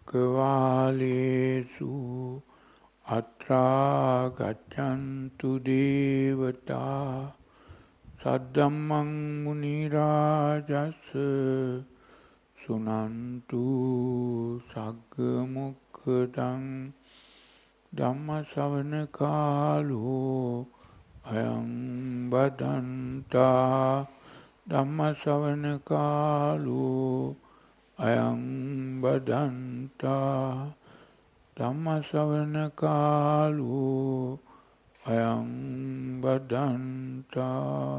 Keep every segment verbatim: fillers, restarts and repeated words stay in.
චක්කවාලේසු අත්‍රා ගච්ඡන්තු දේවතා සද්දම්මං මුනි රාජස් සුනන්තු සග්ග මොක්ඛදං ධම්ම ශ්‍රවණ කාලෝ අයං බදන්තා ධම්ම ශ්‍රවණ කාලෝ අයං බදන්තා ධම්ම ශ්‍රවණ කාලෝ අයං බදන්තා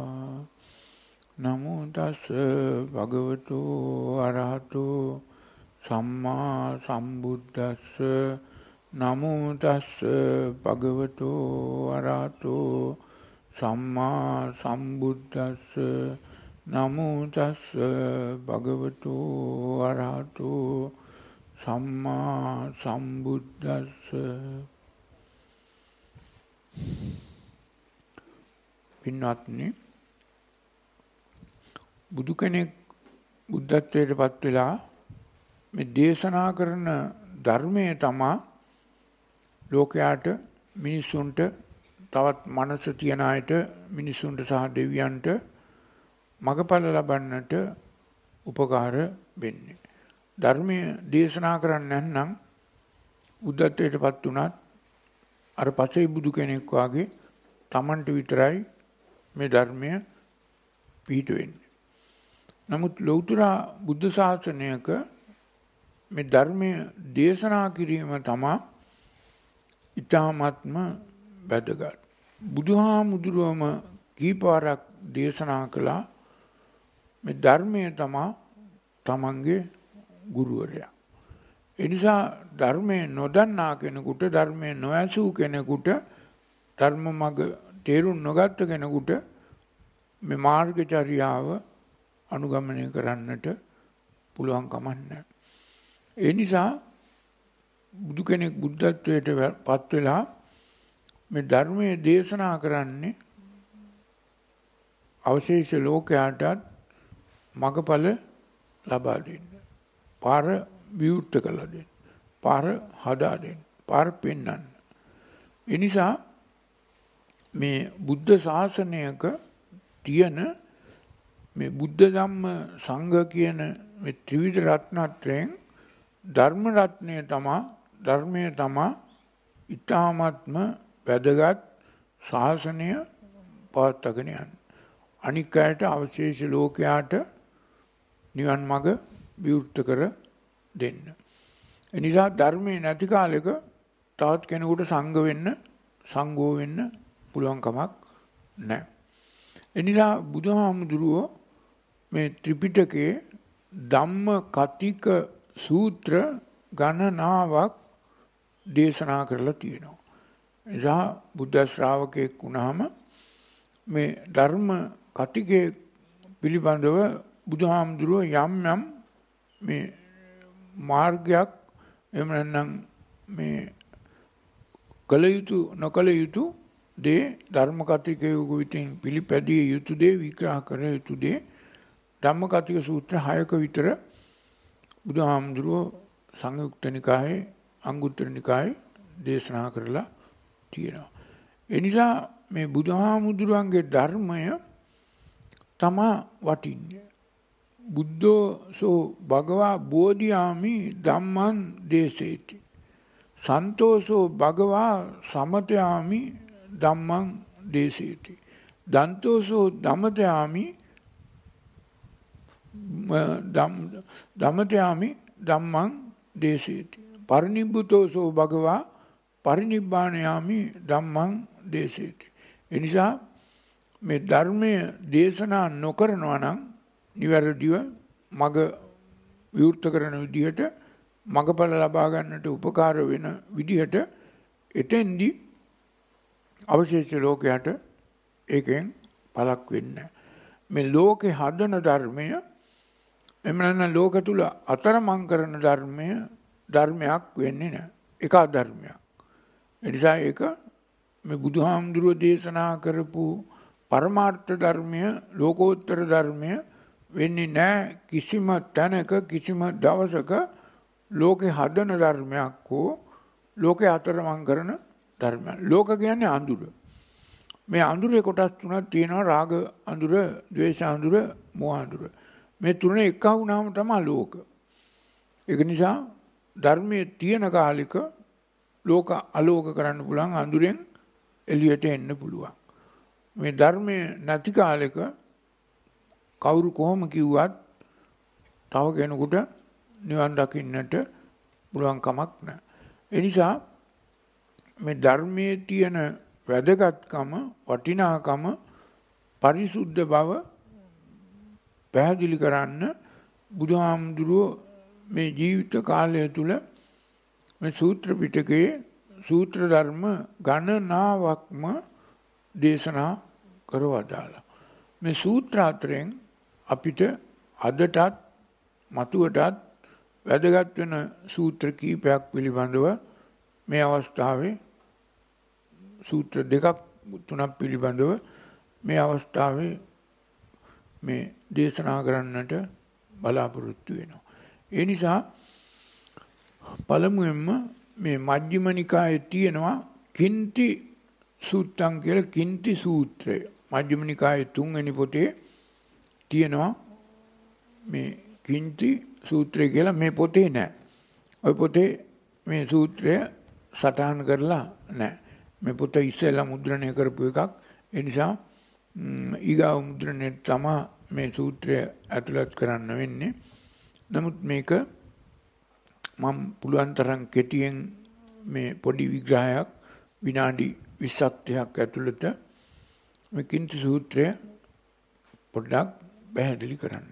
නමෝ තස් භගවතු අරහතෝ සම්මා සම්බුද්දස්ස නමෝ තස් භගවතු අරහතෝ සම්මා සම්බුද්දස්ස නමෝ තස් භගවතු අරහතෝ සම්මා සම්බුද්දස්ස. පින්වත්නි, බුදු කෙනෙක් බුද්ධත්වයට පත් වෙලා මේ දේශනා කරන ධර්මයේ තමා ලෝකයාට, මිනිසුන්ට, තවත් මනස තියන අයට, මිනිසුන්ට සහ දෙවියන්ට මගඵල ලබන්නට උපකාර වෙන්නේ. ධර්මයේ දේශනා කරන්නේ නැත්නම් බුද්ධත්වයට පත් වුණත් අර පසේ බුදු කෙනෙක් වාගේ Tamanට විතරයි මේ ධර්මය පිහිට වෙන්නේ. නමුත් ලෞතර බුද්ධ ශාසනයක මේ ධර්මය දේශනා කිරීම තමයි ඉතාමත්ම වැදගත්. බුදුහාමුදුරුවම කීපාරක් දේශනා කළා මේ ධර්මය තමයි තමන්ගේ ගුරුවරයා. ඒ නිසා ධර්මය නොදන්නා කෙනෙකුට, ධර්මය නොඇසූ කෙනෙකුට, ධර්ම මඟ තේරුම් නොගත්ත කෙනෙකුට මේ මාර්ගචර්යාව අනුගමනය කරන්නට පුළුවන් කමක් නැහැ. ඒ නිසා බුදු කෙනෙක් බුද්ධත්වයට පත් වෙලා මේ ධර්මයේ දේශනා කරන්නේ අවශේෂ ලෝකයාටත් මගඵල ලබා දෙන්න. පාර විවෘත කළා දෙන්න. පාර හදා දෙන්න. පාර පෙන්වන්න. ඒ නිසා මේ බුද්ධ ශාසනයක තියෙන මේ බුද්ධ ධම්ම සංඝ කියන මේ ත්‍රිවිධ රත්නත්‍රයෙන් ධර්ම රත්නය තමා, ධර්මය තමා ඊ타ත්ම වැදගත් ශාසනය පවත්වාගෙන යන්නේ. අනික් අයට, අවශේෂ ලෝකයාට නිවන් මඟ විවෘත කර දෙන්න. ඒ නිසා ධර්මයේ නැති කාලෙක තවත් කෙනෙකුට සංඝ වෙන්න, සංඝෝ වෙන්න පුළුවන් කමක් නැහැ. ඒ නිසා බුදුහාමුදුරුවෝ මේ ත්‍රිපිටකයේ ධම්ම කතික සූත්‍ර ගණනාවක් දේශනා කරලා තියෙනවා. ඒ නිසා බුද්ධ ශ්‍රාවකෙක් වුණාම මේ ධර්ම කතිකයේ පිළිබඳව බුදුහාමුදුරුවෝ යම් යම් මේ මාර්ගයක්, එහෙම නැත්නම් මේ කළ යුතු නොකළ යුතු දේ, ධර්ම කතිකයේ විසින් පිළිපැදිය යුතු දේ, විග්‍රහ කර යුතු දේ ධම්ම කතික සූත්‍ර හයක විතර බුදුහාමුදුරුවෝ සංයුක්ත නිකායේ, අංගුත්තර නිකායේ දේශනා කරලා තියෙනවා. ඒ නිසා මේ බුදුහාමුදුරුවන්ගේ ධර්මය තමා වටින්නේ. බුද්ධෝ සෝ භගවා බෝධියාමි ධම්මං දේසේති. සන්තෝසෝ භගවා සමතයාමි ධම්මං දේසේති. දන්තෝසෝ ධමතයාමි ධමතයාමි ධම්මං දේසේති. පරිනිබ්බුතෝසෝ භගවා පරිනිබ්බාණයාමි ධම්මං දේසේති. ඒ නිසා මේ ධර්මය දේශනා නොකරනවා නම් නිවැරදිව මග විවෘත කරන විදිහට, මගඵල ලබා ගන්නට උපකාර වෙන විදිහට එතෙන්දී අවශේෂ ලෝකයට ඒකෙන් පළක් වෙන්නේ. මේ ලෝකේ හදන ධර්මය, එම නැත්නම් ලෝක තුල අතරමං කරන ධර්මය ධර්මයක් වෙන්නේ නැහැ. එක ධර්මයක්. ඒ නිසා ඒක මේ බුදුහාමුදුරුවෝ දේශනා කරපු පරමාර්ථ ධර්මය, ලෝකෝත්තර ධර්මය වෙන්නේ නැහැ කිසිම තැනක, කිසිම දවසක ලෝකේ හදන ධර්මයක් හෝ ලෝකේ අතරමං කරන ධර්මයක්. ලෝක කියන්නේ අඳුර. මේ අඳුරේ කොටස් තුනක් තියෙනවා. රාග අඳුර, ද්වේෂ අඳුර, මෝහ අඳුර. මේ තුන එක වුණාම තමයි ලෝක. ඒක නිසා ධර්මයේ තියෙන කාලික ලෝක අලෝක කරන්න පුළුවන් අඳුරෙන් එළියට එන්න පුළුවන්. මේ ධර්මයේ නැති කාලෙක කවුරු කොහොම කිව්වත් තව කෙනෙකුට නිවන් දකින්නට පුළුවන් කමක් නැහැ. ඒ නිසා මේ ධර්මයේ තියෙන වැදගත්කම, වටිනාකම, පරිසුද්ධ බව පැහැදිලි කරන්න බුදුහාමුදුරුවෝ මේ ජීවිත කාලය තුල මේ සූත්‍ර පිටකයේ සූත්‍ර ධර්ම ගණනාවක්ම දේශනා කරවදාලා. මේ සූත්‍ර අතරින් අපිට අදටත් මතුවටත් වැදගත් වෙන සූත්‍ර කීපයක් පිළිබඳව මේ අවස්ථාවේ සූත්‍ර දෙකක් තුනක් පිළිබඳව මේ අවස්ථාවේ මේ දේශනා කරන්නට බලාපොරොත්තු වෙනවා. ඒ නිසා පළමුවෙන්ම මේ මජ්ක්‍ධිම නිකායේ තියෙනවා කින්ති සූත්තං කියලා කින්ති සූත්‍රය. මජ්ක්‍ධිම නිකායේ තුන්වෙනි පොතේ තියෙනවා මේ කින්ති සූත්‍රය කියලා. මේ පොතේ නැහැ. ওই පොතේ මේ සූත්‍රය සටහන් කරලා නැහැ. මේ පොත ඉස්සෙල්ලා මුද්‍රණය කරපු එකක්. ඒ නිසා ඊගාව මුද්‍රණය තමයි මේ සූත්‍රය ඇතුළත් කරන්න වෙන්නේ. නමුත් මේක මම පුළුවන් තරම් කෙටියෙන් මේ පොඩි විග්‍රහයක් විනාඩි විස්සක් තිහක් ඇතුළත මේ කින්ති සූත්‍රය පොඩ්ඩක් පැහැදිලි කරන්න.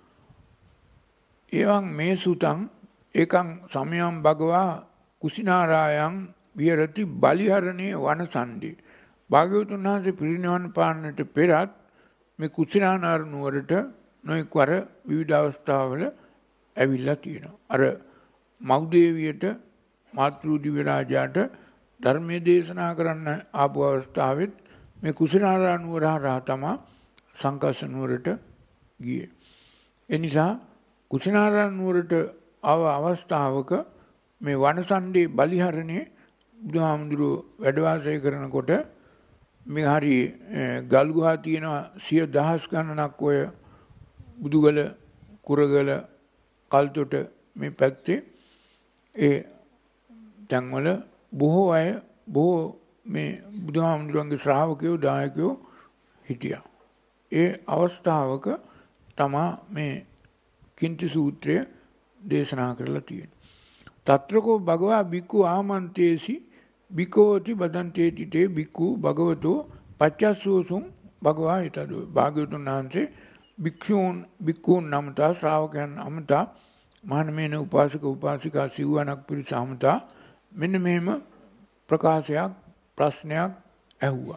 එවං මේ සුතං ඒකං සමයං භගවා කුසිනාරායන් විහෙරති බලිහරණේ වනසන්දි. භාග්‍යවතුන් වහන්සේ පිරිනිවන් පාන්නට පෙරත් මේ කුසිනානාර නුවරට නොඑක් වර විවිධ අවස්ථාවල ඇවිල්ලා තියෙනවා. අර මෞදේවියට මාතෘ දිව්‍ය රාජයාට ධර්මයේ දේශනා කරන්න ආපු අවස්ථාවෙත් මේ කුසිනාරා නුවර හරහා තමයි සංකස්ස නුවරට ගියේ. ඒ නිසා කුසිනාරා නුවරට ආව අවස්ථාවක මේ වනසන්දේ බලිහරණේ බුදුහාමුදුරුවෝ වැඩ වාසය කරනකොට මේ හරි ගල් ගුහා තියෙනවා සිය දහස් ගණනක් ඔය බුදුගල කුරගල කල්තොට මේ පැත්තේ ඒ තැන්වල බොහෝ අය බොහෝ මේ බුදුහාමුදුරන්ගේ ශ්‍රාවකයෝ දායකයෝ හිටියා. ඒ අවස්ථාවක තමා මේ කින්ති සූත්‍රය දේශනා කරලා තියෙන්නේ. తත්‍රකෝ භගවා බික්ඛු ආමන්තේසි බිකෝති බදන්තේති තේ බික්ඛු භගවතෝ පච්චස්සෝසුං භගවා ඊතදෝ. භාග්‍යවතුන් වහන්සේ භික්ෂූන් භික්ඛූන් නමතා ශ්‍රාවකයන් අමතා මහානමේන උපාසක උපාසිකා සිව්වණක් පිරිස අමතා මෙන්න මෙහෙම ප්‍රකාශයක් ප්‍රශ්නයක් ඇහුවා.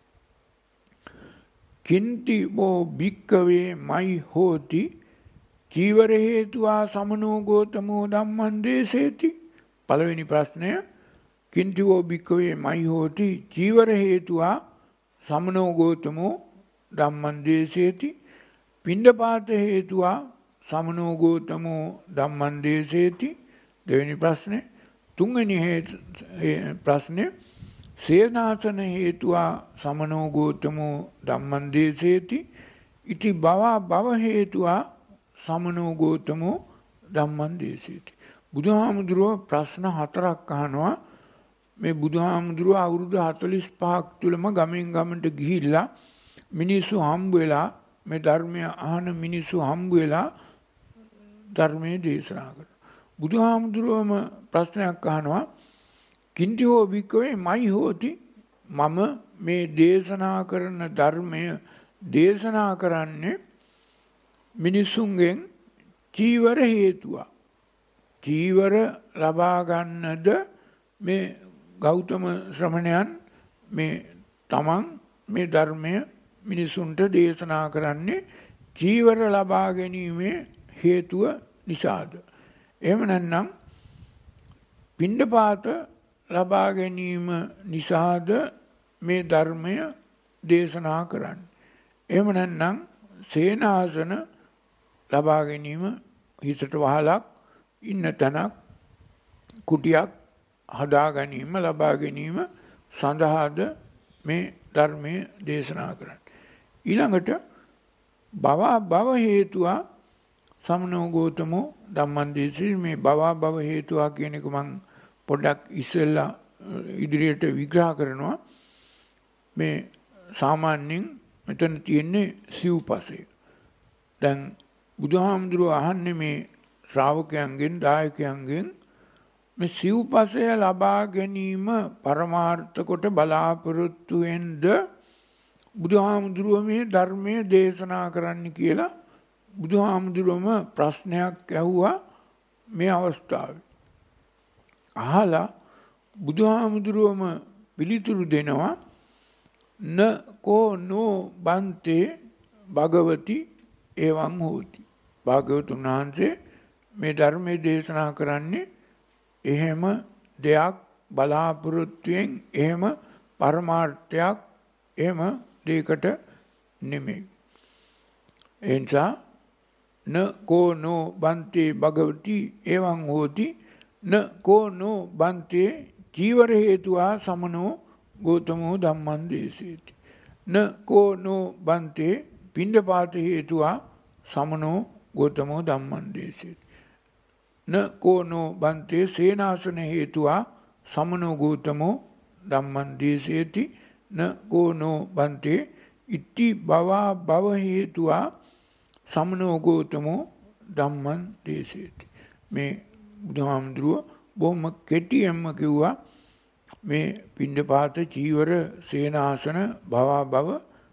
කින්ති බෝ භික්කවේ මයි හෝති චීවර හේතුවා සමනෝ ගෝතමෝ ධම්මං දේසේති. පළවෙනි ප්‍රශ්නය කින්ති බෝ භික්කවේ මයි හෝති චීවර හේතුවා සමනෝ ගෝතමෝ ධම්මං දේසේති. පිණ්ඩපාත හේතුවා සමනෝ ගෝතමෝ ධම්මං දේසේති. දෙවෙනි ප්‍රශ්නේ. තුන්වෙනි ප්‍රශ්නේ සේනාසන හේතුවා සමනෝ ගෝතමෝ ධම්මං දේසේති. ඉති භවා භව හේතුවා සමනෝ ගෝතමෝ ධම්මං දේසේති. බුදුහාමුදුරුවෝ ප්‍රශ්න හතරක් අහනවා. මේ බුදුහාමුදුරුවෝ අවුරුදු හතළිස් පහක් තුලම ගමෙන් ගමට ගිහිල්ලා මිනිස්සු හම්බ වෙලා මේ ධර්මය අහන මිනිස්සු හම්බ වෙලා ධර්මයේ දේශනා කරනවා. බුදුහාමුදුරුවෝම ප්‍රශ්නයක් අහනවා. කින්ති හෝ භික්ඛවේ මයි හෝති මම මේ දේශනා කරන ධර්මය දේශනා කරන්නේ මිනිසුන්ගෙන් චීවර හේතුවා. චීවර ලබා ගන්නද මේ ගෞතම ශ්‍රමණයන් මේ තමන් මේ ධර්මය මිනිසුන්ට දේශනා කරන්නේ චීවර ලබා ගැනීමේ හේතුව නිසාද? එහෙම නැත්නම් පිණ්ඩපාත ලබා ගැනීම නිසාද මේ ධර්මය දේශනා කරන්නේ? එහෙම නැත්නම් සේනාසන ලබා ගැනීම හිතට වහලක් ඉන්න තැනක් කුටියක් හදා ගැනීම ලබා ගැනීම සඳහාද මේ ධර්මයේ දේශනා කරන්නේ. ඊළඟට භව භව හේතුවා සමනෝ ගෝතමෝ ධම්මං දේශේ මේ භව භව හේතුවා කියන එක මම පොඩ්ඩක් ඉස්සෙල්ලා ඉදිරියට විග්‍රහ කරනවා. මේ සාමාන්‍යයෙන් මෙතන තියෙන්නේ සිව්පසේ. දැන් බුදුහාමුදුරුවෝ අහන්නේ මේ ශ්‍රාවකයන්ගෙන් දායකයන්ගෙන් මේ සිව්පසය ලබා ගැනීම පරමාර්ථ කොට බලාපොරොත්තු වෙන්ද බුදුහාමුදුරුවෝ මේ ධර්මයේ දේශනා කරන්න කියලා බුදුහාමුදුරුවෝම ප්‍රශ්නයක් ඇහුවා මේ අවස්ථාවේ. අහලා බුදුහාමුදුරුවෝම පිළිතුරු දෙනවා න කෝ නෝ බන්තේ භගවති එවං හෝති. භාග්‍යවතුන් වහන්සේ මේ ධර්මයේ දේශනා කරන්නේ එහෙම දෙයක් බලාපොරොත්තුෙන් එහෙම පරමාර්ථයක් එහෙම දෙයකට නෙමෙයි. එනිසා න කෝ නෝ බන්තේ භගවති එවං හෝති න කෝ නෝ බන්තේ චීවර හේතුවා සමනෝ ගෝතමෝ ධම්මං දේශේති. න කෝ නෝ බන්තේ පිණ්ඩපාත හේතුවා සමනෝ ගෝතමෝ ධම්මං දේශේති. න කෝ නෝ බන්තේ සේනාසන හේතුවා සමනෝ ගෝතමෝ ධම්මං දේශේති. න කෝ නෝ බන්තේ ඉති භවා භව හේතුවා සමනෝ ගෝතමෝ ධම්මං දේශේති. මේ බුදුහාමුදුරුවෝ බොහොම කෙටියෙන්ම කිව්වා මේ පිණ්ඩපාත චීවර සේනාසන භවා භව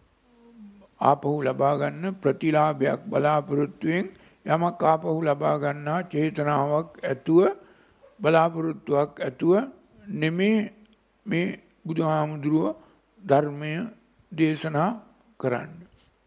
ආපහු ලබා ගන්න ප්‍රතිලාභයක් බලාපොරොත්තුෙන් යමක් ආපහු ලබා ගන්නා චේතනාවක් ඇතුව බලාපොරොත්තුවක් ඇතුව නෙමේ මේ බුදුහාමුදුරුවෝ ධර්මය දේශනා කරන්නේ.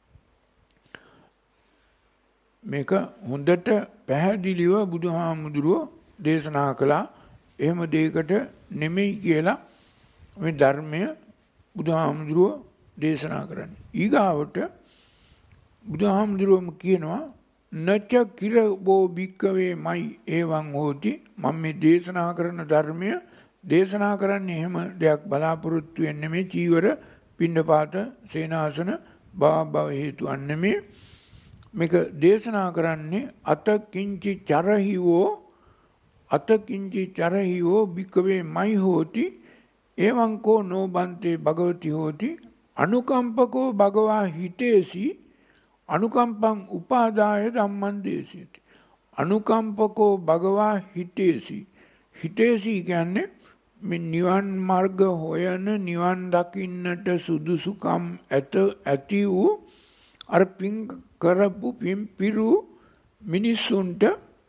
මේක හොඳට පැහැදිලිව බුදුහාමුදුරුවෝ දේශනා කළා. එහෙම දෙයකට නෙමෙයි කියලා මේ ධර්මය බුදුහාමුදුරුවෝ දේශනා කරන්නේ. ඊගාවට බුදුහාමුදුරුවෝම කියනවා නච කිරබෝ භික්කවේ මයි එවං හෝති. මම මේ දේශනා කරන ධර්මය දේශනා කරන්නේ එහෙම දෙයක් බලාපොරොත්තු වෙන්නේ මේ චීවර පිණ්ඩපාත සේනාසන භව භව හේතුන් නෙමේ. මේක දේශනා කරන්නේ අත කිංචි චරහිවෝ අත කිංචි චරහිවෝ භික්කවේ මයි හෝති එවං කෝ නෝබන්තේ භගවති හෝති අනුකම්පකෝ භගවා හිතේසි අනුකම්පං උපාදාය ධම්මං දේශේති. අනුකම්පකෝ භගවා හිතේසි. හිතේසි කියන්නේ මේ නිවන් මාර්ග හොයන නිවන් දකින්නට සුදුසුකම් ඇත ඇති වූ අර පින් කරපු පින් පිරු මිනිසුන්ට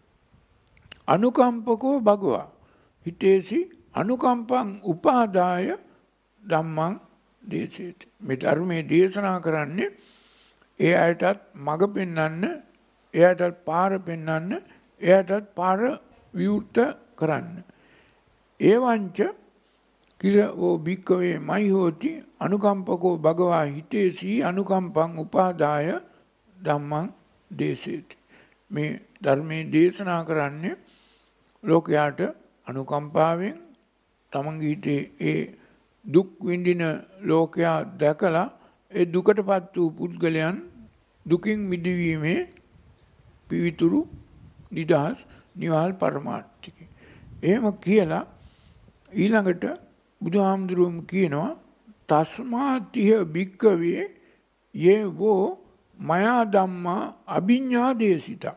අනුකම්පකෝ භගවා හිතේසි අනුකම්පං උපාදාය ධම්මං දේශේති. මේ ධර්මයේ දේශනා කරන්නේ ඒ අයටත් මඟ පෙන්වන්න, එයාටත් පාර පෙන්වන්න, එයාටත් පාර විවෘත කරන්න. ඒවංච කිරෝ භික්කවේ මයි හෝති අනුකම්පකෝ භගවා හිතේසි අනුකම්පං උපාදාය ධම්මං දේශේති. මේ ධර්මයේ දේශනා කරන්නේ ලෝකයාට අනුකම්පාවෙන් තමන්ගේ හිතේ ඒ දුක් විඳින ලෝකයා දැකලා ඒ දුකටපත් වූ පුද්ගලයන් දුකින් මිදවීමේ පිවිතුරු නිදහස් නිවහල් පරමාර්ථිකයි. එහෙම කියලා ඊළඟට බුදුහාමුදුරුවෝ කියනවා තස්මාතිහ භික්කවේ යේවෝ මයා ධම්මා අභිඤ්ඤා දේශිතා.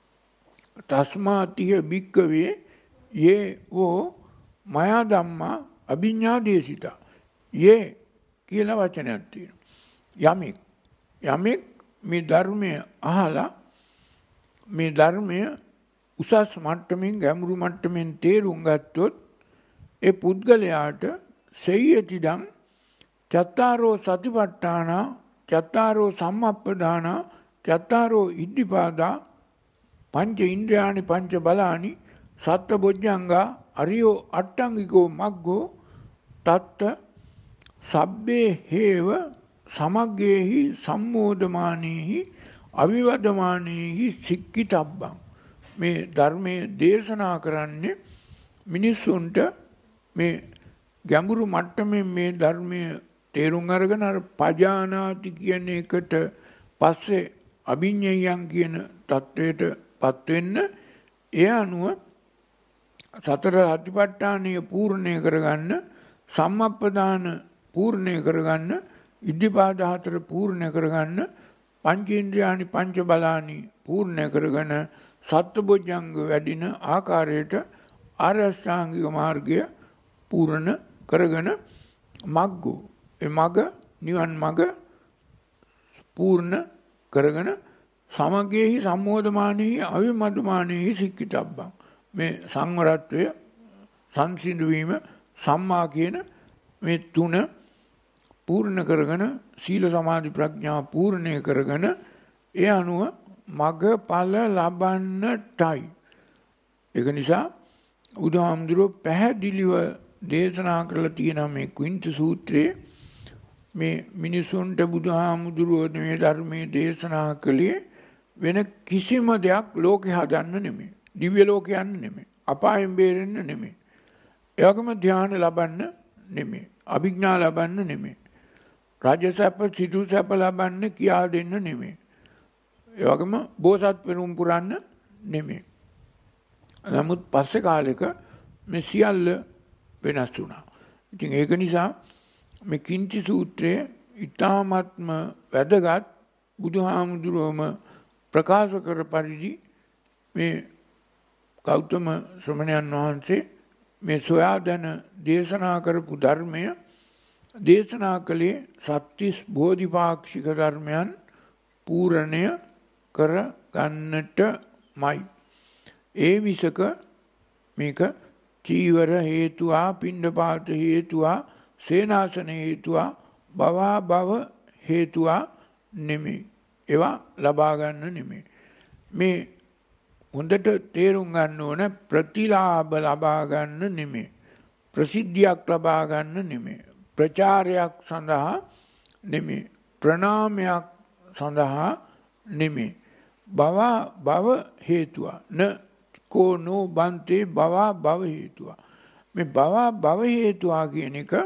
තස්මාතිහ භික්කවේ යේවෝ මයා ධම්මා අභිඤ්ඤා දේශිතා. යේ කියලා වචනයක් තියෙනවා. යමෙක් යමෙක් මේ ධර්මය අහලා මේ ධර්මය උසස් මට්ටමින් ගැඹුරු මට්ටමින් තේරුම් ගත්තොත් ඒ පුද්ගලයාට සෙය්‍යතිදං චත්තාරෝ සතිපට්ඨාන චත්තාරෝ සම්මප්පදාන චත්තාරෝ ඉද්ධිපාදා පංච ඉන්ද්‍රයානි පංච බලානි සත්ත බොජ්ජංගා අරියෝ අට්ටංගිකෝ මග්ගෝ තත්ත සබ්බේ හේව සමග්ගේහි සම්මෝධමානේහි අවිවදමානේහි සික්කිතබ්බං. මේ ධර්මයේ දේශනා කරන්නේ මිනිස්සුන්ට මේ ගැඹුරු මට්ටමේ මේ ධර්මයේ තේරුම් අරගෙන අර පජානාති කියන එකට පස්සේ අභිඤ්ඤයයන් කියන தത്വයට පත් වෙන්න ඒ අනුව සතර අතිපට්ඨානය පූර්ණේ කරගන්න සම්මප්පදාන පූර්ණේ කරගන්න ඉද්ධිපාද හතර පූර්ණේ කරගන්න පංචේන්ද්‍රයානි පංච බලානි පූර්ණේ කරගෙන සත්බොජ්ජංග වැඩින ආකාරයට ආර්ය අෂ්ටාංගික මාර්ගය පූර්ණ කරගෙන මග්ගෝ ඒ මග නිවන් මග පූර්ණ කරගෙන සමගයේහි සම්මෝධමානෙහි අවිමදමානෙහි සික්කිතබ්බං මේ සංවරත්වය සංසිඳු වීම සම්මා කියන මේ තුන පූර්ණ කරගෙන සීල සමාධි ප්‍රඥා පූර්ණේ කරගෙන ඒ අනුව මගඵල ලබන්නටයි. ඒක නිසා බුදුහාමුදුරුවෝ පැහැදිලිව දේශනා කරලා තියෙන මේ කුයින්ත සූත්‍රයේ මේ මිනිසුන්ට බුදුහාමුදුරුවෝ මේ ධර්මයේ දේශනා කළේ වෙන කිසිම දෙයක් ලෝකේ හදන්න නෙමෙයි. දිව්‍ය ලෝකේ යන්න නෙමෙයි. අපායෙන් බේරෙන්න නෙමෙයි. ඒ වගේම ධ්‍යාන ලබන්න නෙමෙයි. අභිඥා ලබන්න නෙමෙයි. රාජසප්ප සිටු සැප ලබන්න කියා දෙන්න නෙමෙයි. ඒ වගේම බෝසත් පෙරුම් පුරන්න නෙමෙයි. නමුත් පස්සේ කාලෙක මේ සියල්ල වෙනස් වුණා. ඉතින් ඒක නිසා මේ කිංචි සූත්‍රයේ ඊ타ත්ම වැදගත් බුදුහාමුදුරුවෝම ප්‍රකාශ කර පරිදි මේ ගෞතම ශ්‍රමණයන් වහන්සේ මේ සොයා දැන දේශනා කරපු ධර්මය දේශනා කළේ සත්‍තිස් බෝධිපාක්ෂික ධර්මයන් පූර්ණය කර ගන්නටමයි. ඒ විසක මේක චීවර හේතුවා පිණ්ඩපාත හේතුවා සේනාසන හේතුවා භවා භව හේතුවා නෙමෙයි. ඒවා ලබා ගන්න නෙමෙයි. මේ හොඳට තේරුම් ගන්න ඕන ප්‍රතිලාභ ලබා ගන්න නෙමෙයි. ප්‍රසිද්ධියක් ලබා ගන්න නෙමෙයි. ප්‍රචාරයක් සඳහා නෙමෙයි. ප්‍රණාමයක් සඳහා නෙමෙයි. භවා භව හේතුවා න කෝනෝ බන්තේ භවා භව හේතුවා. මේ භවා භව හේතුවා කියන එක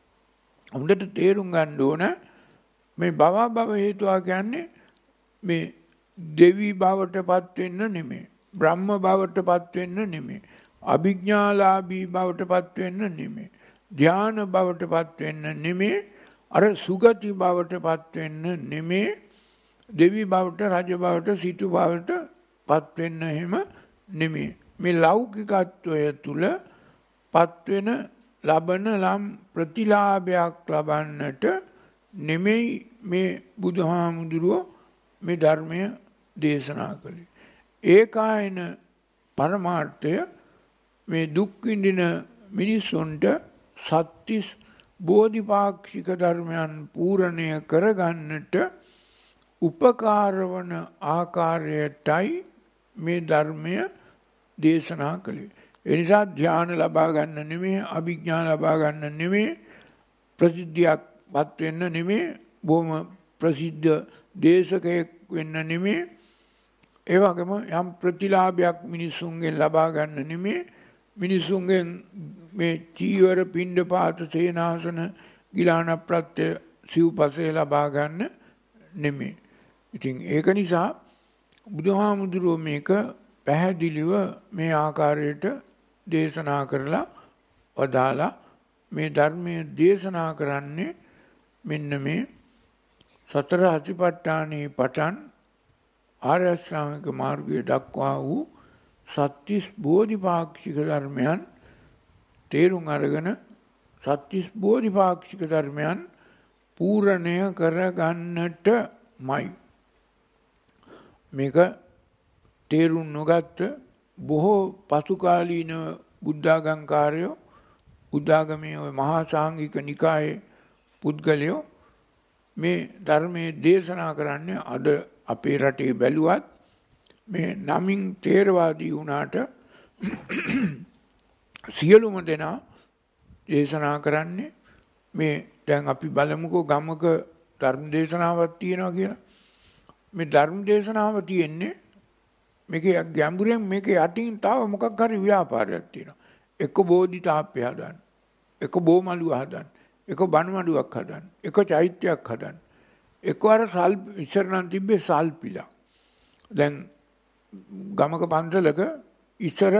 හොඳට තේරුම් ගන්න ඕන. මේ භවා භව හේතුවා කියන්නේ මේ දෙවි භවට පත් වෙන්න නෙමෙයි. බ්‍රහ්ම භවට පත් වෙන්න නෙමෙයි. අභිඥාලාභී භවට පත් වෙන්න නෙමෙයි. ධ්‍යාන භවට පත් වෙන්න නෙමෙයි. අර සුගති භවට පත් වෙන්න නෙමෙයි. දෙවි භවට රජ භවට සිටු භවට පත් වෙන්න එහෙම නෙමෙයි. මේ ලෞකිකත්වය තුල පත් වෙන ලබන ලම් ප්‍රතිලාභයක් ලබන්නට නෙමෙයි මේ බුදුහාමුදුරුවෝ මේ ධර්මය දේශනා කළේ. ඒකායන පරමාර්ථය මේ දුක් විඳින මිනිසුන්ට සත්‍තිස් බෝධිපාක්ෂික ධර්මයන් පූර්ණය කරගන්නට උපකාර වන ආකාරයටයි මේ ධර්මය දේශනා කළේ. ඒ නිසා ධ්‍යාන ලබා ගන්න නෙමෙයි, අභිඥා ලබා ගන්න නෙමෙයි, ප්‍රසිද්ධියක් පත් වෙන්න නෙමෙයි, බොහොම ප්‍රසිද්ධ දේශකයෙක් වෙන්න නෙමෙයි, ඒ වගේම යම් ප්‍රතිලාභයක් මිනිසුන්ගෙන් ලබා ගන්න නෙමෙයි, මිනිසුන්ගෙන් මේ චීවර පිණ්ඩපාත සේනාසන ගිලාන ප්‍රත්‍ය සිව්පසේ ලබා ගන්න නෙමෙයි. ඉතින් ඒක නිසා බුදුහාමුදුරුවෝ මේක පැහැදිලිව මේ ආකාරයට දේශනා කරලා වදාලා මේ ධර්මයේ දේශනා කරන්නේ මෙන්න මේ සතර අතිපට්ඨානයේ පටන් ආර්ය අෂ්ටාංගික මාර්ගය දක්වා වූ සත්‍තිස් බෝධිපාක්ෂික ධර්මයන් තේරුම් අරගෙන සත්‍තිස් බෝධිපාක්ෂික ධර්මයන් පූර්ණය කරගන්නටමයි. මේක තේරුම් නොගත්ත බොහෝ පසුකාලීන බුද්ධාගම්කාරයෝ බුද්ධාගමේ ඔය මහා සාංඝික නිකායේ පුද්ගලයෝ මේ ධර්මයේ දේශනා කරන්නේ අද අපේ රටේ බැලුවත් මේ නමින් තේරවාදී වුණාට සියලුම දෙනා දේශනා කරන්නේ මේ දැන් අපි බලමුකෝ ගමක ධර්ම දේශනාවක් තියෙනවා කියලා. මේ ධර්ම දේශනාව තියෙන්නේ මේකේ ගැඹුරෙන් මේකේ යටින් තව මොකක් හරි ව්‍යාපාරයක් තියෙනවා. එක බෝධි තාප්පය හදන්න, එක බෝමළුව හදන්න, එක බණමඩුවක් හදන්න, එක චෛත්‍යයක් හදන්න. එකවර සල් ඉස්සර නම් තිබ්බේ සල්පිලා. දැන් ගමක පන්සලක ඉස්සර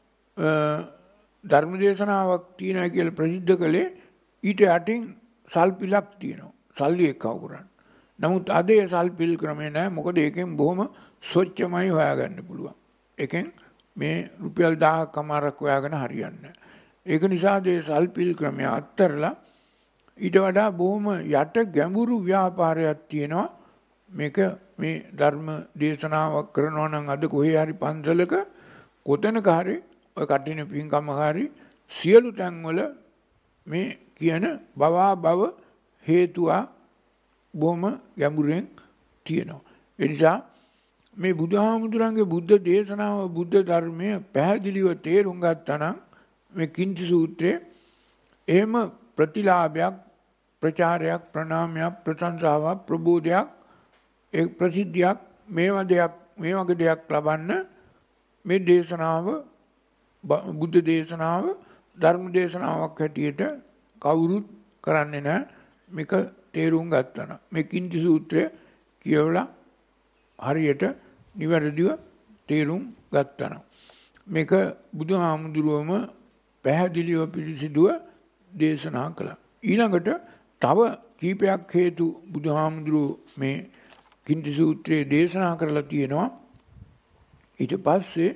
ධර්මදේශනාවක් තියෙනවා කියලා ප්‍රසිද්ධ කළේ ඊට යටින් සල්පිලක් තියෙනවා. සල්ලි එක්කව කරන්න. නමුත් අද ඒ සල්පිල් ක්‍රමේ නැහැ. මොකද ඒකෙන් බොහොම ස්වච්ඡමයි හොයාගන්න පුළුවන්. ඒකෙන් මේ රුපියල් දහයක් අමාරක් හොයාගෙන හරියන්නේ නැහැ. ඒක නිසා මේ සල්පිල් ක්‍රමය අත්තරලා ඊට වඩා බොහොම යට ගැඹුරු ව්‍යාපාරයක් තියෙනවා. මේක මේ ධර්ම දේශනාවක් කරනවා නම් අද කොහේ හරි පන්සලක කොතනක හරි ඔය කටින පින්කම හරි සියලු තැන්වල මේ කියන බවා බව හේතුවා බොහොම ගැඹුරෙන් තියෙනවා. ඒ නිසා මේ බුදුහාමුදුරන්ගේ බුද්ධ දේශනාව බුද්ධ ධර්මය පැහැදිලිව තේරුම් ගත්තා නම් මේ කිංචි සූත්‍රයේ එහෙම ප්‍රතිලාභයක් ප්‍රචාරයක් ප්‍රණාමයක් ප්‍රශංසාවක් ප්‍රබෝධයක් ඒ ප්‍රසිද්ධියක් මේවා දෙයක් මේ වගේ දෙයක් ලබන්න මේ දේශනාව බුද්ධ දේශනාව ධර්ම දේශනාවක් හැටියට කවුරුත් කරන්නේ නැහැ. මේක තේරුම් ගත්තා නම් මේ කිංචි සූත්‍රය කියවලා හරියට නිවැරදිව තේරුම් ගත්තා නම් මේක බුදුහාමුදුරුවම පැහැදිලිව පිළිසිදුව දේශනා කළා. ඊළඟට තව කීපයක් හේතු බුදුහාමුදුරුවෝ මේ කිංචි සූත්‍රයේ දේශනා කරලා තියෙනවා. ඊට පස්සේ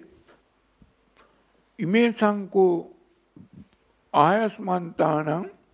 ඉමේ සංකෝ ආයස්මන්තානං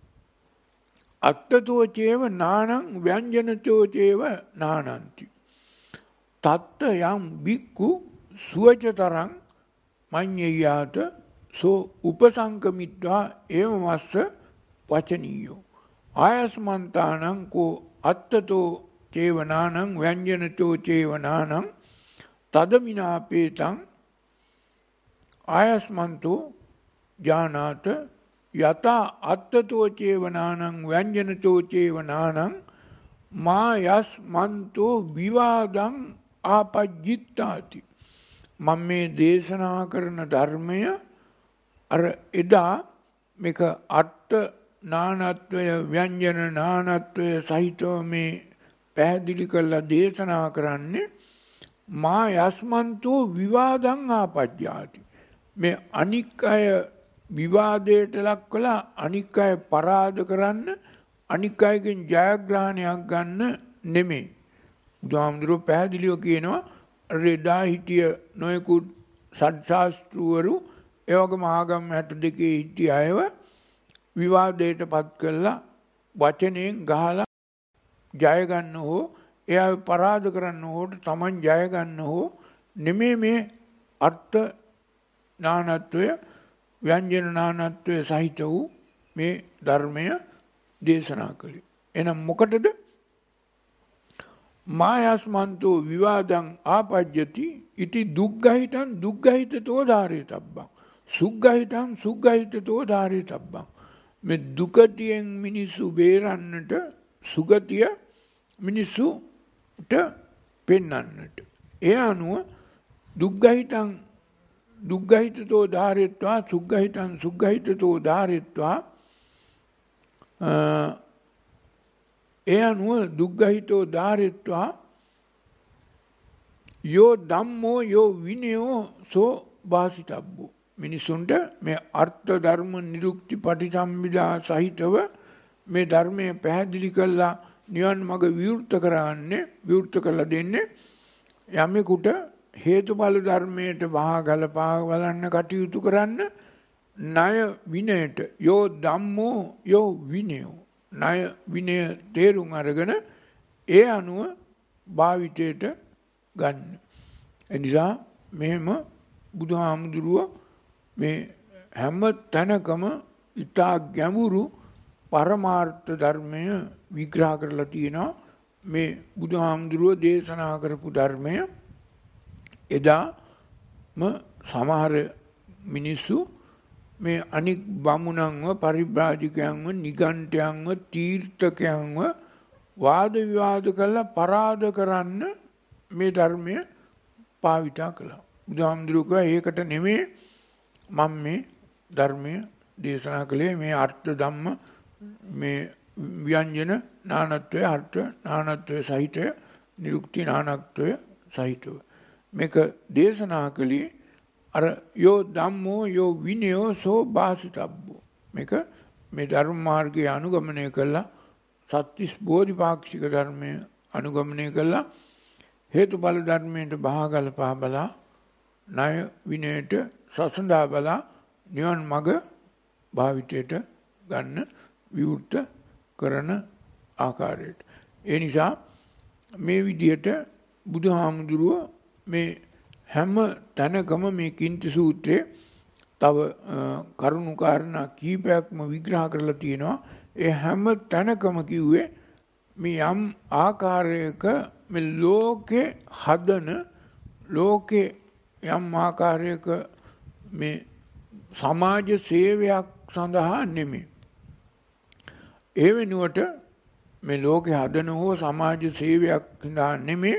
අත්තතෝ චේව නානං ව්‍යංජනතෝ චේව නානන්ති තත්ත යම් බික්කු සුවචතරං මඤ්ඤයාත සෝ උපසංකමිත්වා ඒව මස්ස වචනීයෝ ආයස්මන්තානං කෝ අත්තතෝ චේව නානං ව්‍යංජනතෝ චේව නානං තදමිනාපේතං ආයස්මන්තෝ ජානාත යතා අත්තතෝ චේව නානං ව්‍යංජනතෝ චේව නානං මා යස්මන්තෝ විවාදං ආපජ්ජිත්තාති. මම මේ දේශනා කරන ධර්මය අර එදා මේක අර්ථ නානත්වය ව්‍යංජන නානත්වය සහිතව මේ පැහැදිලි කරලා දේශනා කරන්නේ මා යස්මන්තෝ විවාදං ආපජ්ජාති. මේ අනික් අය විවාදයට ලක් කළා අනික් අය පරාද කරන්න අනික් අයගෙන් ජයග්‍රහණයක් ගන්න නෙමෙයි. බුදුහාමුදුරුවෝ පැහැදිලිව කියනවා රෙදා හිටිය නොයෙකුත් සත්‍යාස්ත්‍රවරු ඒ වගේම ආගම් හැට දෙකේ හිටිය අයව විවාදයට පත් කළා වචනයෙන් ගහලා ජය ගන්න හෝ එයා පරාද කරන්න හෝ තමන් ජය ගන්න හෝ නෙමෙයි මේ අර්ථ නානත්වය ව්‍යංජන නානත්වය සහිත වූ මේ ධර්මය දේශනා කළේ. එහෙනම් මොකටද? මායස්මන්තෝ විවාදං ආපජ්ජති ඉති දුක්ගහිතං දුක්ගහිතතෝ ධාරේතබ්බං සුග්ගහිතං සුග්ගහිතතෝ ධාරේතබ්බං. මේ දුකතියෙන් මිනිස්සු බේරන්නට සුගතිය මිනිස්සුට පෙන්වන්නට ඒ අනුව දුක්ගහිතං දුක්ගහිතතෝ ධාරේත්වා සුග්ගහිතං සුග්ගහිතතෝ ධාරේත්වා ඒ අනුව දුක්ගහිතෝ ධාරේත්වා යෝ ධම්මෝ යෝ විනයෝ සෝ වාසිතබ්බෝ. මිනිසුන්ට මේ අර්ථ ධර්ම නිරුක්ති පටිසම්භිදා සහිතව මේ ධර්මය පැහැදිලි කළා නිවන් මඟ විවෘත කරන්නේ විවෘත කළ දෙන්නේ යමෙකුට හේතුඵල ධර්මයට වහා ගලපා බලන්න කටයුතු කරන්න ණය විනයට යෝ ධම්මෝ යෝ විනයෝ ණය විනය තේරුම් අරගෙන ඒ අනුව භාවිතයට ගන්න. එනිසා මෙහෙම බුදුහාමුදුරුවෝ මේ හැම තැනකම ඉතා ගැඹුරු පරමාර්ථ ධර්මය විග්‍රහ කරලා තියෙනවා. මේ බුදුහාමුදුරුවෝ දේශනා කරපු ධර්මය එදාම සමහර මිනිස්සු මේ අනික් බමුණන්ව පරිබ්‍රාජකයන්ව නිගණ්ඨයන්ව තීර්ථකයන්ව වාද විවාද කරලා පරාද කරන්න මේ ධර්මය භාවිතා කළා. බුදුහාමුදුරුවෝ ඒකට නෙමෙයි මම මේ ධර්මය දේශනා කළේ මේ අර්ථ ධම්ම මේ ව්‍යංජන නානත්වය අර්ථ නානත්වය සහිතය නිරුක්ති නානත්වය සහිතව මේක දේශනා කළේ අර යෝ ධම්මෝ යෝ විනයෝ සෝ භාසිතබ්බෝ මේක මේ ධර්ම මාර්ගය අනුගමනය කළා සත්‍තිස් බෝධිපාක්ෂික ධර්මය අනුගමනය කළා හේතුඵල ධර්මයට බහගල පහබලා ණය විනයට සසඳා බලා නිවන් මඟ භාවිතයට ගන්න විවෘත කරන ආකාරයට ඒ නිසා මේ විදිහට බුදුහාමුදුරුව මේ හැම තැනකම මේ කිංති සූත්‍රයේ තව කරුණු කාරණා කීපයක්ම විග්‍රහ කරලා තියෙනවා ඒ හැම තැනකම කිව්වේ මේ යම් ආකාරයක මේ ලෝකේ හදන ලෝකේ යම් ආකාරයක මේ සමාජ සේවයක් සඳහා නෙමෙයි ඒ වෙනුවට මේ ලෝකේ හදන හෝ සමාජ සේවයක් සඳහා නෙමෙයි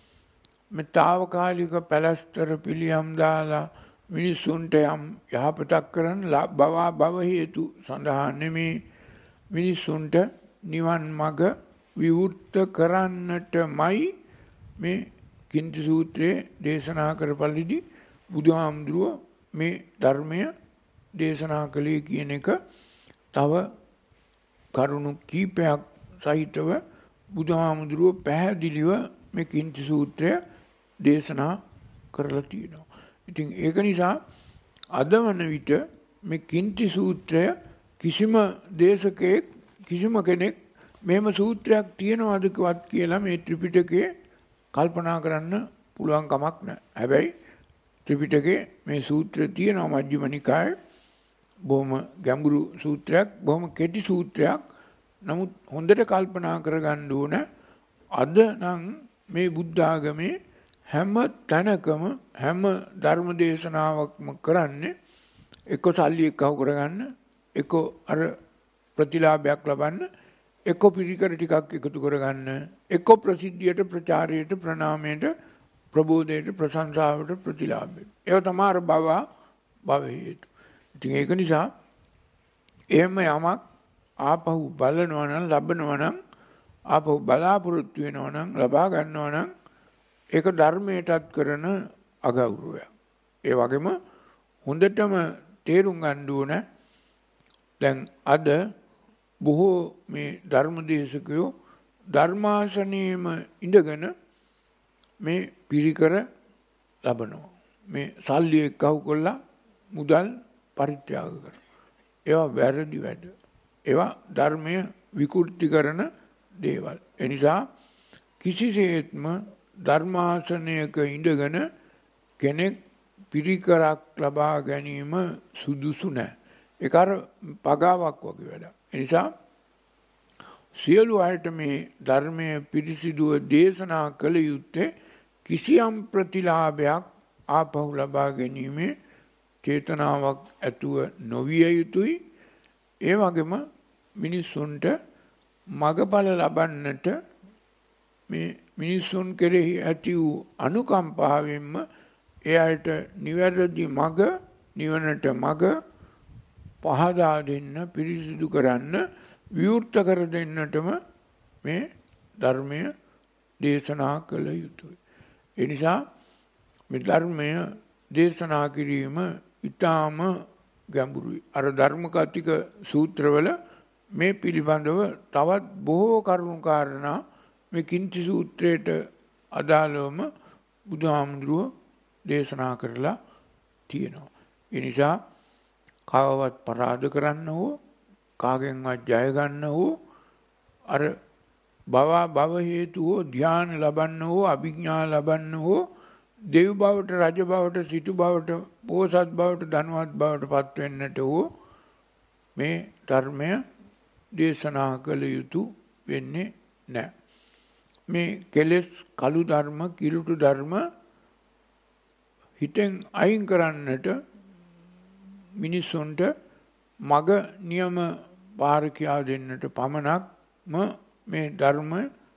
මේ తాවකාලික පැලස්තර පිළියම් දාලා මිනිසුන්ට යම් යහපතක් කරන බව බව හේතු සඳහා නෙමෙයි මිනිසුන්ට නිවන් මඟ විවෘත කරන්නටමයි මේ කිංති සූත්‍රයේ දේශනා කරපළදී බුදුහාමුදුරුව මේ ධර්මය දේශනා කළේ කියන එක තව කරුණු කීපයක් සහිතව බුදුහාමුදුරුව පැහැදිලිව මේ කිංති සූත්‍රය දේශනා කරලා තියෙනවා. ඉතින් ඒක නිසා අද වන විට මේ කිංති සූත්‍රය කිසිම දේශකයෙක් කිසිම කෙනෙක් මෙහෙම සූත්‍රයක් තියෙනවද කියලා මේ ත්‍රිපිටකයේ කල්පනා කරන්න පුළුවන් කමක් නැහැ. හැබැයි ත්‍රිපිටකයේ මේ සූත්‍රය තියෙනවා මජ්ක්‍ධිම නිකායේ බොහොම ගැඹුරු සූත්‍රයක් බොහොම කෙටි සූත්‍රයක්. නමුත් හොඳට කල්පනා කරගන්න ඕන අද නම් මේ බුද්ධ ආගමේ හැම තැනකම හැම ධර්ම දේශනාවක්ම කරන්නේ එක්ක සල්ලි එක්කව කරගන්න එක්ක අර ප්‍රතිලාභයක් ලබන්න එක්ක පිරිකර ටිකක් එකතු කරගන්න එක්ක ප්‍රසිද්ධියට ප්‍රචාරයට ප්‍රණාමයට ප්‍රබෝධයට ප්‍රශංසාවට ප්‍රතිලාභයට ඒව තමයි අර භව භව හේතු. ඉතින් ඒක නිසා එහෙම යමක් ආපහු බලනවා නම් ලබනවා නම් ආපහු බලාපොරොත්තු වෙනවා නම් ලබා ගන්නවා නම් ඒක ධර්මයටත් කරන අගෞරවයක්. ඒ වගේම හොඳටම තේරුම් ගන්න ඕන දැන් අද බොහෝ මේ ධර්මදේශකයෝ ධර්මාසනයේම ඉඳගෙන මේ පිරිකර ලබනවා. මේ සල්ලි එක්කව කරලා මුදල් පරිත්‍යාග කරනවා. ඒවා වැරදි වැඩ. ඒවා ධර්මය විකෘති කරන දේවල්. ඒ නිසා කිසිසේත්ම ධර්මාසනයක ඉඳගෙන කෙනෙක් පිරිකරක් ලබා ගැනීම සුදුසු නැහැ. ඒක අර පගාවක් වගේ වැඩක්. ඒ නිසා සියලු අයට මේ ධර්මයේ පිරිසිදුව දේශනා කළ යුත්තේ කිසියම් ප්‍රතිලාභයක් ආපහු ලබා ගැනීමේ චේතනාවක් ඇතුව නොවිය යුතුයි. ඒ වගේම මිනිස්සුන්ට මගඵල ලබන්නට මේ මිනිස්සුන් කෙරෙහි ඇති වූ අනුකම්පාවෙන්ම ඒ අයට නිවැරදි මඟ නිවනට මඟ පහදා දෙන්න පිරිසිදු කරන්න විවෘත කර දෙන්නටම මේ ධර්මය දේශනා කළ යුතුයි. ඒ නිසා මේ ධර්මය දේශනා කිරීම ඊටාම ගැඹුරුයි. අර ධර්ම කතික සූත්‍රවල මේ පිළිබඳව තවත් බොහෝ කරුණු කාරණා මේ කිංති සූත්‍රයට අදාළවම බුදුහාමුදුරුව දේශනා කරලා තියෙනවා. ඒ නිසා කාවවත් පරාද කරන්න හෝ කාගෙන්වත් ජය ගන්න හෝ අර භව භව හේතු හෝ ධ්‍යාන ලබන්න හෝ අභිඥා ලබන්න හෝ දෙව් බවට රජ බවට සිටු බවට පෝසත් බවට ධනවත් බවට පත් වෙන්නට හෝ මේ ධර්මය දේශනා කළ යුතු වෙන්නේ නැහැ. මේ කෙලෙස් කළු ධර්ම කිලුටු ධර්ම හිතෙන් අයින් කරන්නට මිනිසුන්ට මග නියම පාර කියා දෙන්නට පමණක්ම මේ ධර්මය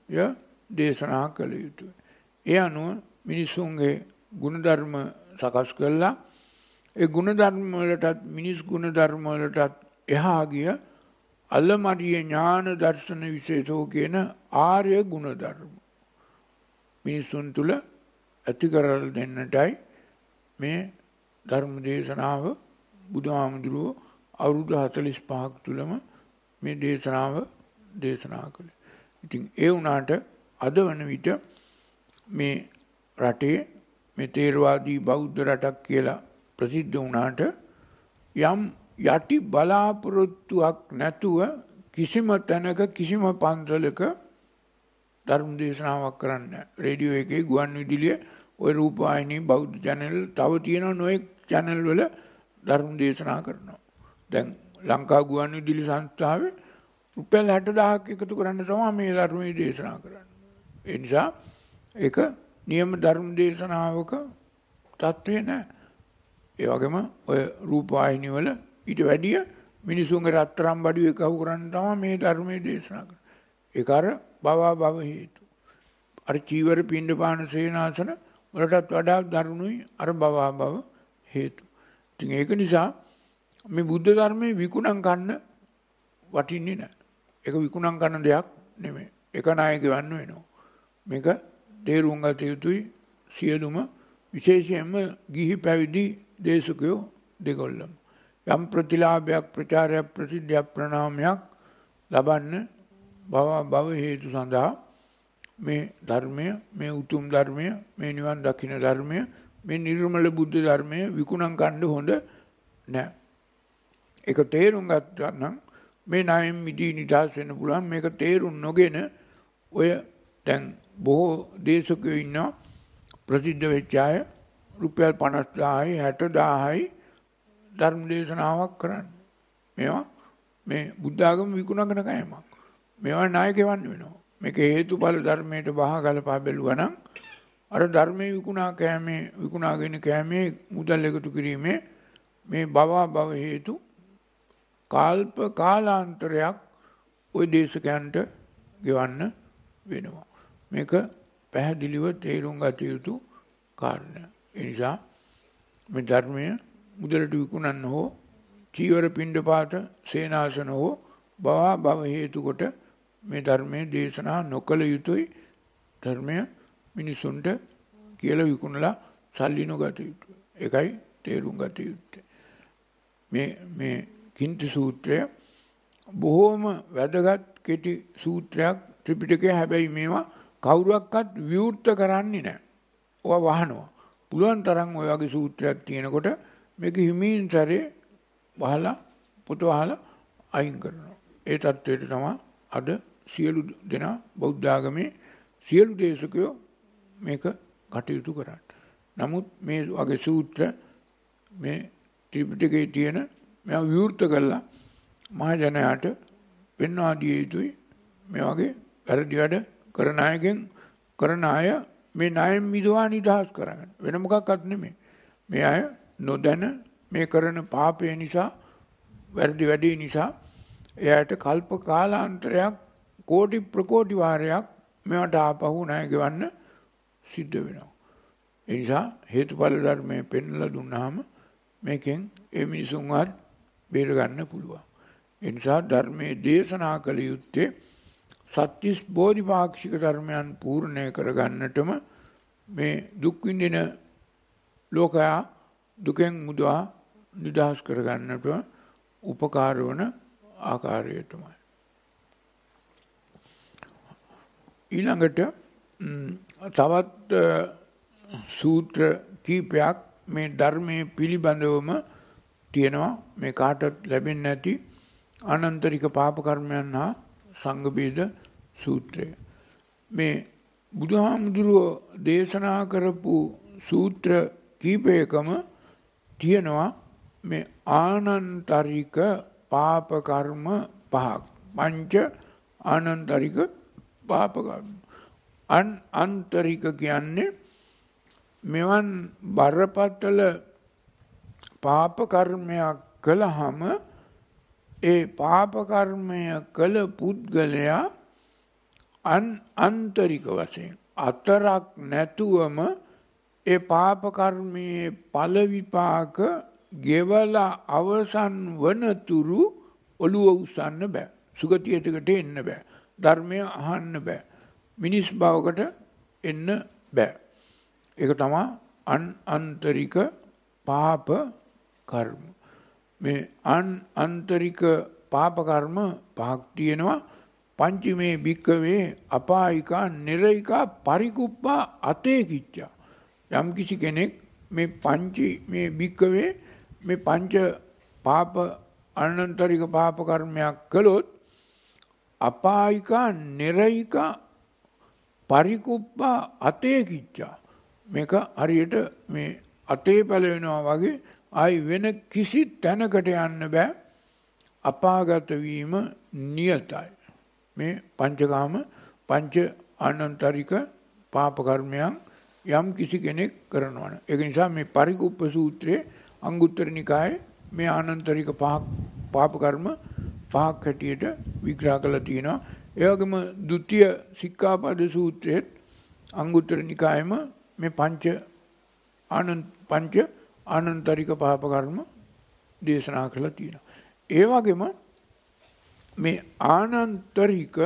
දේශනා කළ යුතුයි. ඒ අනුව මිනිසුන්ගේ ගුණධර්ම සකස් කළා ඒ ගුණධර්ම වලටත් මිනිස් ගුණධර්ම වලටත් එහා ගිය අල්ලමරිය ඥාන දර්ශන විශේෂෝ කියන ආර්ය ගුණධර්ම මිනිසුන් තුල ඇති කරලා දෙන්නටයි මේ ධර්ම දේශනාව බුදුහාමුදුරුවෝ අවුරුදු හතළිස් පහක් තුලම මේ දේශනාව දේශනා කළේ. ඉතින් ඒ වුණාට අද වන විට මේ රටේ මේ තේරවාදී බෞද්ධ රටක් කියලා ප්‍රසිද්ධ වුණාට යම් යටි බලාපොරොත්තුවක් නැතුව කිසිම තැනක කිසිම පන්සලක ධර්ම දේශනාවක් කරන්නේ නැහැ. රේඩියෝ එකේ ගුවන් විදුලිය ඔය රූපවාහිනී බෞද්ධ channel තව තියෙන නොයෙක් channel වල ධර්ම දේශනා කරනවා. දැන් ලංකා ගුවන් විදුලි සංස්ථාවේ රුපියල් හැට දහසක් එකතු කරන්න තමයි මේ ධර්මයේ දේශනා කරන්නේ. ඒ නිසා ඒක නියම ධර්ම දේශනාවක තත්ත්වේ නැහැ. ඒ වගේම ඔය රූපවාහිනී වල ඊට වැඩිය මිනිසුන්ගේ රත්තරන් බඩුවේ කවු කරන්න තමයි මේ ධර්මයේ දේශනා කරන්නේ. ඒක අර භව භව හේතු. අර චීවර පිණ්ඩපාන සේනාසන වලටත් වඩා දරුණුයි අර භව භව හේතු. ඉතින් ඒක නිසා මේ බුද්ධ ධර්මයේ විකුණම් ගන්න වටින්නේ නැහැ. ඒක විකුණම් කරන දෙයක් නෙමෙයි. ඒක නායක වන්න වෙනවා. මේක තේරුම් ගත යුතුයි සියලුම විශේෂයෙන්ම ගිහි පැවිදි දේශකයෝ දෙගොල්ලම. යම් ප්‍රතිලාභයක් ප්‍රචාරයක් ප්‍රසිද්ධියක් ප්‍රණාමයක් ලබන්න භව භව හේතු සඳහා මේ ධර්මය මේ උතුම් ධර්මය මේ නිවන් දකින්න ධර්මය මේ නිර්මල බුද්ධ ධර්මය විකුණම් ගන්න හොඳ නැහැ. ඒක තේරුම් ගත්තා නම් මේ ණයෙන් මිදී නිදහස් වෙන්න පුළුවන්. මේක තේරුම් නොගෙන ඔය දැන් බොහෝ දේශකයෝ ඉන්නවා ප්‍රසිද්ධ වෙච්ච අය රුපියල් පනස් දාහයි හැට දාහයි ධර්ම දේශනාවක් කරන්නේ. මේවා මේ බුද්ධ ආගම විකුණගෙන කෑමක්. මේවා නායක වන්න වෙනවා. මේක හේතුඵල ධර්මයට බහ ගලපා බැලුවා නම් අර ධර්මයේ විකුණා කෑමේ විකුණාගෙන කෑමේ මුදල් එකතු කිරීමේ මේ භව භව හේතු කල්ප කාලාන්තරයක් ওই දේශකයන්ට ගෙවන්න වෙනවා. මේක පැහැදිලිව තේරුම් ගත යුතු කාරණා. ඒ නිසා මේ ධර්මය මුදලට විකුණන්න හෝ චීවර පිණ්ඩපාත සේනාසන හෝ භව භව හේතු කොට මේ ධර්මයේ දේශනා නොකළ යුතුයි. ධර්මය මිනිසුන්ට කියලා විකුණලා සල්ලි නොගත යුතුයි. ඒකයි තේරුම් ගත යුත්තේ. මේ මේ කින්ති සූත්‍රය බොහෝම වැදගත් කෙටි සූත්‍රයක් ත්‍රිපිටකයේ. හැබැයි මේවා කවුරුවක්වත් විවෘත කරන්නේ නැහැ. ඔවා වහනවා. පුළුවන් තරම් ඔය වගේ සූත්‍රයක් තියෙනකොට මේක හිමින් සැරේ වහලා පොත වහලා අයින් කරනවා. ඒ தത്വෙට තමයි අද සියලු දෙනා බෞද්ධ ආගමේ සියලු දේශකයෝ මේක කටයුතු කරන්නේ. නමුත් මේ වගේ සූත්‍ර මේ ත්‍රිපිටකයේ තියෙන මේවා විවෘත කළා මහජනයාට පෙන්වා දිය යුතුයි. මේ වගේ වැරදි වැඩ කරන අයගෙන් කරන අය මේ ණයෙන් මිදවා නිදහස් කරගන්න. වෙන මොකක්වත් නෙමෙයි. මේ අය නොදැන මේ කරන පාපය නිසා වැරදි වැඩේ නිසා එයාට කල්ප කාලාන්තරයක් කෝටි ප්‍රකෝටි වාරයක් මේවට ආපහු ණය ගෙවන්න සිද්ධ වෙනවා. ඒ නිසා හේතුඵල ධර්මයේ පෙන්ලා දුන්නාම මේකෙන් ඒ මිනිසුන්වත් බේර ගන්න පුළුවන්. ඒ නිසා ධර්මයේ දේශනා කළ යුත්තේ සත්‍තිස් බෝධිපාක්ෂික ධර්මයන් පූර්ණය කරගන්නටම මේ දුක් විඳින ලෝකයා දුකෙන් මුදවා නිදහස් කරගන්නට උපකාර වන ආකාරය තමයි. ඊළඟට තවත් සූත්‍ර කීපයක් මේ ධර්මයේ පිළිබඳවම තියෙනවා. මේ කාටත් ලැබෙන්නේ නැති අනන්තරික පාප කර්මයන් හා සංඝ බේද සූත්‍රය. මේ බුදුහාමුදුරුවෝ දේශනා කරපු සූත්‍ර කීපයකම තියෙනවා මේ ආනන්තරික පාප කර්ම පහක්. පංච ආනන්තරික පාප කර්ම. අන් අන්තරික කියන්නේ මෙවන් බරපතල පාප කර්මයක් කළාම ඒ පාප කර්මය කළ පුද්ගලයා අන් අන්තරික වශයෙන් අතරක් නැතුවම ඒ පාප කර්මයේ ඵල විපාක ගෙවලා අවසන් වනතුරු ඔළුව උස්සන්න බෑ. සුගතියටකට එන්න බෑ. ධර්මය අහන්න බෑ. මිනිස් භවකට එන්න බෑ. ඒක තමයි අන් අන්තරික පාප කර්ම. මේ අන් අන්තරික පාප කර්ම පහක් තියෙනවා. පංචමේ භික්කවේ අපායිකා නිරයිකා පරිකුප්පා අතේ කිච්චා. යම් කිසි කෙනෙක් මේ පංචි මේ භික්කවේ මේ පංච පාප අනන්තරික පාප කර්මයක් කළොත් අපායිකා නිරයිකා පරිකුප්පා අතේ කිච්චා. මේක හරියට මේ අතේ පැලවෙනවා වගේ ආයි වෙන කිසි තැනකට යන්න බෑ. අපාගත වීම නියතයි. මේ පංචකාම පංච අනන්තරික පාප කර්මයන් යම් කිසි කෙනෙක් කරනවා නම් ඒක නිසා මේ පරිකුප්ප සූත්‍රයේ අංගුත්තර නිකායේ මේ අනන්තරික පහක් පාප කර්ම පහක් හැටියට විග්‍රහ කරලා තියෙනවා. ඒ වගේම ဒုတိ ය සික්ඛාපද සූත්‍රයේ අංගුත්තර නිකායේම මේ පංච ආනන්ත පංච අනන්තරික පාප කර්ම දේශනා කරලා තියෙනවා. ඒ වගේම මේ ආනන්තරික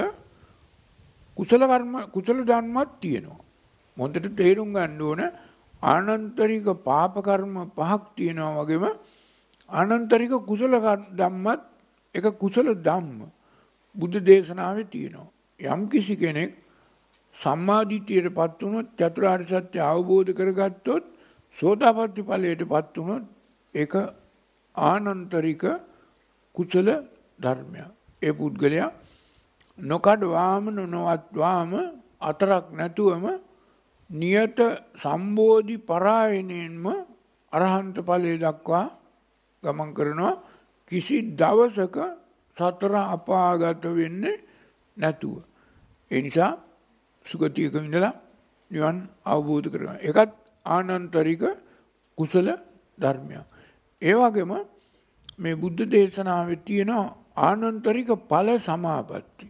කුසල කර්ම කුසල ධර්මත් තියෙනවා. මොන්ට තේරුම් ගන්න ඕන ආනන්තරික පාප කර්ම පහක් තියෙනවා වගේම ආනන්තරික කුසල ධම්මත් එක කුසල ධම්ම බුද්ධ දේශනාවේ තියෙනවා. යම් කිසි කෙනෙක් සම්මාදිටියටපත් වුණොත් චතුරාර්ය සත්‍ය අවබෝධ කරගත්තොත් සෝතාපට්ටි ඵලයටපත් වුණොත් ඒක ආනන්තරික කුසල ධර්මයක්. ඒ පුද්ගලයා නොකඩවාම නොනවත්වාම අතරක් නැතුවම නියත සම්බෝධි පරායනෙන්ම අරහන්ත ඵලය දක්වා ගමන් කරනවා. කිසි දවසක සතර අපාගත වෙන්නේ නැතුව. ඒ නිසා සුගතියක ඉඳලා නිවන් අවබෝධ කරගන්න. ඒකත් ආනන්තරික කුසල ධර්මයක්. ඒ වගේම මේ බුද්ධ දේශනාවේ තියෙන ආනන්තරික ඵල සමාපatti.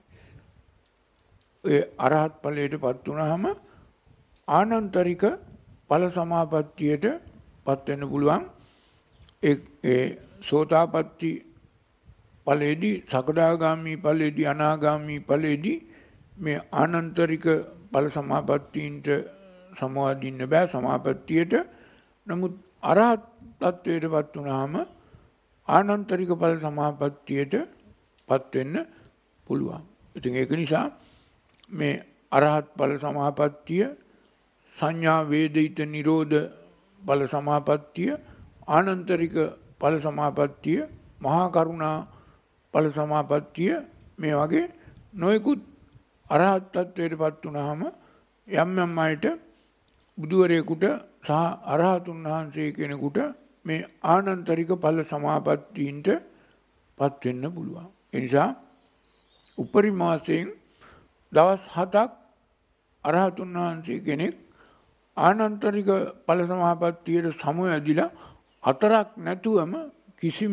ඒ අරහත් ඵලයටපත් වුණාම ආනන්තරික ඵල සමාපත්තියටපත් වෙන්න පුළුවන්. ඒ ඒ සෝතාපට්ටි ඵලයේදී සකදාගාමි ඵලයේදී අනාගාමි ඵලයේදී මේ ආනන්තරික ඵල සමාපත්තීන්ට සමවදින්න බෑ සමාපත්තියට. නමුත් අරහත් තත්වයටපත් වුණාම ආනන්තරික ඵල සමාපත්තියටපත් වෙන්න පුළුවන්. ඉතින් ඒක නිසා මේ අරහත් ඵල සමාපත්තිය සංඥා වේදිත නිරෝධ ඵල සමාපත්තිය ආනන්තරික ඵල සමාපත්තිය මහා කරුණා ඵල සමාපත්තිය මේ වගේ නොයෙකුත් අරහත් තත්වයටපත් වුණාම යම් යම් අයට බුදුවරයෙකුට සහ අරහතුන් වහන්සේ කෙනෙකුට මේ ආනන්තරික ඵල සමාපත්තීන්ට පත් වෙන්න පුළුවන්. ඒ නිසා උපරිම වශයෙන් දවස් හතක් අරහතුන් වහන්සේ කෙනෙක් ආනන්තරික ඵල සමාපත්තියට සමුයදිලා අතරක් නැතුවම කිසිම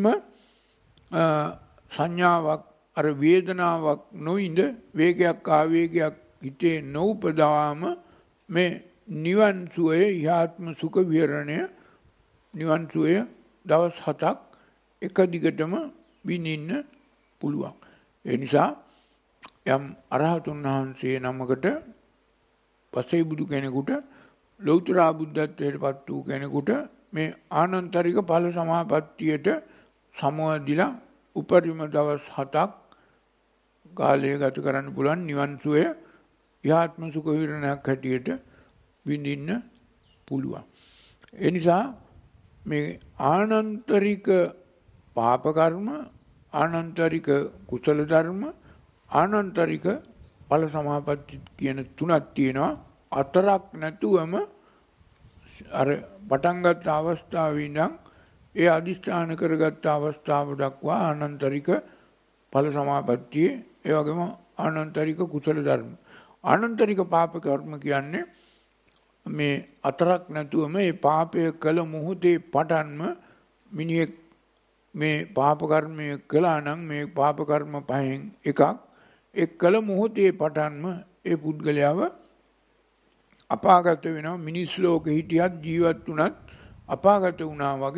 සංඥාවක් අර වේදනාවක් නොඉඳ වේගයක් ආවේගයක් හිතේ නොඋපදාම මේ නිවන් සුවය යාත්ම සුඛ විහරණය නිවන් සුවය දවස් හතක් එක දිගටම විඳින්න පුළුවන්. ඒ නිසා යම් අරහතුන් වහන්සේ නමකට පසේ බුදු කෙනෙකුට ලෞතර බුද්ධත්වයට පත් වූ කෙනෙකුට මේ ආනන්තරික ඵල සමාපත්තියට සමවදිලා උපරිම දවස් හතක් කාලය ගත කරන්න පුළුවන් නිවන් සුවය යාත්ම සුඛ විහරණයක් හැටියට විඳින්න පුළුවන්. ඒ නිසා මේ ආනන්තරික පාප කර්ම ආනන්තරික කුසල ධර්ම ආනන්තරික ඵල සමාපatti කියන තුනක් තියෙනවා. අතරක් නැතුවම අර පටන් ගත්ත අවස්ථාවේ ඉඳන් ඒ අදිස්ථාන කරගත්ත අවස්ථාව දක්වා ආනන්තරික ඵල සමාපත්තියේ ඒ වගේම ආනන්තරික කුසල ධර්ම ආනන්තරික පාප කර්ම කියන්නේ මේ අතරක් නැතුවම මේ පාපය කළ මොහොතේ පටන්ම මිනිහෙක් මේ පාප කර්මය කළා නම් මේ පාප කර්ම පහෙන් එකක් ඒ කළ මොහොතේ පටන්ම ඒ පුද්ගලයාව අපාගත වෙනවා. මිනිස් ලෝකෙ හිටියත් ජීවත් වුණත් අපාගත වුණා වගේ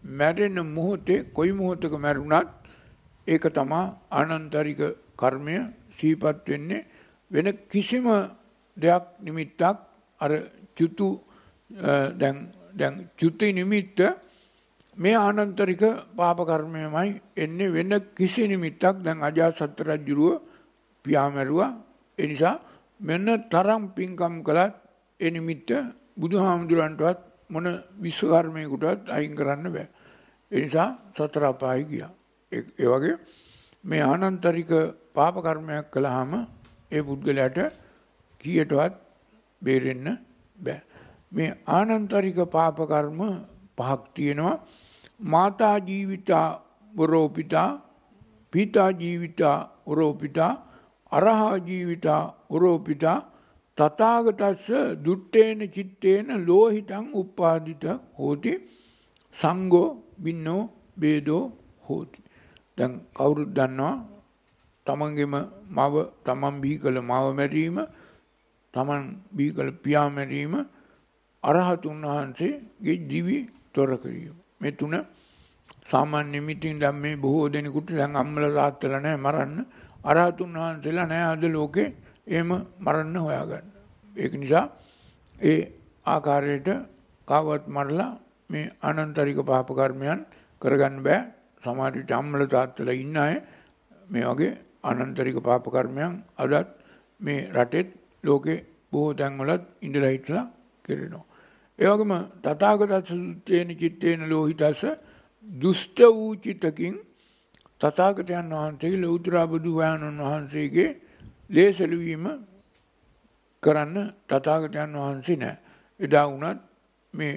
මැරෙන මොහොතේ කොයි මොහොතක මැරුණත් ඒක තමයි ආනන්තරික කර්මය සීපත් වෙන්නේ. වෙන කිසිම දෙයක් නිමිත්තක් අර චුතු දැන් දැන් චුති නිමිත්ත මේ ආනන්තරික පාප කර්මයමයි එන්නේ. වෙන කිසි නිමිත්තක් දැන් අජාසත් රජුව පියාමරුවා. ඒ නිසා මෙන්න තරම් පින්කම් කළත් ඒ නිමිත්ත බුදුහාමුදුරන්ටවත් මොන විශ්වකර්මයකටවත් අයින් කරන්න බෑ. ඒ නිසා සතර අපායි ගියා. ඒ වගේ මේ ආනන්තරික පාප කර්මයක් කළාම ඒ පුද්ගලයාට කීයටවත් බේරෙන්න බෑ. මේ ආනන්තරික පාප කර්ම පහක් තියෙනවා. මාතා ජීවිතා වරෝපිතා, පිතා ජීවිතා වරෝපිතා, අරහා ජීවිතා වරෝපිතා, තථාගතස්ස දුට්ඨේන චිත්තේන ලෝහිතං උප්පාදිත හෝති සංඝෝ වින්නෝ වේදෝ හෝති. දැන් කවුරුත් දන්නවා තමන්ගේම මව තමන් බිහි කළ මව මැරීම, තමන් බිහි කළ පියා මැරීම, අරහතුන් වහන්සේගේ දිවි තොර කිරීම. මේ තුන සාමාන්‍ය මිටින් දැන් මේ බොහෝ දෙනෙකුට දැන් අම්මලා තාත්තලා නැහැ මරන්න. අරහතුන් වහන්සේලා නැහැ අද ලෝකේ එහෙම මරන්න හොයාගන්න. ඒක නිසා ඒ ආකාරයට කවවත් මරලා මේ අනන්තරික පාප කර්මයන් කරගන්න බෑ. සමහර විට අම්මලා තාත්තලා ඉන්න අය මේ වගේ අනන්තරික පාප කර්මයන් අදත් මේ රටෙත් ලෝකේ බොහෝ තැන්වලත් ඉඳලා හිටලා කරනවා. ඒ වගේම තථාගතස්ස සුත්තේන චිත්තේන ලෝහිතස්ස දුෂ්ට වූ චිතකින් තථාගතයන් වහන්සේගේ ලෞතර බුදු වහන්සේගේ ලේසළු වීම කරන්න තථාගතයන් වහන්සේ නැහැ. එදා වුණත් මේ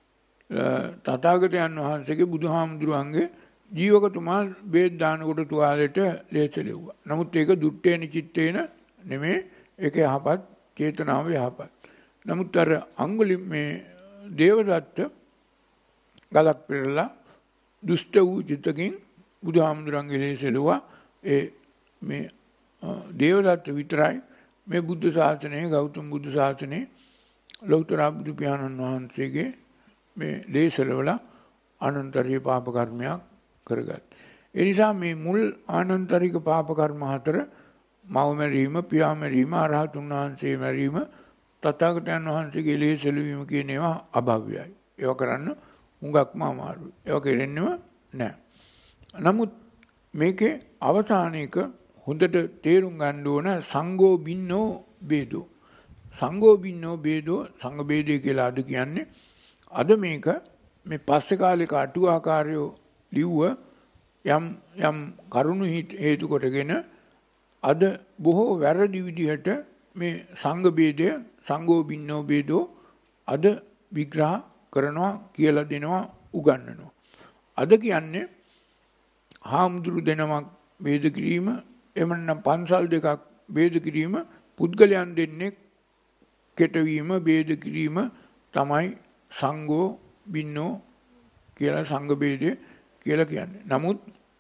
තථාගතයන් වහන්සේගේ බුදුහාමුදුරුවන්ගේ ජීවකතුමා බේත් දානකොට තුවාලෙට ලේසලෙව්වා. නමුත් ඒක දුට්ඨේන චිත්තේන නෙමෙයි, ඒක යහපත් චේතනාව යහපත්. නමුත් අර අඟුලි මේ දේවදත්ත ගලක් පෙරලා දුෂ්ට වූ චිත්තකින් බුදුහාමුදුරන්ගේ ලේසලුවා. ඒ මේ දේවදත්ත විතරයි මේ බුද්ධ ශාසනයේ, ගෞතම බුදු ශාසනයේ ලෞතර බුදු පියාණන් වහන්සේගේ මේ ලේසලවල අනන්තරික පාප කර්මයක් කරගත්. ඒ නිසා මේ මුල් ආනන්තරික පාප කර්ම හතර මව මැරීම, පියා මැරීම, අරහතුන් වහන්සේ මැරීම, තථාගතයන් වහන්සේගේ ලේසලු වීම කියන ඒවා අභව්‍යයි. ඒවා කරන්න හුඟක්ම අමාරුයි. ඒවා කෙරෙන්නේම නැහැ. නමුත් මේකේ අවසානයේක හොඳට තේරුම් ගන්න ඕන සංඝෝ බින්නෝ බේදෝ. සංඝෝ බින්නෝ බේදෝ සංඝ බේදේ කියලා අද කියන්නේ. අද මේක මේ පස්සේ කාලේක අටුවාකාරයෝ ලිව්ව යම් යම් කරුණු හේතු කොටගෙන අද බොහෝ වැරදි විදිහට මේ සංඝ බේදය, සංඝෝ බින්නෝ බේදෝ අද විග්‍රහ කරනවා, කියලා දෙනවා, උගන්වනවා. අද කියන්නේ හාමුදුරු දෙනමක් බේද කිරීම, එමන්නම් පන්සල් දෙකක් බේද කිරීම, පුද්ගලයන් දෙන්නෙක් කෙටවීම, බේද කිරීම තමයි සංඝෝ බින්නෝ කියලා සංඝ බේදය කියලා කියන්නේ. නමුත්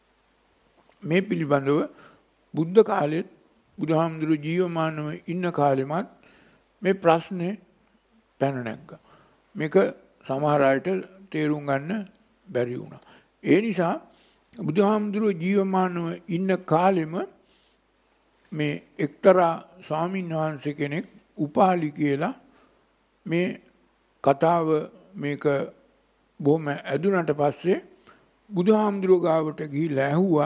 මේ පිළිබඳව බුද්ධ කාලෙත් බුදුහාමුදුරු ජීවමානව ඉන්න කාලෙමත් මේ ප්‍රශ්නේ පැන නැග්ගා. මේක සමහර අයට තේරුම් ගන්න බැරි වුණා. ඒ නිසා බුදුහාමුදුරු ජීවමානව ඉන්න කාලෙම මේ එක්තරා ස්වාමීන් වහන්සේ කෙනෙක් උපාලි කියලා මේ කතාව මේක බොහොම ඇදුනට පස්සේ බුදුහාමුදුරුව ගාවට ගිහිල්ලා ඇහුවා,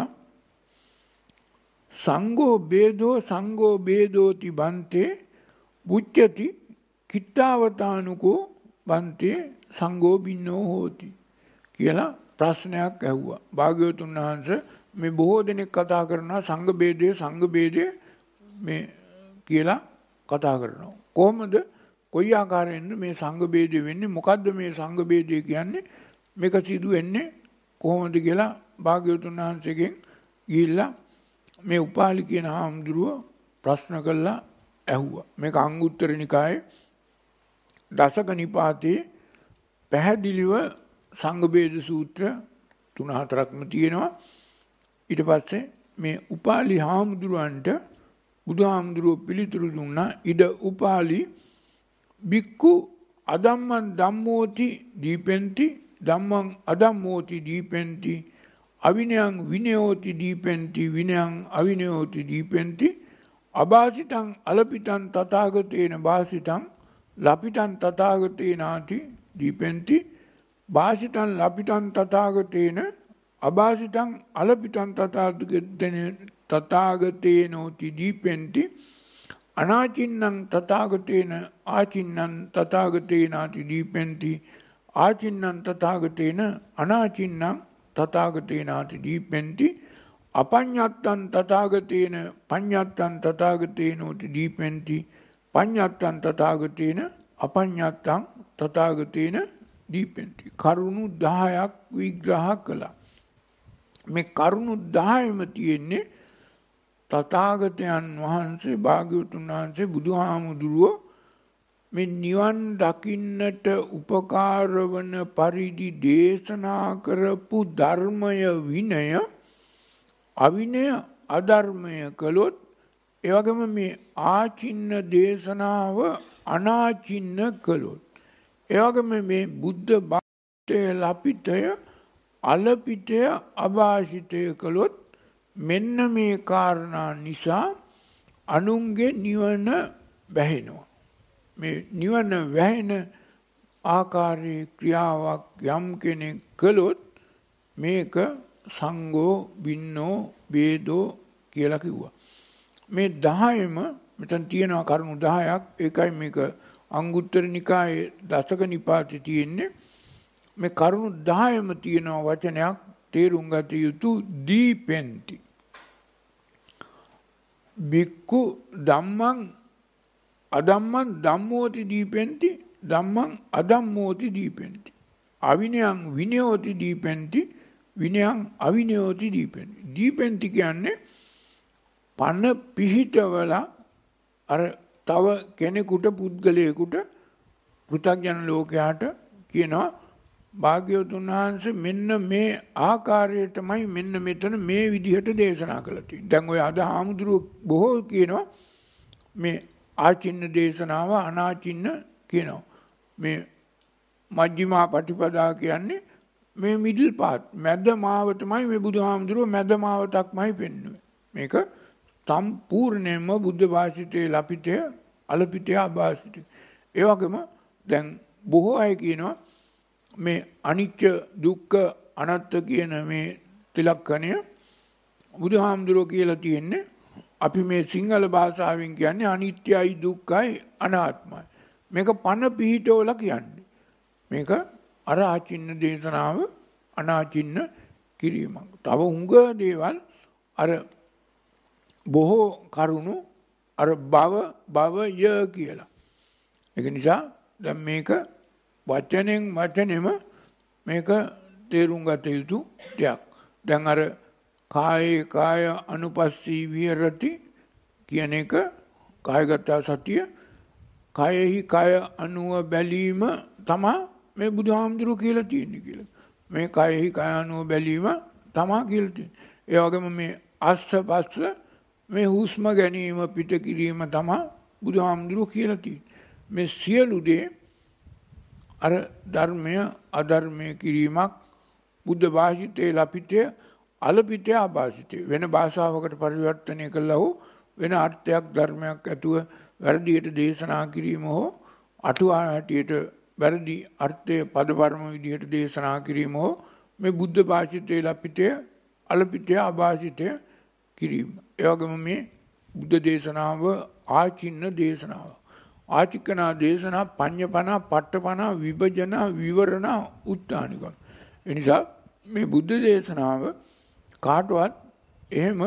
සංඝෝ බේදෝ සංඝෝ බේදෝති බන්තේ බුච්චති කිත්තාවතානුකෝ බන්තේ සංඝෝ බින්නෝ හෝති කියලා ප්‍රශ්නයක් ඇහුවා. භාග්‍යවතුන් වහන්සේ මේ බොහෝ දෙනෙක් කතා කරනවා සංඝ බේදය සංඝ බේදය මේ කියලා කතා කරනවා. කොහොමද, කොයි ආකාරයෙන්ද මේ සංඝ බේදය වෙන්නේ, මොකද්ද මේ සංඝ බේදය කියන්නේ, මේක සිදු වෙන්නේ කොහොමද කියලා භාග්‍යවතුන් වහන්සේගෙන් ගිහිල්ලා මේ උපාලි කියන හාමුදුරුව ප්‍රශ්න කළා ඇහුවා. මේක අංගුත්තර නිකායේ දසක නිපාතේ පැහැදිලිව සංඝ බේද සූත්‍ර තුන හතරක්ම තියෙනවා. ඊට පස්සේ මේ උපාලි හාමුදුරුවන්ට බුදුහාමුදුරුව පිළිතුරු දුන්නා, ඉද උපාලි බික්කු අදම්මන් ධම්මෝති දීපෙන්ති ධම්මං අධම්මෝති දීපෙන්ති අවිනයං විනයෝති දීපෙන්ති විනයං අවිනයෝති දීපෙන්ති අභාසිතං අලපිතං තථාගතේන භාසිතං ලපිතං තථාගතේනාති දීපෙන්ති භාසිතං ලපිතං තථාගතේන අභාසිතං අලපිතං තථාගතේන තථාගතේනෝති දීපෙන්ති අනාචින්නං තථාගතේන ආචින්නං තථාගතේනාති දීපෙන්ති ආචින්නං තථාගතේන අනාචින්නං තථාගතේනාති දීපෙන්ති අපඤ්ඤත්තං තථාගතේන පඤ්ඤත්තං තථාගතේනෝති දීපෙන්ති පඤ්ඤත්තං තථාගතේන අපඤ්ඤත්තං තථාගතේන දීපෙන්ති. කරුණු දහයක් විග්‍රහ කළා. මේ කරුණු දහයම තියෙන්නේ තථාගතයන් වහන්සේ භාග්‍යවතුන් වහන්සේ බුදුහාමුදුරුවෝ මේ නිවන් දකින්නට උපකාර වන පරිදි දේශනා කරපු ධර්මය විනය අවිනය අධර්මය කළොත් ඒ වගේම මේ ආචින්න දේශනාව අනාචින්න කළොත් ඒ වගේම මේ බුද්ධ භාෂිතය ලපිතය අලපිතය අභාෂිතය කළොත් මෙන්න මේ කාරණා නිසා අනුන්ගේ නිවන වැහෙනවා. මේ නිවන වැහෙන ආකාරයේ ක්‍රියාවක් යම් කෙනෙක් කළොත් මේක සංඝෝ බින්නෝ වේදෝ කියලා කිව්වා. මේ දහයම මෙතන තියෙනවා කරුණු දහයක්. ඒකයි මේක අංගුත්තර නිකායේ දසක නිපාතේ තියෙන්නේ. මේ කරුණු දහයම තියෙනවා වචනයක් තේරුම් ගත යුතු දීපෙන්ති. බික්කු ධම්මං අධම්මං ධම්මෝති දීපෙන්ති ධම්මං අධම්මෝති දීපෙන්ති අවිනයං විනයෝති දීපෙන්ති විනයං අවිනයෝති දීපෙන්ති. දීපෙන්ති කියන්නේ පන පිහිටවල අර තව කෙනෙකුට පුද්ගලයෙකුට පෘථග්ජන ලෝකයාට කියනවා භාග්‍යවතුන් වහන්සේ මෙන්න මේ ආකාරයටමයි මෙන්න මෙතන මේ විදිහට දේශනා කළා තියෙන්නේ. දැන් ඔය අද හාමුදුරුවෝ බොහෝ කියනවා මේ ආචින්න දේශනාව අනාචින්න කියනවා. මේ මජ්ක්‍ධිමා පටිපදා කියන්නේ මේ මිඩල් පාත් මැද මාවතමයි මේ බුදුහාමුදුරුවෝ මැද මාවතක්මයි පෙන්වන්නේ. මේක සම්පූර්ණයෙන්ම බුද්ධ භාෂිතයේ ලපිතය අලපිතය අභාෂිතය. ඒ වගේම දැන් බොහෝ අය කියනවා මේ අනිච්ච දුක්ඛ අනාත්ත කියන මේ තිලක්ෂණය බුදුහාමුදුරුවෝ කියලා තියෙන්නේ අපි මේ සිංහල භාෂාවෙන් කියන්නේ අනිත්‍යයි දුක්ඛයි අනාත්මයි. මේක පන පිහිටවල කියන්නේ. මේක අර ආචින්න දේශනාව අනාචින්න කිරීමක්. තව උංග දේවල් අර බොහෝ කරුණු අර භව භවය කියලා. ඒක නිසා දැන් මේක වචනෙන් වචනෙම මේක තේරුම් ගත යුතු දෙයක්. දැන් අර කායේ කාය අනුපස්සී විහෙරති කියන එක කායගත සතිය කායෙහි කාය අනුව බැලීම තමයි මේ බුදුහාමුදුරුවෝ කියලා තියෙන්නේ කියලා. මේ කායෙහි කාය අනුව බැලීම තමයි කියලා තියෙන්නේ. ඒ වගේම මේ අස්ස පස්ස මේ හුස්ම ගැනීම පිට කිරීම තමයි බුදුහාමුදුරුවෝ කියලා තියෙන්නේ. මේ සියලු දේ අර ධර්මය අධර්මය කිරීමක් බුද්ධ භාෂිතයේ ලපිතය අලපිතය අභාෂිතය වෙන භාෂාවකට පරිවර්තනය කළා හෝ වෙන අර්ථයක් ධර්මයක් ඇතුව වැරදියට දේශනා කිරීම හෝ අටුවා හැටියට වැරදි අර්ථය පදපරම විදිහට දේශනා කිරීම හෝ මේ බුද්ධ භාෂිතයේ ලපිතය අලපිතය අභාෂිතය කිරීම. ඒ වගේම මේ බුද්ධ දේශනාව ආචින්න දේශනාව. ආචිකනා දේශනා පඤ්ඤපන පට්ඨපන විභජන විවරණ උත්තානික. ඒ නිසා මේ බුද්ධ දේශනාව කාටවත් එහෙම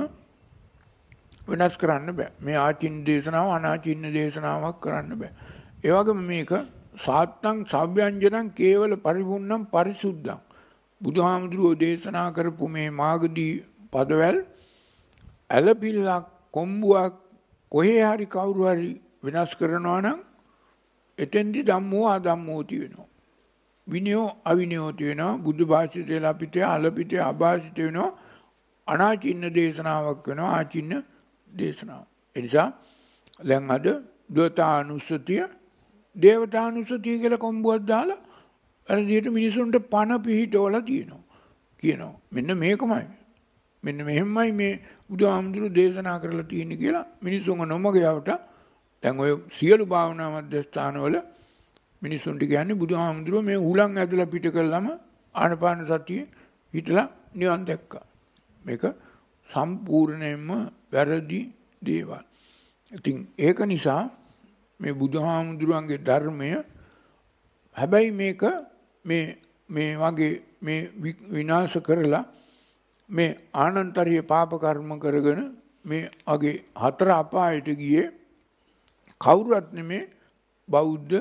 වෙනස් කරන්න බෑ. මේ ආචින්න දේශනාව අනාචින්න දේශනාවක් කරන්න බෑ. ඒ වගේම මේක සාත්තං සව්‍යංජනං කේවල පරිපූර්ණං පරිසුද්ධං. බුදුහාමුදුරුවෝ දේශනා කරපු මේ මාගදී පදවැල් ඇලපිල්ලක් කොම්බුවක් කොහේ හරි කවුරු හරි විනාශ කරනවා නම් එතෙන්දි ධම්මෝ අධම්මෝති වෙනවා. විනයෝ අවිනයෝති වෙනවා. බුද්ධ භාෂිතේ ලපිතේ අලපිතේ අභාෂිතේ වෙනවා. අනාචින්න දේශනාවක් වෙනවා. ආචින්න දේශනාව. ඒ නිසා දැන් අද ද්වතානුස්සතිය දේවතානුස්සතිය කියලා කොම්බුවක් දාලා අර විදිහට මිනිසුන්ට පණ පිහිටවලා තියෙනවා. කියනවා මෙන්න මේකමයි. මෙන්න මෙහෙමයි මේ බුදුහාමුදුරුවෝ දේශනා කරලා තියෙන්නේ කියලා මිනිසුන්ව නොමග යවට දැන් ඔය සියලු භාවනා මධ්‍යස්ථානවල මිනිසුන්ට කියන්නේ බුදුහාමුදුරුවෝ මේ උලන් ඇදලා පිට කළාම ආනපාන සතිය හිටලා නිවන් දැක්කා. මේක සම්පූර්ණයෙන්ම වැරදි දේවල්. ඉතින් ඒක නිසා මේ බුදුහාමුදුරුවන්ගේ ධර්මය හැබැයි මේක මේ මේ වගේ මේ විනාශ කරලා මේ ආනන්තරීය පාප කර්ම කරගෙන මේ වගේ හතර අපායට ගියේ කවුරුත් නෙමේ බෞද්ධ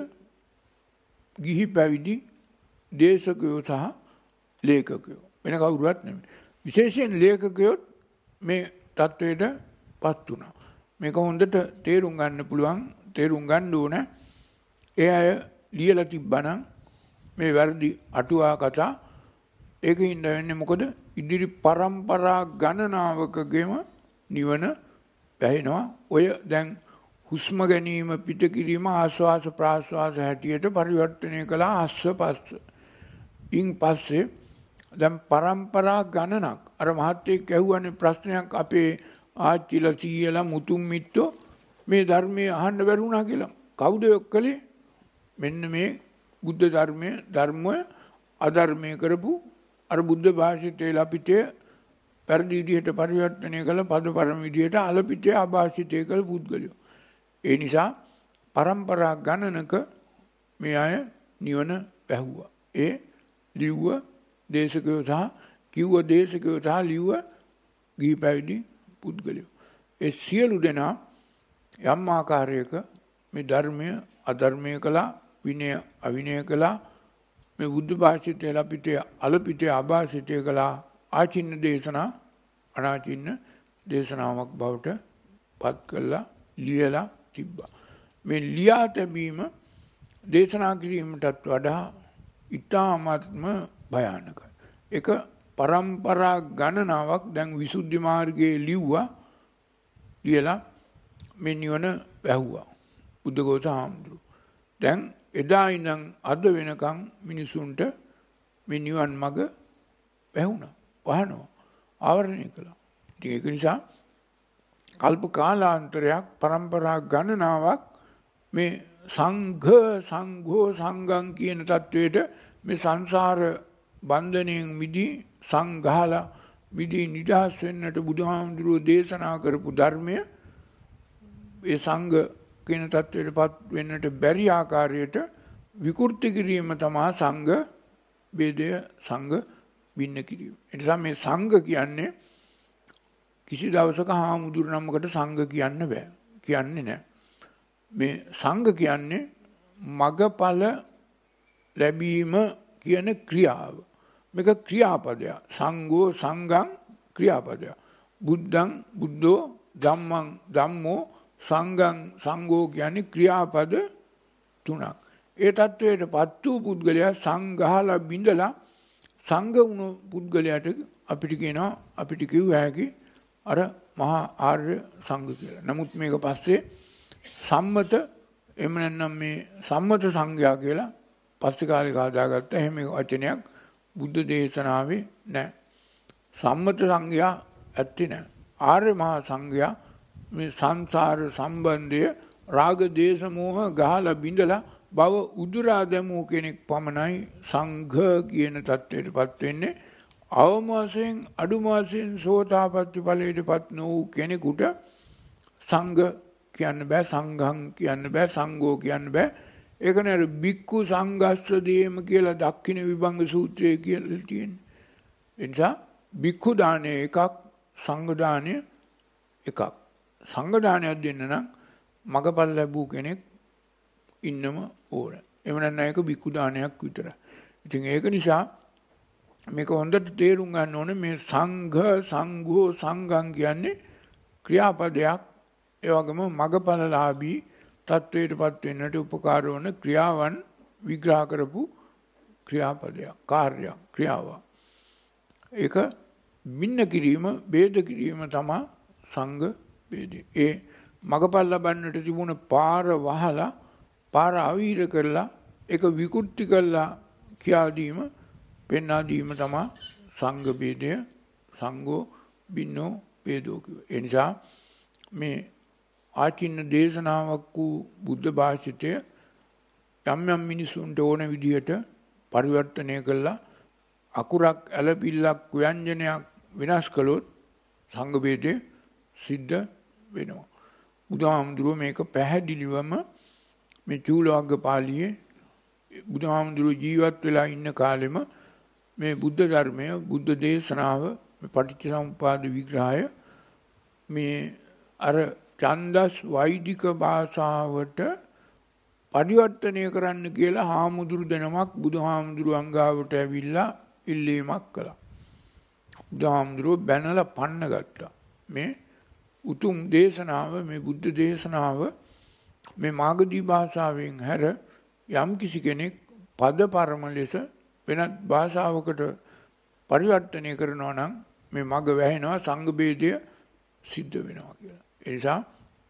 ගිහි පැවිදි දේශකයෝ සහ ලේඛකයෝ වෙන කවුරුත් නෙමෙයි. විශේෂයෙන් ලේඛකයෝ මේ தത്വයට පත් වුණා. මේක හොඳට තේරුම් ගන්න පුළුවන් තේරුම් ගන්න ඕන. ඒ අය ලියලා තිබ්බනම් මේ වැරදි අටුවා කතා ඒකින් වෙන්නේ මොකද ඉදිරි પરම්පරා ගණනාවකගෙම නිවන පැහැෙනවා. ඔය දැන් හුස්ම ගැනීම පිට කිරීම ආශ්වාස ප්‍රාශ්වාස හැටියට පරිවර්තනය කළා අස්ස පස්ස. ඉන් පස්සේ දැන් પરම්පරා ගණනක් අර මහත්තයෙක් ඇහුවනේ ප්‍රශ්නයක් අපේ ආච්චිලා සීයලා මුතුන් මිත්තෝ මේ ධර්මයේ අහන්න බැරුණා කියලා. කවුද ඔක්කලේ? මෙන්න මේ බුද්ධ ධර්මයේ ධර්මය අධර්මය කරපු අර බුද්ධ භාෂිතේ ලපිතේ පරිදි විදියට පරිවර්තනය කළ පද පරම විදියට අලපිතේ අභාෂිතේ කළ පුද්ගලයෝ. ඒ නිසා પરම්පරා ගණනක මේ අය නිවන වැහුවා. ඒ ලිව්ව දේශකයෝ සහ කිව්ව දේශකයෝ සහ ලිව්ව ගිහි පැවිදි පුද්ගලයෝ. ඒ සියලු දෙනා යම් ආකාරයක මේ ධර්මය අධර්මය කළා, විනය අවිනය කළා, මේ බුද්ධ භාෂිතය ලපිතේ අලපිතේ අභාෂිතය කළා. ආචින්න දේශනා අනාචින්න දේශනාවක් බවට පත් කළා ලියලා තිබ්බා. මේ ලියා තැබීම දේශනා කිරීමටත් වඩා ඉතාමත්ම භයානකයි. ඒක પરම්පරා ගණනාවක් දැන් විසුද්ධි මාර්ගයේ ලිව්වා ලියලා මේ නිවන වැහුවා බුද්ධඝෝෂ හාමුදුරුවෝ. දැන් එදා ඉඳන් අද වෙනකන් මිනිසුන්ට මේ නිවන් මඟ වැහුණා, වහනවා, ආවරණය කළා. ඉතින් ඒක නිසා කල්ප කාලාන්තරයක් પરම්පරා ගණනාවක් මේ සංඝ සංඝෝ සංඝං කියන தത്വයට මේ සංසාර බන්ධණයෙන් මිදී සංඝාලා මිදී නිදහස් වෙන්නට බුදුහාමුදුරුවෝ දේශනා කරපු ධර්මය ඒ සංඝ කියන தത്വයටපත් වෙන්නට බැරි ආකාරයට විකෘති කිරීම තමයි සංඝ ભેදය සංඝ බින්න කිරීම. ඒ නිසා මේ සංඝ කියන්නේ කිසි දවසක හාමුදුරු නමකට සංඝ කියන්න බෑ. කියන්නේ නැහැ. මේ සංඝ කියන්නේ මගඵල ලැබීම කියන ක්‍රියාව. මේක ක්‍රියාපදයක්. සංඝෝ සංඝං ක්‍රියාපදයක්. බුද්ධං බුද්ධෝ ධම්මං ධම්මෝ සංඝං සංඝෝ කියන්නේ ක්‍රියාපද තුනක්. ඒ தത്വයටපත් වූ පුද්ගලයා සංඝහලා බිඳලා සංඝ වුණු පුද්ගලයාට අපිට කියනවා අපිට කිව්ව හැකි අර මහා ආර්ය සංඝ කියලා. නමුත් මේක පස්සේ සම්මත එහෙම නැත්නම් මේ සම්මත සංඝයා කියලා පස්සේ කාලේ හදාගත්ත එහෙම වචනයක් බුද්ධ දේශනාවේ නැහැ. සම්මත සංඝයා ඇත්තේ නැහැ. ආර්ය මහා සංඝයා මේ සංසාර සම්බන්ධය රාග දේශ මොහ ගහලා බිඳලා බව උදුරා දැමූ කෙනෙක් පමණයි සංඝ කියන தත්ත්වයටපත් වෙන්නේ. අවම වශයෙන් අඩුම වශයෙන් සෝතාපට්ටි ඵලයටපත් නොවූ කෙනෙකුට සංඝ කියන්න බෑ, සංඝං කියන්න බෑ, සංඝෝ කියන්න බෑ. ඒක නේද බික්කු සංඝස්ස දේම කියලා දක්ඛින විභංග සූත්‍රයේ කියලා තියෙන්නේ. ඒ නිසා බික්කු දාණය එකක්, සංඝ දාණය එකක්. සංඝ දානයක් දෙන්න නම් මගපල් ලැබූ කෙනෙක් ඉන්නම ඕන. එහෙම නැත්නම් ඒක බික්කු දානයක් විතරයි. ඉතින් ඒක නිසා මේක හොඳට තේරුම් ගන්න ඕනේ මේ සංඝ සංඝෝ සංඝං කියන්නේ ක්‍රියාපදයක්. ඒ වගේම මගපලලාභී තත්වයටපත් වෙන්නට උපකාර වන ක්‍රියාවන් විග්‍රහ කරපු ක්‍රියාපදයක්, කාර්යයක්, ක්‍රියාවක්. ඒක බින්න කිරීම, ભેද කිරීම තමයි සංඝ ભેදය. ඒ මගපල් ලබන්නට තිබුණ පාර වහලා, පාර අවීර කරලා, ඒක විකෘති කරලා කියා දීම පෙන්වා දීම තමයි සංඝ ભેදය සංඝෝ බින්නෝ ભેදෝ කියව. ඒ නිසා මේ ආචින්න දේශනාවක් වූ බුද්ධ භාෂිතය යම් යම් මිනිසුන්ට ඕන විදිහට පරිවර්තනය කළා අකුරක් ඇලපිල්ලක් ව්‍යංජනයක් විනාශ කළොත් සංඝ ભેදය සිද්ධ වෙනවා. බුදුහාමුදුරුව මේක පැහැදිලිවම මේ චූලවග්ග පාළියේ බුදුහාමුදුරුව ජීවත් වෙලා ඉන්න කාලෙම මේ බුද්ධ ධර්මය බුද්ධ දේශනාව මේ පටිච්චසමුප්පාද විග්‍රහය මේ අර ඡන්දස් වෛදික භාෂාවට පරිවර්තනය කරන්න කියලා හාමුදුරු දෙනමක් බුදුහාමුදුරුවන් ගාවට ඇවිල්ලා ඉල්ලීමක් කළා. බුදුහාමුදුරුව බැනලා පන්න ගත්තා. මේ උතුම් දේශනාව මේ බුද්ධ දේශනාව මේ මාගදී භාෂාවෙන් හැර යම් කිසි කෙනෙක් පද පරම ලෙස වෙනත් භාෂාවකට පරිවර්තනය කරනවා නම් මේ මග වැහෙනවා සංඝ ભેදය සිද්ධ වෙනවා කියලා. ඒ නිසා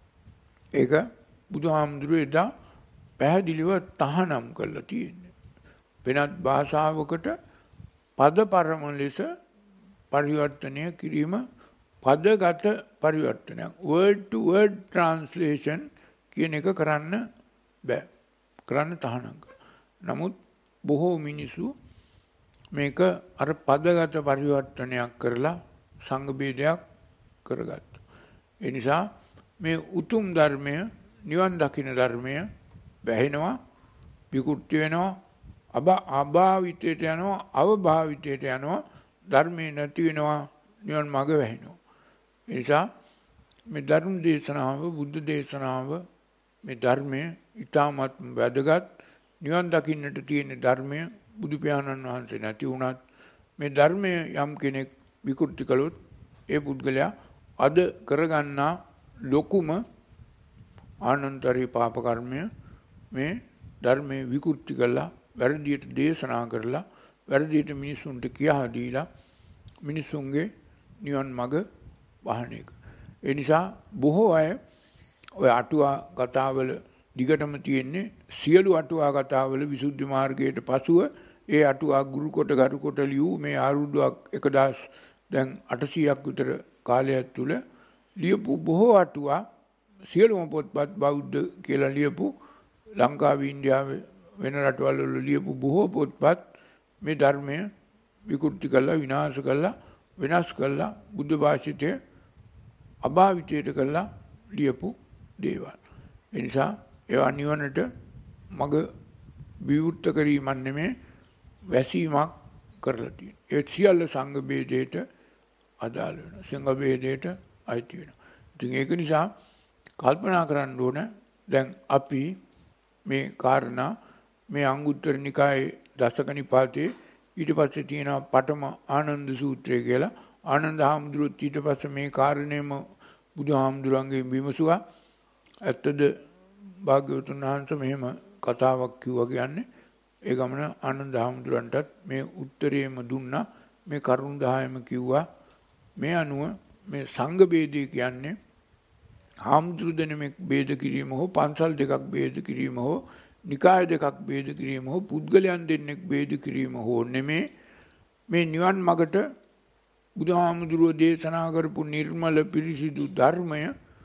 ඒක බුදුහාමුදුරුවෝ එදා පැහැදිලිව තහනම් කරලා තියෙන්නේ. වෙනත් භාෂාවකට පද පරම ලෙස පරිවර්තනය කිරීම පදගත පරිවර්තනයක් word to word translation කියන එක කරන්න බෑ. කරන්න තහනම් කරනවා. නමුත් බොහෝ මිනිසු මේක අර පදගත පරිවර්තනයක් කරලා සංඝ ભેදයක් කරගත්තා. ඒ නිසා මේ උතුම් ධර්මය නිවන් දකින්න ධර්මය වැහෙනවා විකෘති වෙනවා අබ අභාවිතයට යනවා අවභාවිතයට යනවා ධර්මේ නැති වෙනවා නිවන් මාර්ග වැහෙනවා. ඒ නිසා මේ ධර්ම දේශනාව බුද්ධ දේශනාව මේ ධර්මය ඊටමත් වැදගත් නිවන් දකින්නට තියෙන ධර්මය බුදු පියාණන් වහන්සේ නැති වුණත් මේ ධර්මය යම් කෙනෙක් විකෘති කළොත් ඒ පුද්ගලයා අද කරගන්නා ලොකුම ආනන්තරී පාප කර්මය මේ ධර්මයේ විකෘති කළා වැරදියට දේශනා කරලා වැරදියට මිනිසුන්ට කියා දීලා මිනිසුන්ගේ නිවන් මඟ වහන එක. ඒ නිසා බොහෝ අය ඔය අටුවා කතාවල දිගටම තියෙන්නේ සියලු අටුවා කතාවල විසුද්ධි මාර්ගයට පසුව ඒ අටුවා ගුරු කොට ගරු කොට ලියූ මේ ආරුද්දක් එකදාස් දැන් අටසීයක් විතර කාලයක් තුල ලියපු බොහෝ අටුවා සියලුම පොත්පත් බෞද්ධ කියලා ලියපු ලංකාවේ ඉන්දියාවේ වෙන රටවල් වල ලියපු බොහෝ පොත්පත් මේ ධර්මය විකෘති කළා විනාශ කළා වෙනස් කළා බුද්ධ භාෂිතය අභාවිතයට කළා ලියපු දේවල්. ඒ නිසා ඒවා නිවනට මග විවෘත කිරීමක් නෙමෙයි වැසීමක් කරලා තියෙනවා. ඒ සියල්ල සංඝ ભેදයට අදාළ වෙනවා. සංඝ ભેදයට අයිති වෙනවා. ඉතින් ඒක නිසා කල්පනා කරන්න ඕන දැන් අපි මේ කාරණා මේ අංගුත්තර නිකායේ දසක නිපාතේ ඊට පස්සේ තියෙනවා පඨම ආනන්ද සූත්‍රය කියලා. ආනන්ද හාමුදුරුවෝ ඊට පස්සේ මේ කාරණේම බුදුහාමුදුරන්ගෙන් විමසුවා. ඇත්තද භාග්‍යවතුන් වහන්සේ මෙහෙම කතාවක් කිව්වා කියන්නේ? ඒ ගමන ආනන්ද හාමුදුරන්ටත් මේ උත්තරේම දුන්නා. මේ කරුණ දහයම කිව්වා. මේ අනුව මේ සංඝ ભેදය කියන්නේ හාමුදුරු දෙනෙක් ભેද කිරීම හෝ පන්සල් දෙකක් ભેද කිරීම හෝ නිකාය දෙකක් ભેද කිරීම හෝ පුද්ගලයන් දෙන්නෙක් ભેද කිරීම හෝ නෙමේ මේ නිවන් මගට බුදුහාමුදුරුවෝ දේශනා කරපු නිර්මල පිරිසිදු ධර්මය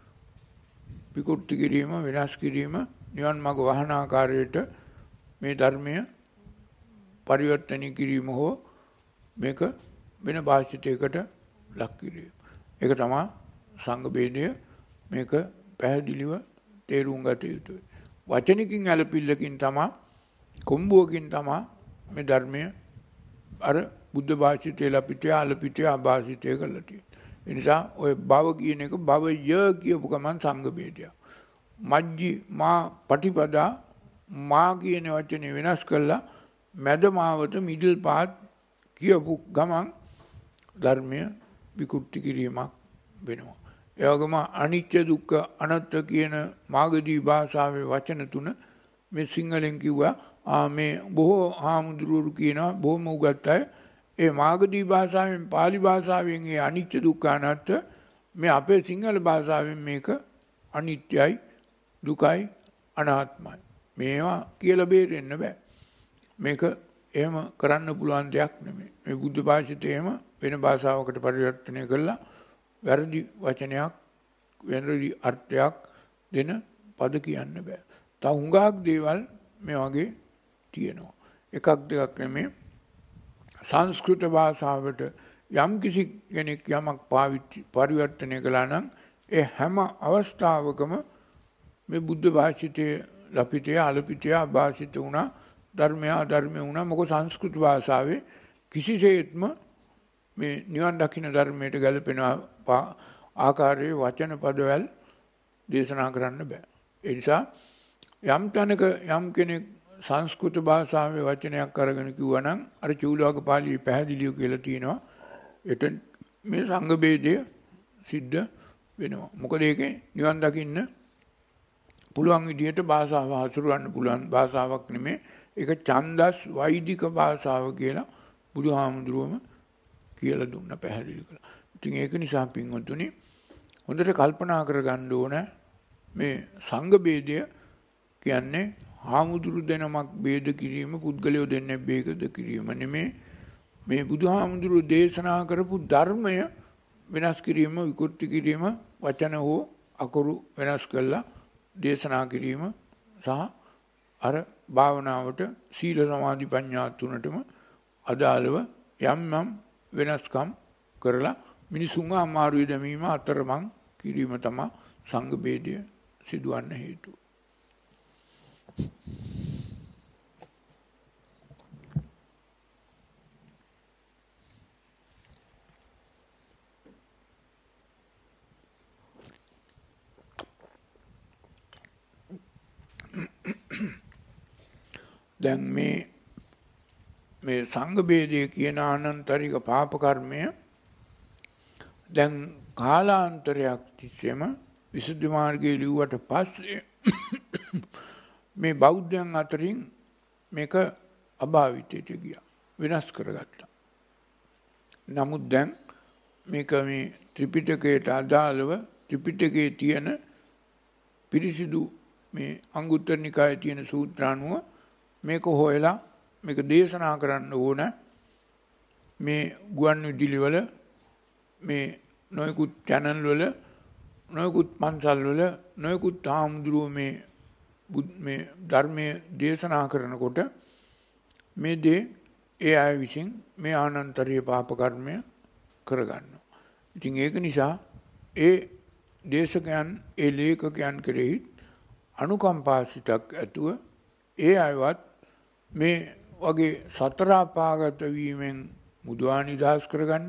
විකෘති කිරීම විනාශ කිරීම නිවන් මග වහන ආකාරයට මේ ධර්මය පරිවර්තනය කිරීම හෝ මේක වෙන භාෂිතයකට ලක් කිරීම. ඒක තමයි සංඝ ભેදය. මේක පැහැදිලිව තේරුම් ගත යුතුයි. වචනකින් ඇලපිල්ලකින් තමයි කොම්බුවකින් තමයි මේ ධර්මය අර බුද්ධ භාෂිතය ලපිතය අලපිතය අභාෂිතය කරලා තියෙන්නේ. ඒ නිසා ඔය භව කියන එක භවය කියපු ගමන් සංඝ ભેදය. මජ්ජි මා පටිපදා මා කියන වචනේ වෙනස් කළා මැද මාවත මිඩල් පාත් කියපු ගමන් ධර්මය විකෘති කිරීමක් වෙනවා. ඒ වගේම අනිත්‍ය දුක්ඛ අනාත්ම කියන මාගදී භාෂාවේ වචන තුන මේ සිංහලෙන් කිව්වා. ආ මේ බොහෝ හාමුදුරුවෝ කියනවා බොහොම උගත් අය ඒ මාගදී භාෂාවෙන් පාලි භාෂාවෙන් ඒ අනිත්‍ය දුක්ඛ අනාත්ම මේ අපේ සිංහල භාෂාවෙන් මේක අනිත්‍යයි දුකයි අනාත්මයි මේවා කියලා බේරෙන්න බෑ. මේක එහෙම කරන්න පුළුවන් දෙයක් නෙමෙයි. මේ බුද්ධ භාෂිතය එහෙම වෙන භාෂාවකට පරිවර්තනය කළා වැරදි වචනයක් වැරදි අර්ථයක් දෙන පද කියන්න බෑ. තව හුඟක් දේවල් මේ වගේ තියෙනවා. එකක් දෙකක් නෙමෙයි. සංස්කෘත භාෂාවට යම් කිසි කෙනෙක් යමක් පාවිච්චි පරිවර්තනය කළා නම් ඒ හැම අවස්ථාවකම මේ බුද්ධ භාෂිතයේ ලපිතය අලපිතය භාෂිත වුණා ධර්මය අධර්මය වුණා. මොකද සංස්කෘත භාෂාවේ කිසිසේත්ම මේ නිවන් දකින්න ධර්මයට ගැලපෙන ආකාරයේ වචන පදවල දේශනා කරන්න බෑ. ඒ නිසා යම් තැනක යම් කෙනෙක් සංස්කෘත භාෂාවේ වචනයක් අරගෙන කිව්වා නම් අර චූලවක පාළියේ පැහැදිලිව කියලා තියෙනවා. එතන මේ සංඝ ભેදය සිද්ධ වෙනවා. මොකද ඒකේ නිවන් දකින්න පුළුවන් විදිහට භාෂාව හසුරවන්න පුළුවන් භාෂාවක් නෙමෙයි. ඒක ඡන්දස් වෛදික භාෂාව කියලා බුදුහාමුදුරුවම කියලා දුන්න පැහැදිලි කළා. ඉතින් ඒක නිසා පින්වතුනි හොඳට කල්පනා කරගන්න ඕන මේ සංඝ ભેදය කියන්නේ හාමුදුරු දෙනමක් ભેද කිරීම පුද්ගලයෝ දෙන්නේ ભેද කිරීම නෙමෙයි. මේ බුදුහාමුදුරු දේශනා කරපු ධර්මය වෙනස් කිරීම විකෘති කිරීම වචන හෝ අකුරු වෙනස් කළා දේශනා කිරීම සහ අර භාවනාවට සීල සමාධි ප්‍රඥා තුනටම අදාළව යම් යම් වෙනස්කම් කරලා මිනිසුන්ව අමාරුවේ දැමීම අතරමං කිරීම තමයි සංඝ ભેදය සිදුවන්න හේතුව. දැන් මේ මේ සංඝ ભેදය කියන අනන්තරික පාප කර්මය දැන් කාලාන්තරයක් තිස්සේම විසුද්ධි මාර්ගයේ ලිව්වට පස්සේ මේ බෞද්ධයන් අතරින් මේක අභාවිතයට ගියා වෙනස් කරගත්තා. නමුත් දැන් මේක මේ ත්‍රිපිටකයට අදාළව ත්‍රිපිටකයේ තියෙන පිරිසිදු මේ අංගුත්තර නිකායේ තියෙන සූත්‍රානුව මේක හොයලා මේක දේශනා කරන්න ඕන. මේ ගුවන් විදුලි වල මේ නොයෙකුත් channel වල නොයෙකුත් පන්සල් වල නොයෙකුත් ආම්දුරුව මේ මේ ධර්මයේ දේශනා කරනකොට මේ දේ ඒ අය විසින් මේ ආනන්තරීය පාප කර්මය කරගන්නවා. ඉතින් ඒක නිසා ඒ දේශකයන් ඒ ලේඛකයන් කෙරෙහි අනුකම්පාසිතක් ඇතුව ඒ අයවත් මේ වගේ සතර අපාගත වීමෙන් මුදවා නිදහස් කරගන්න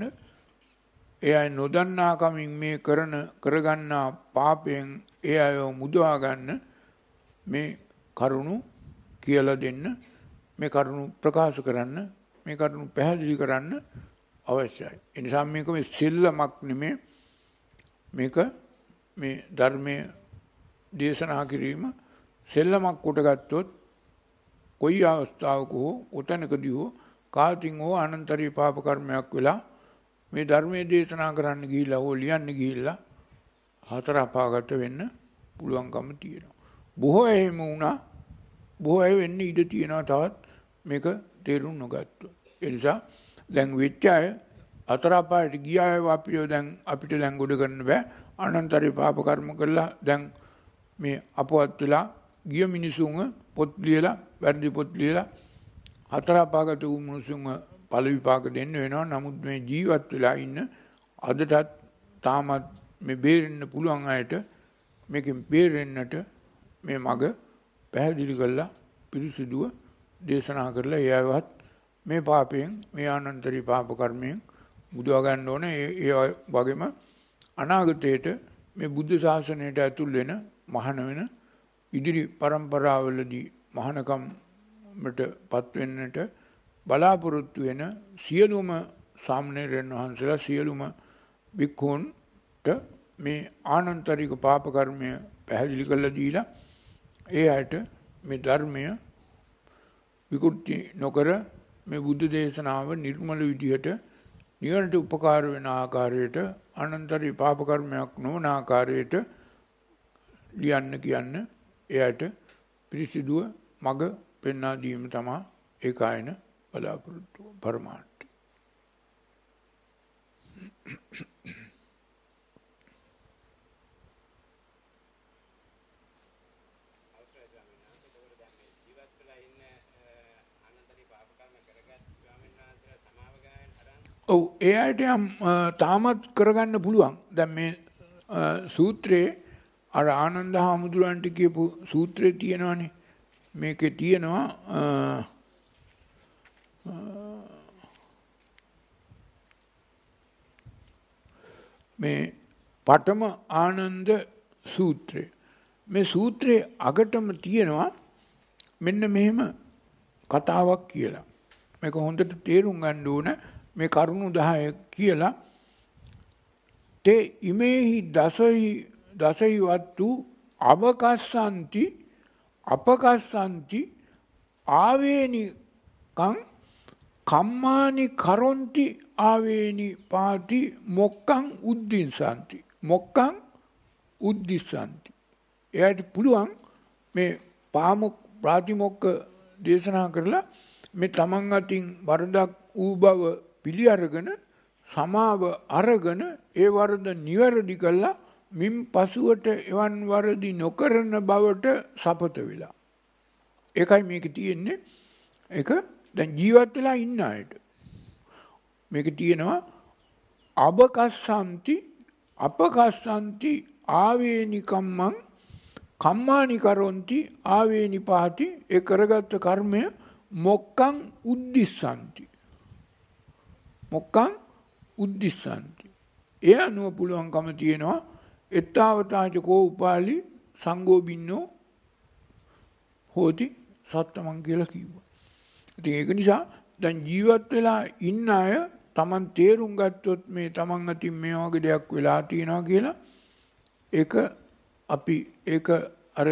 ඒ අය නොදන්නා කමින් මේ කරන කරගන්නා පාපයෙන් ඒ අයව මුදවා ගන්න මේ කරුණු කියලා දෙන්න මේ කරුණු ප්‍රකාශ කරන්න මේ කරුණු පැහැදිලි කරන්න අවශ්‍යයි. ඒ නිසා මේක මේ සෙල්ලමක් නෙමෙයි. මේක මේ ධර්මයේ දේශනා කිරීම සෙල්ලමක් කොට ගත්තොත් කොයි අවස්ථාවක හෝ උතනකදී හෝ කාටින් හෝ අනන්තරීය පාප කර්මයක් වෙලා මේ ධර්මයේ දේශනා කරන්න ගිහිල්ලා හෝ ලියන්න ගිහිල්ලා හතර අපාගත වෙන්න පුළුවන්කම තියෙනවා. බොහෝ එහෙම වුණා බොහෝ අය වෙන්න ඉඩ තියෙනවා තවත් මේක තේරුම් නොගත්තොත්. ඒ නිසා දැන් වෙච්ච අය හතර අපායට ගිය අය අපිට දැන් අපිට දැන් ගොඩ කරන්න බෑ. අනන්තරීය පාප කර්ම කළා දැන් මේ අපවත් වෙලා ගිය මිනිසුන්ව පොත් ලියලා වැරදි පොත් ලියලා හතර අපාගත වූ මිනිසුන්ව ඵල විපාක දෙන්න වෙනවා. නමුත් මේ ජීවත් වෙලා ඉන්න අදටත් තාමත් මේ බේරෙන්න පුළුවන් අයට මේකෙන් බේරෙන්නට මේ මග පැහැදිලි කරලා පිරිසිදුව දේශනා කරලා ඒ අයවත් මේ පාපයෙන් මේ අනන්තරීය පාප කර්මයෙන් මුදවා ගන්න ඕනේ. ඒ වගේම අනාගතයේට මේ බුද්ධ ශාසනයට ඇතුල් වෙන මහාන වෙන ඉදිරි පරම්පරාවලදී මහානකම්ට පත් වෙන්නට බලාපොරොත්තු වෙන සියලුම සාමණේරයන් වහන්සේලා සියලුම භික්ඛූන්ට මේ ආනන්තරික පාප කර්මය පැහැදිලි කරලා දීලා ඒ අයට මේ ධර්මය විකෘති නොකර මේ බුද්ධ දේශනාව නිර්මල විදිහට නිවනට උපකාර වෙන ආකාරයට අනන්තරික පාප කර්මයක් නොවන ආකාරයට ලියන්න කියන්න එයට පිරිසිදුව මග පෙන්වා දීම තමයි ඒකායන බලාපොරොත්තු පරමාර්ථ. ඔව් ඒ අයට තාමත් කරගන්න පුළුවන්. දැන් මේ සූත්‍රයේ අර ආනන්ද හාමුදුරන්ට කියපු සූත්‍රයේ තියෙනවානේ. මේකේ තියෙනවා මේ පඨම ආනන්ද සූත්‍රය. මේ සූත්‍රයේ අගටම තියෙනවා මෙන්න මෙහෙම කතාවක් කියලා. මේක හොඳට තේරුම් ගන්න ඕන. මේ කරුණු දහය කියලා තේ ඉමේහි දසහි දසහි වත්තු අවකස්සන්ති අපකස්සන්ති ආවේනිකං කම්මානි කරොන්ති ආවේනි පාති මොක්කං උද්දිස්සන්ති මොක්කං උද්දිස්සන්ති. එයාට පුළුවන් මේ පාමොක් ප්‍රාතිමොක්ක දේශනා කරලා මේ තමන් අතින් වරදක් වූ බව පිළි අරගෙන සමාව අරගෙන ඒ වරද නිවැරදි කළා මින් පසුවට එවන් වරදි නොකරන බවට සපත වෙලා. ඒකයි මේක තියෙන්නේ. ඒක දැන් ජීවත් වෙලා ඉන්න අයට මේක තියෙනවා අබකස්සන්ති අපකස්සන්ති ආවේනිකම්මං කම්මානි කරොන්ති ආවේනිපාති. ඒ කරගත්ත කර්මය මොක්කං උද්දිස්සන්ති මොක්කං උද්දිස්සන්ති. ඒ අනුව පුළුවන්කම තියෙනවා එත්තාවතාච කෝ උපාලි සංඝෝ බින්නෝ හෝති සත්තමන් කියලා කිව්වා. ඉතින් ඒක නිසා දැන් ජීවත් වෙලා ඉන්න අය Taman තේරුම් ගත්තොත් මේ Taman අතින් මේ වගේ දෙයක් වෙලා තියෙනවා කියලා ඒක අපි ඒක අර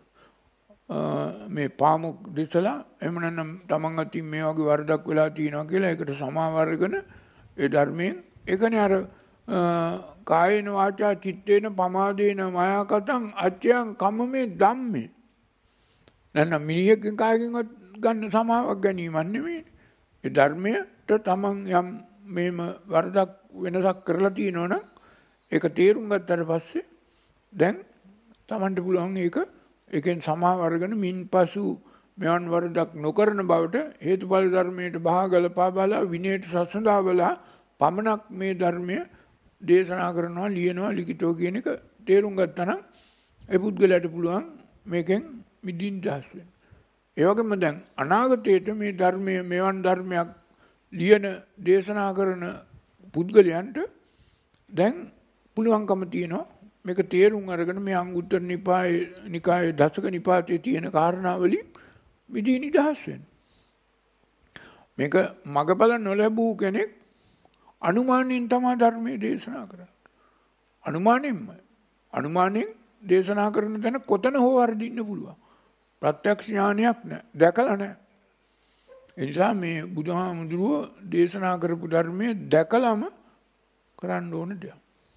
මේ පාමුක් දිසලා එහෙම නැත්නම් Taman අතින් මේ වගේ වරදක් වෙලා තියෙනවා කියලා ඒකට සමාව අරගෙන ඒ ධර්මයෙන් ඒකනේ අර කායේන වාචා චිත්තේන පමාදේන මායාකතං අච්ඡයන් කම්මේ ධම්මේ. නැත්නම් මිනිහෙක්ගෙන් කායකින්වත් ගන්න සමාවක් ගැනීමක් නෙමෙයි. ඒ ධර්මයට Taman යම් මේම වරදක් වෙනසක් කරලා තියෙනවනම් ඒක තේරුම් ගත්තට පස්සේ දැන් Tamanට පුළුවන් ඒක ඒකෙන් සමාව අරගෙන මින්පසු මෙවන් වරදක් නොකරන බවට හේතුඵල ධර්මයට බහගලපා බලා විනයට සසඳා බලා පමණක් මේ ධර්මය දේශනා කරනවා ලියනවා ලිඛිතව කියන එක තේරුම් ගත්තා නම් ඒ පුද්ගලයාට පුළුවන් මේකෙන් මිදින් දහස් වෙන්න. ඒ වගේම දැන් අනාගතයේට මේ ධර්මයේ මෙවන් ධර්මයක් ලියන දේශනා කරන පුද්ගලයන්ට දැන් පුළුවන්කම තියෙනවා මේක තේරුම් අරගෙන මේ අංගුත්තර නිපායේ නිකායේ දසක නිපාතයේ තියෙන කාරණාවලින් මිදී නිදහස් වෙන්න. මේක මගපල නොලැබූ කෙනෙක් අනුමානෙන් තමයි ධර්මයේ දේශනා කරන්නේ. අනුමානෙන්ම අනුමානෙන් දේශනා කරන තැන කොතන හෝ වර්ධින්න පුළුවන්. ප්‍රත්‍යක්ෂ ඥානයක් නැහැ. දැකලා නැහැ. ඒ නිසා මේ බුදුහාමුදුරුවෝ දේශනා කරපු ධර්මයේ දැකලාම කරන්න ඕන දෙයක්.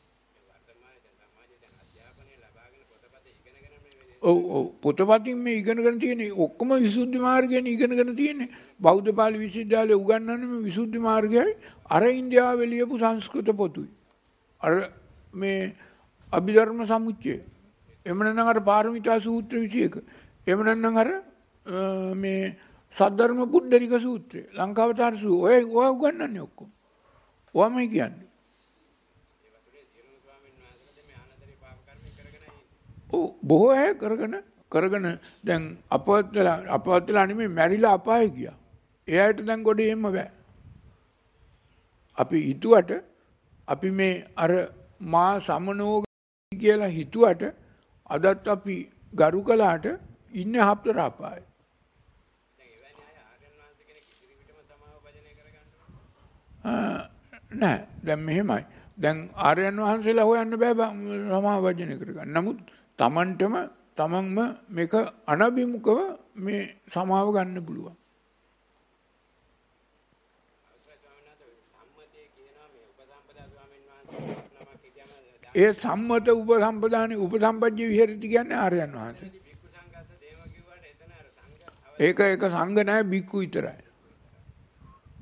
ඔව් ඔව් පොතපතින් මේ ඉගෙනගෙන තියෙන්නේ ඔක්කොම විසුද්ධි මාර්ගයෙන් ඉගෙනගෙන තියෙන්නේ. බෞද්ධ පාලි විශ්වවිද්‍යාලයේ උගන්වන්නේ මේ විසුද්ධි මාර්ගයයි අර ඉන්දියාවේ ලියපු සංස්කෘත පොතුයි. අර මේ අභිධර්ම සමුච්චය. එහෙම නැත්නම් අර පාරමිතා සූත්‍ර විසි එක. එහෙම නැත්නම් අර මේ සද්ධර්ම පුණ්ඩරික සූත්‍රය. ලංකාවතාර සූත්‍රය. ඔය ඔය උගන්වන්නේ ඔක්කොම. ඔවමයි කියන්නේ. ඔව් බොහෝ අය කරගෙන කරගෙන දැන් අපවත් වෙලා අපවත් වෙලා නෙමෙයි මැරිලා අපාය ගියා. එයාට දැන් ගොඩේ එන්න බෑ. අපි හිතුවට අපි මේ අර මා සමනෝ කියලා හිතුවට අදත් අපි ගරු කළාට ඉන්නේ හතර අපායේ. නෑ දැන් මෙහෙමයි. දැන් ආර්යයන් වහන්සේලා හොයන්න බෑ සමාව වජනය කරගන්න. නමුත් Tamanටම තමන්ම මේක අනභිමුඛව මේ සමාව ගන්න පුළුවන්. ඒ සම්මත උපසම්පදානේ උපසම්පජ්ජ විහෙරති කියන්නේ ආර්යයන් වහන්සේ. ඒක ඒක සංඝ නැහැ බික්කු විතරයි.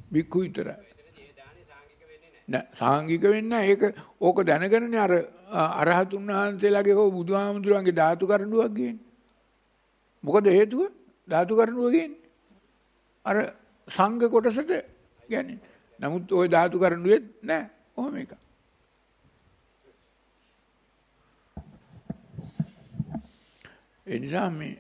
බික්කු විතරයි. නෑ සාංගික වෙන්නේ ඒක ඕක දැනගෙනනේ අර අරහතුන් වහන්සේලාගේ හෝ බුදුහාමුදුරන්ගේ ධාතු කරඬුවක් ගේන්නේ. මොකද හේතුව? ධාතු කරඬුව ගේන්නේ. අර සංඝ කොටසට කියන්නේ. නමුත් ওই ධාතු කරඬුවේ නෑ. ඔහොම එක. එනිසා මේ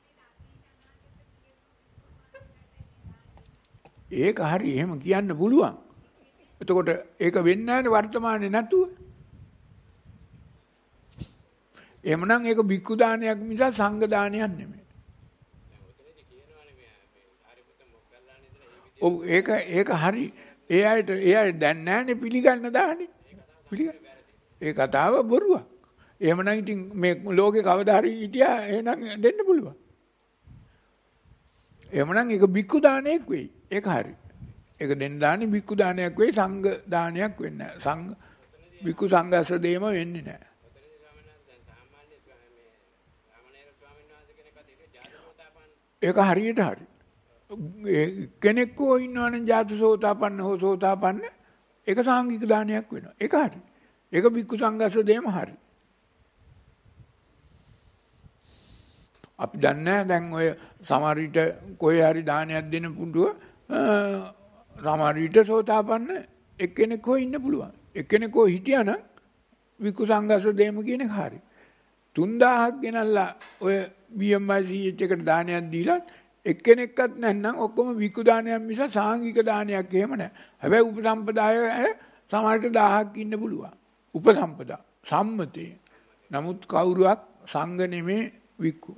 ඒක හරි එහෙම කියන්න පුළුවන්. එතකොට ඒක වෙන්නේ නැහැනේ වර්තමානයේ නැතුව. එහෙමනම් ඒක බික්කු දානයක් මිස සංඝ දානයක් නෙමෙයි. ඔව් ඒක ඒක හරි. ඒ අයට ඒ අය දැන් නැහැනේ පිළිගන්න දාන්නේ. පිළිගන්න. ඒ කතාව බොරුවක්. එහෙමනම් ඉතින් මේ ලෝකේ කවදා හරි හිටියා එහෙනම් දෙන්න පුළුවන්. එහෙමනම් ඒක බික්කු දානයක් වෙයි. ඒක හරි. ඒක දෙන්න දාන්නේ බික්කු දානයක් වෙයි සංඝ දානයක් වෙන්නේ නැහැ. සංඝ බික්කු සංඝස්ස දෙයම වෙන්නේ නැහැ. ඒක හරියට හරි. කෙනෙක් හෝ ඉන්නවනම් ජාතසෝතාපන්න හෝ සෝතාපන්න ඒක සාංගික දානයක් වෙනවා. ඒක හරි. ඒක බික්කු සංඝස්ස දෙයම හරි. අපි දන්නේ දැන් ඔය සමහර විට කොහේ හරි දානයක් දෙන්න පුඬුව සමහර විට සෝතාපන්න එක්කෙනෙක් හෝ ඉන්න පුළුවන්. එක්කෙනෙක් හෝ හිටියානම් වික්කු සංඝස්ස දෙයම කියන එක හරි. තුන් දහසක් ගෙනල්ලා ඔය බී එම් ආයි සී එච් එකට දානයක් දීලා එක්කෙනෙක්වත් නැත්නම් ඔක්කොම වික්කු දානයක් මිස සාංගික දානයක් එහෙම නැහැ. හැබැයි උපසම්පදාය සමහරට දහසක් ඉන්න පුළුවන්. උපසම්පදා සම්මතේ. නමුත් කවුරුවක් සංඝ නෙමේ වික්කු.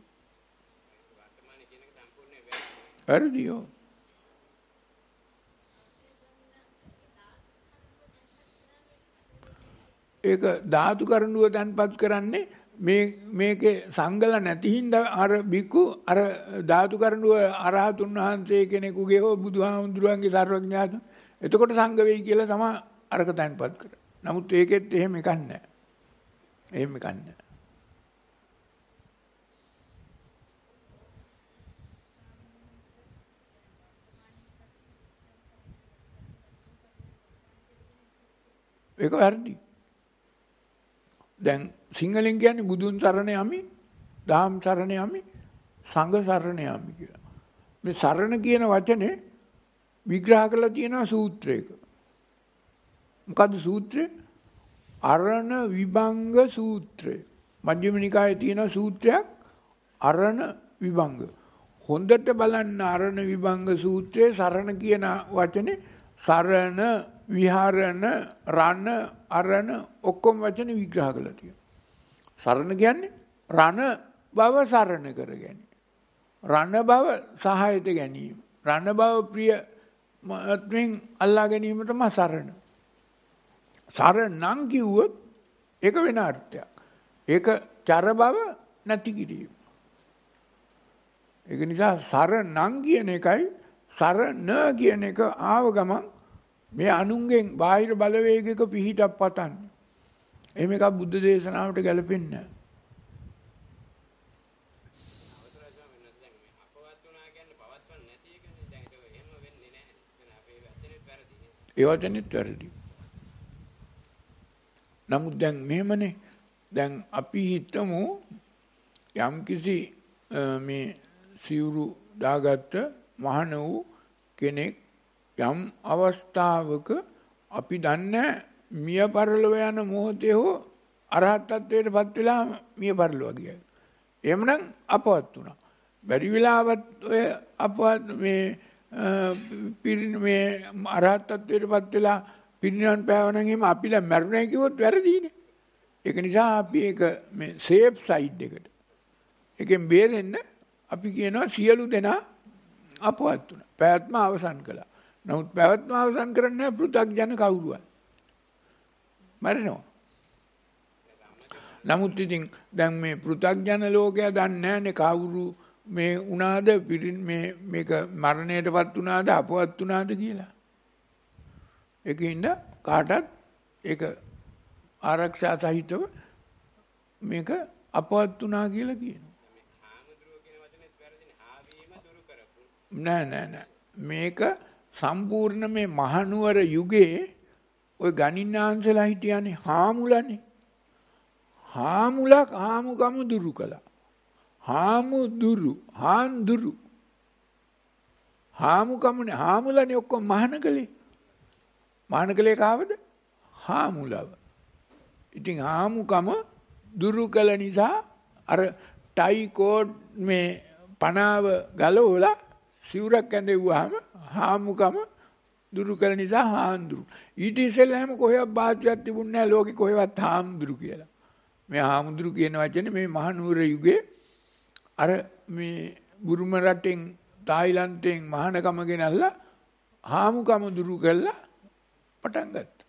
හරිදියෝ. ඒක ධාතු කරඬුව තන්පත් කරන්නේ මේ මේකේ සංගල නැති හින්දා අර බිකු අර ධාතු කරඬුව අරහතුන් වහන්සේ කෙනෙකුගේ හෝ බුදුහාමුදුරුවන්ගේ සර්වඥාත එතකොට සංඝ වෙයි කියලා තමයි අරක තන්පත් කරන්නේ. නමුත් ඒකෙත් එහෙම එකක් නැහැ. එහෙම එකක් නැහැ. ඒක වැරදි. දැන් සිංහලෙන් කියන්නේ බුදුන් සරණ යමි, දහම් සරණ යමි, සංඝ සරණ යමි කියලා. මේ සරණ කියන වචනේ විග්‍රහ කරලා තියෙනවා සූත්‍රයක. මොකද්ද සූත්‍රය? අරණ විභංග සූත්‍රය. මජ්ක්‍ධිම නිකායේ තියෙන සූත්‍රයක් අරණ විභංග. හොඳට බලන්න අරණ විභංග සූත්‍රයේ සරණ කියන වචනේ සරණ විහරණ රණ අරණ ඔක්කොම වචන විග්‍රහ කරලා තියෙනවා. සරණ කියන්නේ රණ බව සරණ කර ගැනීම. රණ බව සහායට ගැනීම. රණ බව ප්‍රිය මත්වෙන් අල්ලා ගැනීම තමයි සරණ. සරණං කිව්වොත් ඒක වෙන අර්ථයක්. ඒක චර බව නැති කිරීම. ඒක නිසා සරණං කියන එකයි සරණ කියන එක ආව ගමන් මේ අනුන්ගෙන් බාහිර බලවේගයක පිහිටක් පතන්නේ. එහෙම එකක් බුද්ධ දේශනාවට ගැලපෙන්නේ නැහැ. ඒ වචනේත් වැරදි. නමුත් දැන් මෙහෙමනේ. දැන් අපි හිතමු යම්කිසි මේ සිවුරු දාගත්ත මහණ වූ කෙනෙක් යම් අවස්ථාවක අපි දන්නේ මිය පරලොව යන මොහොතේ හෝ අරහත් ත්වයට පත් වෙලා මිය පරලොව ගියා. එහෙමනම් අපවත් වුණා. බැරි වෙලාවත් ඔය අපවත් මේ පිරින මේ අරහත් ත්වයට පත් වෙලා පිරිනවන් පෑවනම් එහෙම අපි දැන් මරුණයි කිව්වොත් වැරදීනේ. ඒක නිසා අපි ඒක මේ සේෆ් සයිඩ් එකට. ඒකෙන් බේරෙන්න අපි කියනවා සියලු දෙනා අපවත් වුණා. පැවැත්ම අවසන් කළා. නමුත් පැවැත්ම අවසන් කරන්නේ පෘථග්ජන කවුරුවත්. මරනවා. නමුත් ඉතින් දැන් මේ පෘථග්ජන ලෝකයා දන්නේ නැහැනේ කවුරු මේ උනාද මේ මේක මරණයටපත් උනාද අපවත් උනාද කියලා. ඒකින්ද කාටත් ඒක ආරක්ෂා සහිතව මේක අපවත් උනා කියලා කියනවා. නෑ නෑ නෑ මේක සම්පූර්ණ මේ මහනුවර යුගයේ ඔය ගණින්නාන්සලා හිටියනේ හාමුලනේ. හාමුලක් හාමුකම දුරු කළා. හාමුදුරු හාන්දුරු හාමුකමනේ හාමුලනේ ඔක්කොම මහාන කලේ. මහාන කලේ කාවද? හාමුලව. ඉතින් හාමුකම දුරු කළ නිසා අර ටයි කෝඩ් මේ පනාව ගලවලා සිවුරක් ඇඳෙව්වහම හාමුකම දුරු කළ නිසා හාන්දුරු. ඊට ඉස්සෙල්ලාම කොහෙවත් බාධයක් තිබුණේ නැහැ ලෝකෙ කොහෙවත් හාමුදුරු කියලා. මේ හාමුදුරු කියන වචනේ මේ මහනුවර යුගයේ අර මේ බුරුම රටෙන් තායිලන්තයෙන් මහානකම ගෙනල්ලා හාමුකම දුරු කළා පටන් ගත්තා.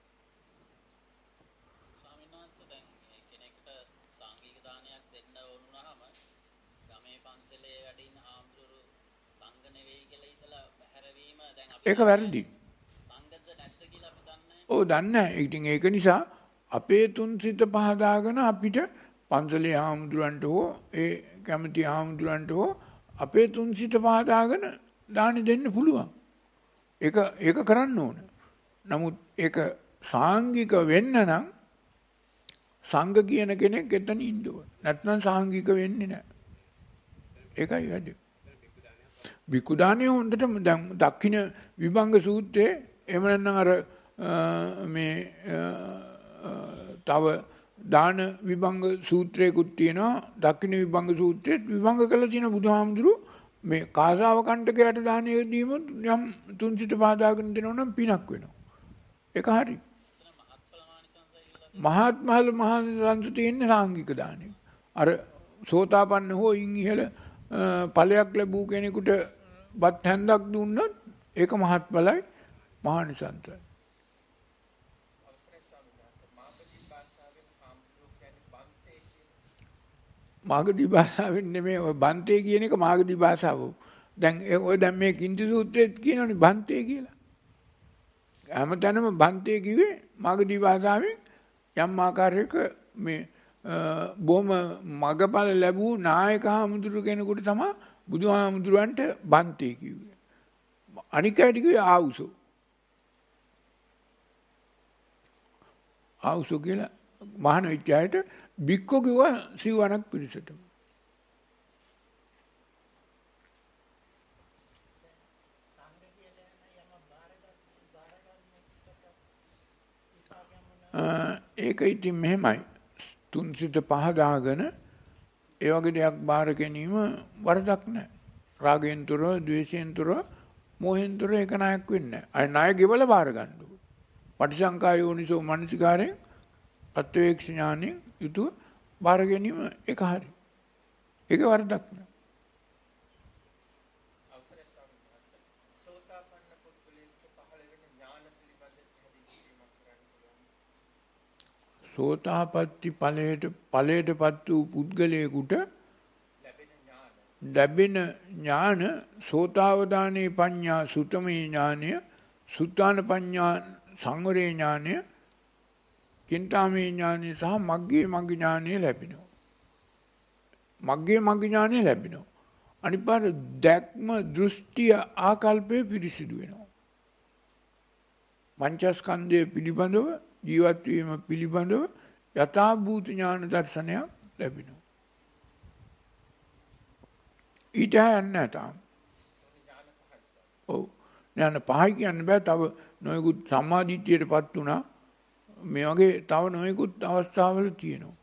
ස්වාමීන් වහන්සේ දැන් කෙනෙක්ට සාංගික දානයක් දෙන්න වුණාම ගමේ පන්සලේ වැඩ ඉන්න හාමුදුරු සංඝ නෙවෙයි කියලා හිතලා පැහැරවීම දැන් අපි ඒක වැරදි. සංඝද නැද්ද කියලා අපි දන්නේ නැහැ. ඔව් දන්නේ නැහැ. ඉතින් ඒක නිසා අපේ තුන් සිත පහදාගෙන අපිට පන්සලේ හාමුදුරන්ට හෝ ඒ කැමති හාමුදුරන්ට හෝ අපේ තුන් සිත පහදාගෙන දානි දෙන්න පුළුවන්. ඒක ඒක කරන්න ඕන. නමුත් ඒක සාංගික වෙන්න නම් සංඝ කියන කෙනෙක් එතන ඉන්න ඕන. නැත්නම් සාංගික වෙන්නේ නැහැ. ඒකයි වැඩි. බිකු දානේ හොඳටම දැන් දක්ෂින විභංග සූත්‍රයේ එහෙම නැත්නම් අර මේ තව දාන විභංග සූත්‍රයකුත් තියෙනවා. දක්ෂින විභංග සූත්‍රයේ විභංග කළ තියෙන බුදුහාමුදුරු මේ කාසාව කණ්ඩකයට දානය දීම යම් තුන්සිත පහදාගෙන දෙනවා නම් පිනක් වෙනවා. ඒක හරි. මහත්මහල් මහානිසංස තියෙන සාංගික දානෙ. අර සෝතාපන්න හෝ ඉන් ඉහළ ඵලයක් ලැබූ කෙනෙකුට බත් හැන්දක් දුන්නොත් ඒක මහත්ඵලයි මහානිසංසයි. මාගදී භාෂාවෙන් නෙමෙයි ඔය බන්තේ කියන එක මාගදී භාෂාව. දැන් ඔය දැන් මේ කිංති සූත්‍රයේ කියනවනේ බන්තේ කියලා. හැමතැනම බන්තේ කිව්වේ මාගදී භාෂාවෙන් යම් ආකාරයක මේ බොහොම මගපල ලැබූ නායක හාමුදුරු කෙනෙකුට තමයි බුදුහාමුදුරන්ට බන්තේ කිව්වේ. අනික ඇයි කිව්වේ ආවුසෝ. ආවුසෝ කියලා මහාන විද්‍යාවට බික්කෝ කිව්වා සිව්වනක් පිරිසට. ඒක ඉතින් මෙහෙමයි. තුන් සිත පහදාගෙන ඒ වගේ දෙයක් බාර ගැනීම වරදක් නැහැ. රාගයෙන් තොරව, ද්වේෂයෙන් තොරව, මෝහෙන් තොරව ඒක නායක වෙන්නේ නැහැ. අය නායක ගෙවල බාර ගන්න ඕනේ. පටිසංකා යෝනිසෝ මනසිකාරයෙන් ප්‍රත්‍යක්ෂ ඥානෙන් යුතුව බාර ගැනීම ඒක හරි. ඒක වරදක් නෑ. සෝතාපට්ටි ඵලයට ඵලයටපත් වූ පුද්ගලයෙකුට ලැබෙන ඥාන සෝතාවදානේ පඤ්ඤා සුතමේ ඥානය, සුත්තාන පඤ්ඤා සංවරේ ඥානය, චින්තාමේ ඥානය සහ මග්ගේ මග්ග ඥානය ලැබෙනවා. මග්ගේ මග්ග ඥානය ලැබෙනවා. අනිත් පාර දැක්ම දෘෂ්ටිය ආකල්පය පිරිසිදු වෙනවා. පංචස්කන්ධය පිළිබඳව ජීවත් වීම පිළිබඳව යථාභූත ඥාන දර්ශනයක් ලැබෙනවා. ඊට යන්නේ තාම. ඔව්. ඥාන පහයි කියන්න බෑ. තව නොයෙකුත් සම්මාදිට්ඨියටපත් වුණා. මේ වගේ තව නොයෙකුත් අවස්ථාවල තියෙනවා.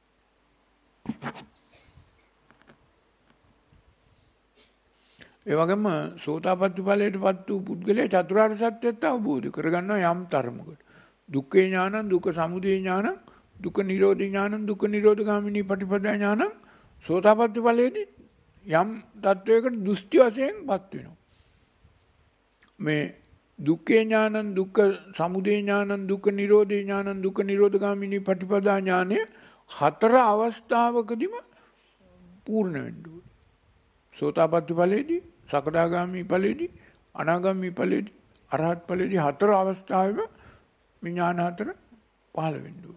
ඒ වගේම සෝතාපට්ටි ඵලයටපත් වූ පුද්ගලයා චතුරාර්ය සත්‍යයත් අවබෝධ කරගන්නවා යම් තරමකට. දුක්ඛේ ඥානං, දුක්ඛ සමුදය ඥානං, දුක්ඛ නිරෝධ ඥානං, දුක්ඛ නිරෝධ ගාමිනී පටිපදා ඥානං සෝතාපට්ටි ඵලයේදී යම් තත්වයකට දෘෂ්ටි වශයෙන්පත් වෙනවා. මේ දුක්ඛේ ඥානං, දුක්ඛ සමුදය ඥානං, දුක්ඛ නිරෝධ ඥානං, දුක්ඛ නිරෝධ ගාමිනී පටිපදා ඥානය හතර අවස්ථාවකදීම පූර්ණ වෙන්න ඕනේ. සෝතාපට්ටි ඵලයේදී, සකදාගාමි ඵලයේදී, අනාගාමි ඵලයේදී, අරහත් ඵලයේදී හතර අවස්ථාවෙම විඥාන හතර පහළ වෙන්න ඕනේ.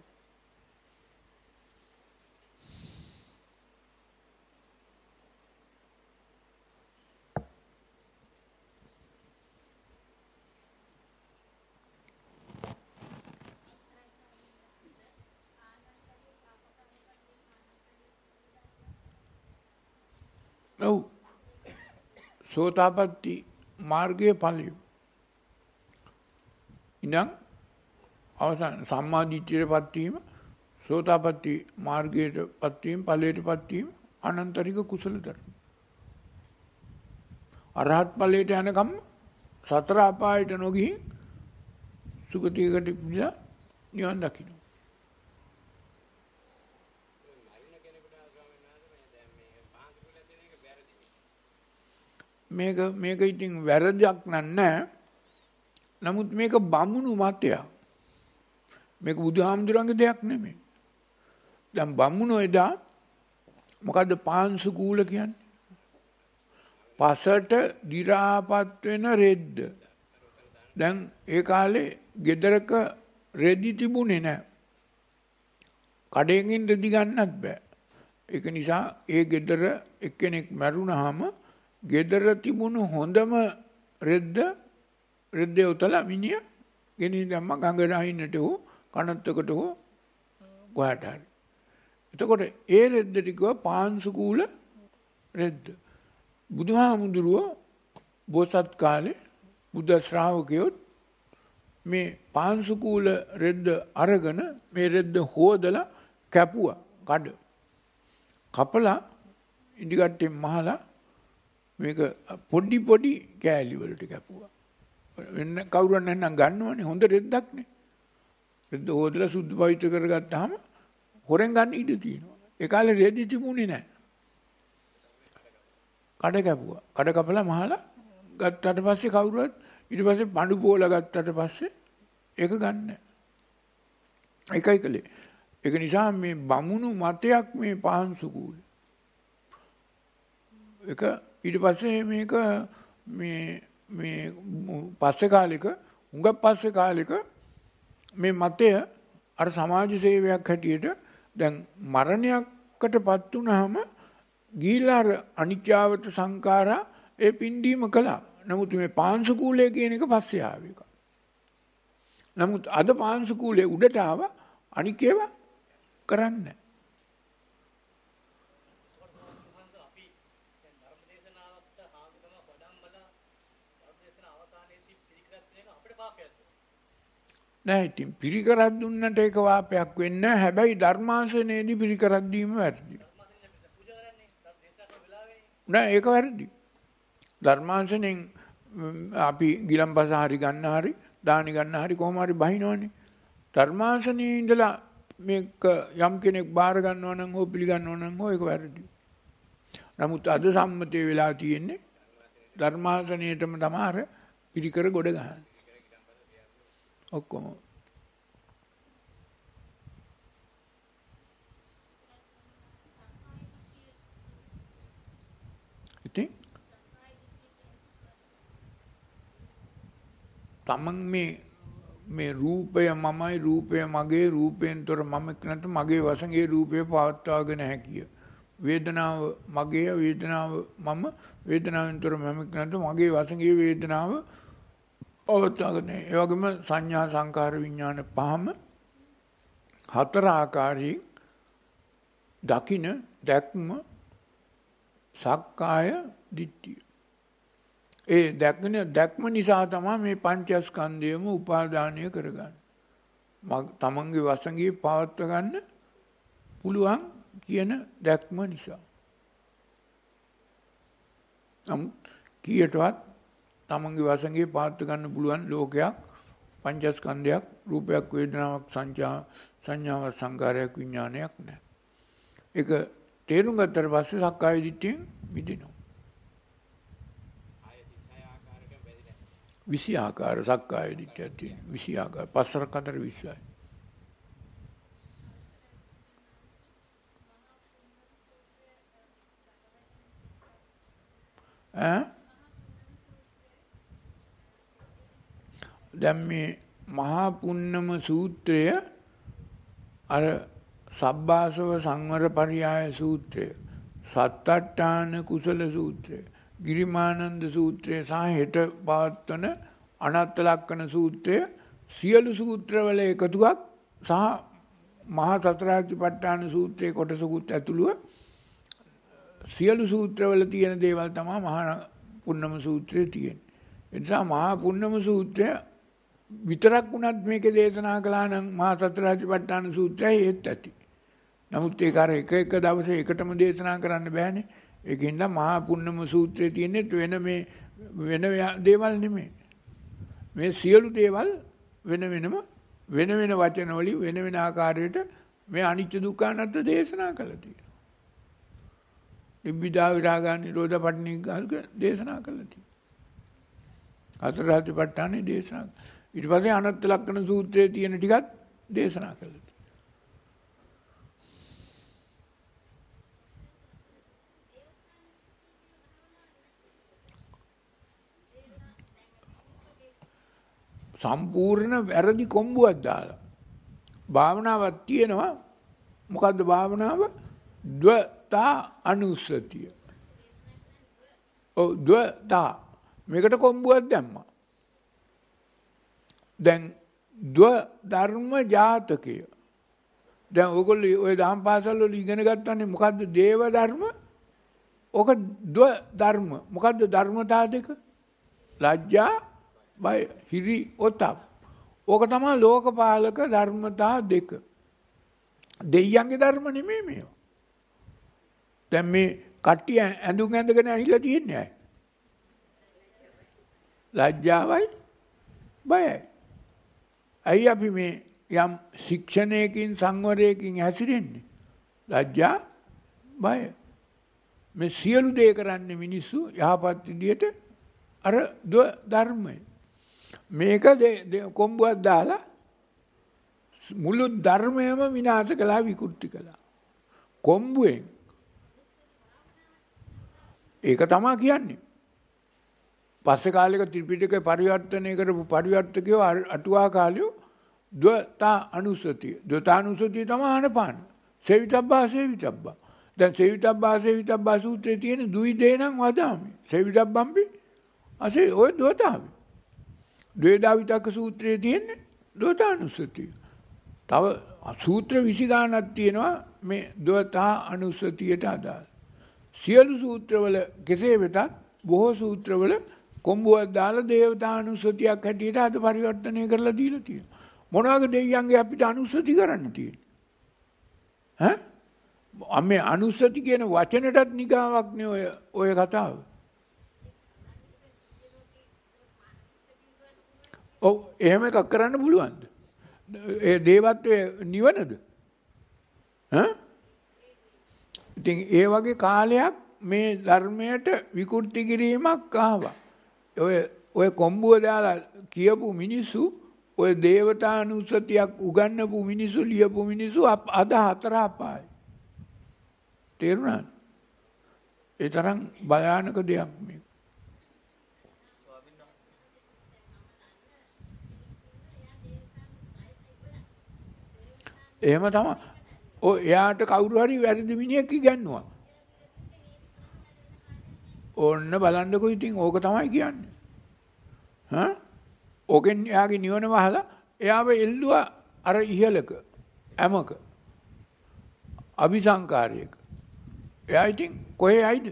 ඔව්. සෝතාපට්ටි මාර්ගයේ ඵලය. ඉඳන් අවසන් සම්මාදිට්ඨියටපත් වීම, සෝතාපට්ටි මාර්ගයටපත් වීම, ඵලයටපත් වීම අනන්තරික කුසල ධර්ම. අරහත් ඵලයට යනකම් සතර අපායට නොගිහින් සුගතියකට පිළිලා නිවන් දකින්න. මේක මේක ඉතින් වැරදක් නෑ. නමුත් මේක බමුණු මතයක්. මේක බුදුහාමුදුරන්ගේ දෙයක් නෙමෙයි. දැන් බමුණෝ එදා මොකද්ද පාංශු කූල කියන්නේ? පසට දි รา පත් වෙන රෙද්ද. දැන් ඒ කාලේ ගෙදරක රෙදි තිබුණේ නැහැ. කඩේකින් රෙදි ගන්නත් බෑ. ඒක නිසා ඒ ගෙදර එක්කෙනෙක් මැරුණාම ගෙදර තිබුණු හොඳම රෙද්ද රෙද්දේ උතලා මිනිහ ගෙනින් දැම්ම ගඟට අහින්නට හෝ කනත්තකට හෝ ගොඩට හරි. එතකොට ඒ රෙද්ද ටිකව පාංශු කූල රෙද්ද. බුදුහාමුදුරුවෝ බෝසත් කාලේ බුද්ධ ශ්‍රාවකයෝ මේ පාංශු කූල රෙද්ද අරගෙන මේ රෙද්ද හොදලා කැපුවා කඩ. කපලා ඉදිකට්ටෙන් මහලා මේක පොඩි පොඩි කෑලි වලට කැපුවා. වෙන කවුරුන් නැත්නම් ගන්නවනේ හොඳ රෙද්දක් නේ. රෙද්ද හොදලා සුද්ධ පවිත්‍ර කරගත්තාම හොරෙන් ගන්න ඉඩ තියෙනවා. ඒ කාලේ රෙදි තිබුණේ නැහැ. කඩ කැපුවා. කඩ කපලා මහලා ගත්තට පස්සේ කවුරුවත් ඊට පස්සේ පඳු පෝලා ගත්තට පස්සේ ඒක ගන්න. ඒකයි කලේ. ඒක නිසා මේ බමුණු මතයක් මේ පාංශු කූල. ඒක ඊට පස්සේ මේක මේ මේ පස්සේ කාලෙක උඟක් පස්සේ කාලෙක මේ මතය අර සමාජ සේවයක් හැටියට දැන් මරණයකටපත් වුනහම ගිහිලා අර අනිත්‍යවත සංඛාරා ඒ පින්දීම කළා. නමුත් මේ පාංශු කූලය කියන එක පස්සේ ආව එක. නමුත් අද පාංශු කූලේ උඩට ආව අනික් ඒවා කරන්නේ. නෑ ඉතින් පිරිකරක් දුන්නට ඒක වාපයක් වෙන්නේ නැහැ. හැබැයි ධර්මාසනයේදී පිරිකරක් දීම වැරදි. නෑ ඒක වැරදි. ධර්මාසනෙන් අපි ගිලම්පස හරි ගන්න හරි දානි ගන්න හරි කොහොම හරි බහිනවනේ. ධර්මාසනයේ ඉඳලා මේක යම් කෙනෙක් බාර ගන්නවා නම් හෝ පිළිගන්නවා නම් හෝ ඒක වැරදි. නමුත් අද සම්මතය වෙලා තියෙන්නේ ධර්මාසනයේටම තමයි පිරිකර ගොඩ ගහන්නේ. ඔක්කොම ඉතින් තමන් මේ මේ රූපය මමයි රූපය මගේ රූපයෙන්තර මම නැත්නම් මගේ වශයෙන් ඒ රූපය පවත්වාගෙන හැකිය. වේදනාව මගේ වේදනාව මම වේදනාවෙන්තර මම නැත්නම් මගේ වශයෙන් ඒ වේදනාව පවත්වාගෙන. ඒ වගේම සංඥා සංකාර විඥාන පහම හතර ආකාරයෙන් දකින දැක්ම සක්කාය දිට්ඨිය. ඒ දැක්න දැක්ම නිසා තමයි මේ පංචස්කන්ධයම උපාදානය කරගන්නේ. තමන්ගේ වසඟේ පවත්ව ගන්න පුළුවන් කියන දැක්ම නිසා. නමුත් කීයටවත් තමන්ගේ වසඟේ පවත්ව ගන්න පුළුවන් ලෝකයක් පංචස්කන්ධයක් රූපයක් වේදනාවක් සංඥා සංඥාවක් සංකාරයක් විඥානයක් නැහැ. ඒක තේරුම් ගත්තට පස්සේ සක්කාය දිට්ඨියෙන් මිදෙනවා. විසි ආකාර සක්කාය දිට්ඨියක් තියෙන විසි ආකාර පස්සරක් අතර විස්සයි. ඈ දැන් මේ මහා පුන්නම සූත්‍රය අර සබ්බාසව සංවර පරියාය සූත්‍රය සත්තට්ඨාන කුසල සූත්‍රය ගිරිමානන්ද සූත්‍රය සහ හෙට පවත්වන අනත්ත ලක්කන සූත්‍රය සියලු සූත්‍රවල එකතුවක් සහ මහා සතරාර්ථපට්ඨාන සූත්‍රයේ කොටසකුත් ඇතුළුව සියලු සූත්‍රවල තියෙන දේවල් තමයි මහා පුන්නම සූත්‍රයේ තියෙන්නේ. ඒ නිසා මහා පුන්නම සූත්‍රය විතරක් වුණත් මේකේ දේශනා කළා නම් මහා සතරාතිපට්ඨාන සූත්‍රය ඒත් ඇති. නමුත් ඒක අර එක එක දවසේ එකටම දේශනා කරන්න බෑනේ. ඒකින්ද මහා පුන්නම සූත්‍රයේ තියෙන්නේ වෙන මේ වෙන දේවල් නෙමෙයි. මේ සියලු දේවල් වෙන වෙනම වෙන වෙන වචන වලින් වෙන වෙන ආකාරයට මේ අනිත්‍ය දුක්ඛ අනාත්ම දේශනා කළා තියෙනවා. නිබ්බිදා විරාගා නිරෝධ පටිනිග්ගාල්ක දේශනා කළා තියෙනවා. සතරාතිපට්ඨානේ දේශනා. ඊට පස්සේ අනත්ත ලක්ෂණ සූත්‍රයේ තියෙන ටිකත් දේශනා කළා. සම්පූර්ණ වැරදි කොම්බුවක් දාලා භාවනාවක් තියෙනවා. මොකද්ද භාවනාව? ද්වතා අනුස්සතිය. ඔව් ද්වතා මේකට කොම්බුවක් දැම්මා. දැන් ද්ව ධර්ම ජාතකය. දැන් ඔයගොල්ලෝ ඔය දහම් පාසල් වල ඉගෙන ගන්නනේ මොකද්ද දේව ධර්ම? ඔක ද්ව ධර්ම. මොකද්ද ධර්මතා දෙක? ලැජ්ජා බය හිරි ඔතප්. ඕක තමයි ලෝකපාලක ධර්මතා දෙක. දෙයියන්ගේ ධර්ම නෙමෙයි මේවා. දැන් මේ කට්ටිය ඇඳුම් ඇඳගෙන ඇහිලා තියන්නේ අය. ලැජ්ජාවයි බයයි. අයි අපි මේ යම් ශික්ෂණයකින් සංවරයකින් හැසිරෙන්නේ. ලැජ්ජා බය. මේ සියලු දේ කරන්නේ මිනිස්සු යහපත් විදියට අර ද්ව ධර්මය. මේක කොම්බුවක් දාලා මුළු ධර්මයම විනාශ කළා විකෘති කළා. කොම්බුවෙන්. ඒක තමයි කියන්නේ. පස්සේ කාලෙක ත්‍රිපිටකය පරිවර්තනය කරපු පරිවර්තකයෝ අටුවා කාලයෝ ද්වතා අනුසතිය. ද්වතා අනුසතිය තමයි ආනපාන. සේවිතබ්බා සේවිතබ්බා. දැන් සේවිතබ්බා සේවිතබ්බා සූත්‍රයේ තියෙන දුයි දේනම් වදාමි. සේවිතබ්බම්පි අසේ ඔය ද්වතාවි. ද්වේදා විතක්ක සූත්‍රයේ තියෙන්නේ ද්වතානුස්සතිය. තව සූත්‍ර විසි ගානක් තියෙනවා මේ ද්වතා අනුස්සතියට අදාළ. සියලු සූත්‍රවල කෙසේ වෙතත් බොහෝ සූත්‍රවල කොම්බුවක් දාලා දේවතානුස්සතියක් හැටියට අද පරිවර්තනය කරලා දීලා තියෙනවා. මොනවාගේ දෙයියන්ගේ අපිට අනුස්සති කරන්න තියෙන්නේ? ඈ? අම්මේ අනුස්සති කියන වචනටත් නිගාවක් නේ ඔය ඔය කතාව. ඔව් එහෙම එකක් කරන්න පුළුවන්ද? ඒ දේවත්වයේ නිවනද? ඈ? ඉතින් ඒ වගේ කාලයක් මේ ධර්මයට විකෘති කිරීමක් ආවා. ඔය ඔය කොම්බුව දාලා කියපු මිනිස්සු ඔය දේවතානුස්සතියක් උගන්වපු මිනිස්සු ලියපු මිනිස්සු අද හතර අපායි. තේරුණාද? ඒ තරම් භයානක දෙයක් මේක. එහෙම තමයි. ඔය එයාට කවුරු හරි වැරදි මිනිහෙක් ඉගන්නවා. ඕන්න බලන්නකෝ ඉතින් ඕක තමයි කියන්නේ. හා? ඕකෙන් එයාගේ නිවන වහලා එයාව එල්ලුවා අර ඉහළක ඇමක. අபிසංකාරයක. එයා ඉතින් කොහේ යයිද?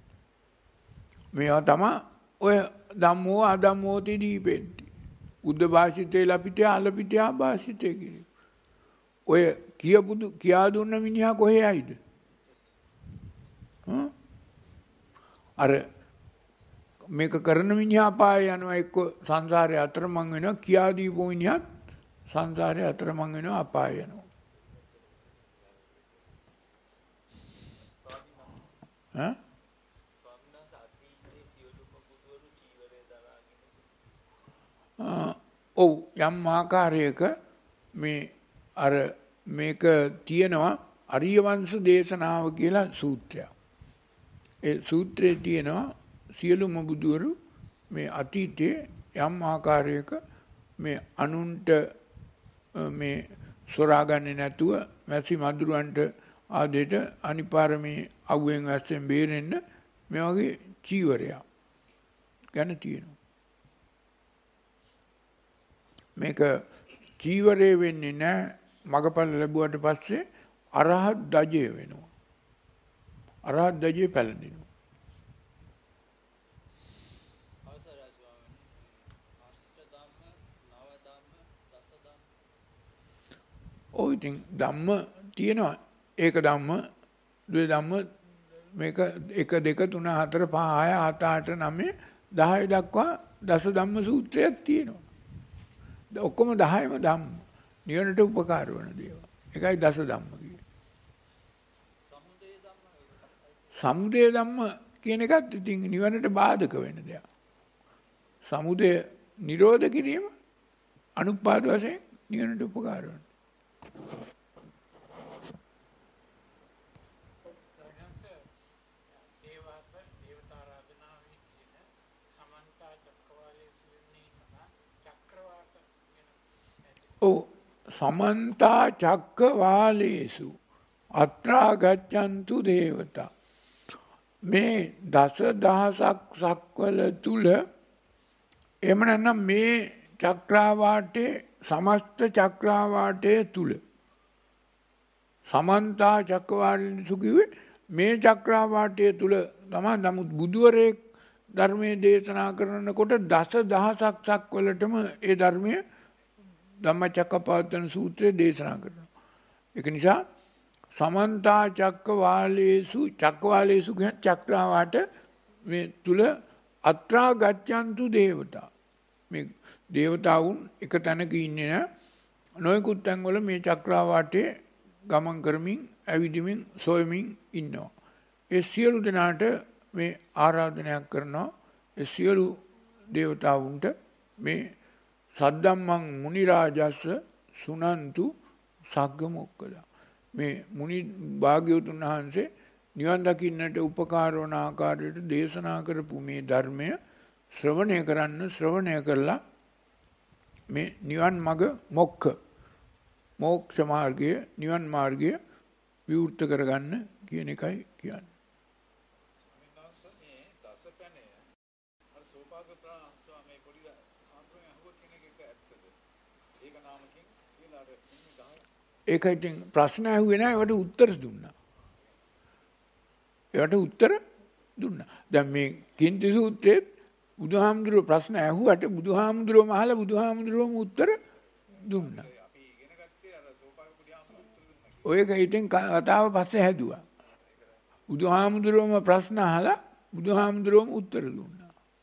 මේවා තමයි ඔය ධම්මෝ අධම්මෝති දීපෙන්ති. බුද්ධ භාෂිතේ ලපිතේ අලපිතේ භාෂිතේ කියන. ඔය කියපු කියා දුන්න මිනිහා කොහේ යයිද? හ්ම්? අර මේක කරන මිනිහා පාය යනවා එක්ක සංසාරේ අතරමං වෙනවා කියා දීපු මිනිහත් සංසාරේ අතරමං වෙනවා අපාය යනවා. ඈ? ඔව් යම් ආකාරයක මේ අර මේක තියෙනවා අරිය වංශ දේශනාව කියලා සූත්‍රයක්. ඒ සූත්‍රයේ තියෙනවා සියලුම බුදුවරු මේ අතීතයේ යම් ආකාරයක මේ අනුන්ට මේ සොරාගන්නේ නැතුව මැසි මදුරුවන්ට ආදේට අනිපාරමේ අවුවෙන් වැස්සෙන් බේරෙන්න මේ වගේ චීවරයක් ගැන තියෙනවා. මේක චීවරේ වෙන්නේ නැහැ. මගපල ලැබුවට පස්සේ අරහත් ධජය වෙනවා. අරහත් ධජේ පැලඳෙනවා. අවසරයි ස්වාමීනි. අෂ්ට ධම්ම, නව ධම්ම, දස ධම්ම. ඔය ඉතින් ධම්ම තියෙනවා. ඒක ධම්ම, ද්වේ ධම්ම, මේක එක දෙක තුන හතර පහ හය හත අට නවය දහය දක්වා දස ධම්ම සූත්‍රයක් තියෙනවා. ඔක්කොම දහයම ධම්ම. නිවනට උපකාර වන දේවල්. ඒකයි දස ධම්ම කියන්නේ. සමුදය ධම්ම. සමුදය ධම්ම කියන එකත් ඉතින් නිවනට බාධක වෙන දෙයක්. සමුදය නිරෝධ කිරීම අනුපාද වශයෙන් නිවනට උපකාර වෙනවා. ඔව් සමන්තා චක්කවාලේසු අත්‍රා ගච්ඡන්තු දේවතා මේ දස දහසක් සක්වල තුල එහෙම නැත්නම් මේ චක්‍රාවාටේ සමස්ත චක්‍රාවාටයේ තුල සමන්තා චක්කවාලේසු කිව්වේ මේ චක්‍රාවාටයේ තුල තමයි නමුත් බුදුවරේ ධර්මයේ දේශනා කරනකොට දස දහසක් සක්වලටම ඒ ධර්මයේ ධම්මචක්කපවත්තන සූත්‍රයේ දේශනා කරනවා. ඒක නිසා සමන්තා චක්කවාලේසු චක්කවාලේසු කියන චක්‍රාවාට මේ තුල අත්‍රා ගච්ඡන්තු දේවතා. මේ දේවතාවුන් එක තැනක ඉන්නේ නැහැ. නොයෙකුත් තැන්වල මේ චක්‍රාවාටේ ගමන් කරමින්, ඇවිදිමින්, සොයමින් ඉන්නවා. ඒ සියලු දෙනාට මේ ආරාධනයක් කරනවා. ඒ සියලු දේවතාවුන්ට මේ සද්දම්මං මුනි රාජස්ස සුනන්තු සග්ග මොක්කදා. මේ මුනි භාග්‍යවතුන් වහන්සේ නිවන් දකින්නට උපකාර වන ආකාරයට දේශනා කරපු මේ ධර්මය ශ්‍රවණය කරන්න ශ්‍රවණය කරලා මේ නිවන් මඟ මොක්ඛ මෝක්ෂ මාර්ගය නිවන් මාර්ගය විවෘත කරගන්න කියන එකයි කියන්නේ. ඒක ඉතින් ප්‍රශ්න ඇහුවේ නැහැ ඒවට උත්තර දුන්නා. ඒවට උත්තර දුන්නා. දැන් මේ කින්ති සූත්‍රයේ බුදුහාමුදුරුවෝ ප්‍රශ්න ඇහුවට බුදුහාමුදුරුවෝම අහලා බුදුහාමුදුරුවෝම උත්තර දුන්නා. ඔයක ඉතින් කතාව පස්සේ හැදුවා. බුදුහාමුදුරුවෝම ප්‍රශ්න අහලා බුදුහාමුදුරුවෝම උත්තර දුන්නා.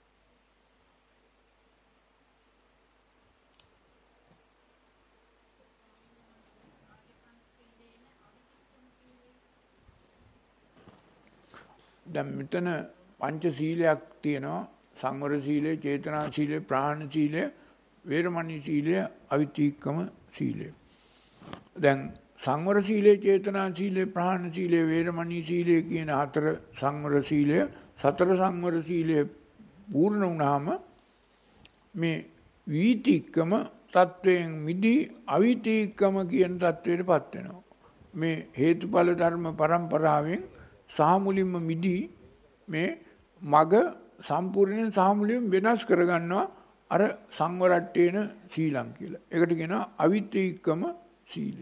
දැන් මෙතන පංච සීලයක් තියෙනවා. සංවර සීලය, චේතනා සීලය, ප්‍රාණ සීලය, වේරමණී සීලය, අවිතීක්කම සීලය. දැන් සංවර සීලය, චේතනා සීලය, ප්‍රාණ සීලය, වේරමණී සීලය කියන හතර සංවර සීලය, සතර සංවර සීලය පූර්ණ වුණාම මේ වීතික්කම තත්වයෙන් මිදී අවිතීක්කම කියන තත්වයටපත් වෙනවා. මේ හේතුඵල ධර්ම පරම්පරාවෙන් සාමුලින්ම මිදී මේ මග සම්පූර්ණයෙන් සාමුලින් වෙනස් කරගන්නවා අර සංවරට්ටේන සීලං කියලා. ඒකට කියනවා අවිතීක්කම සීලය.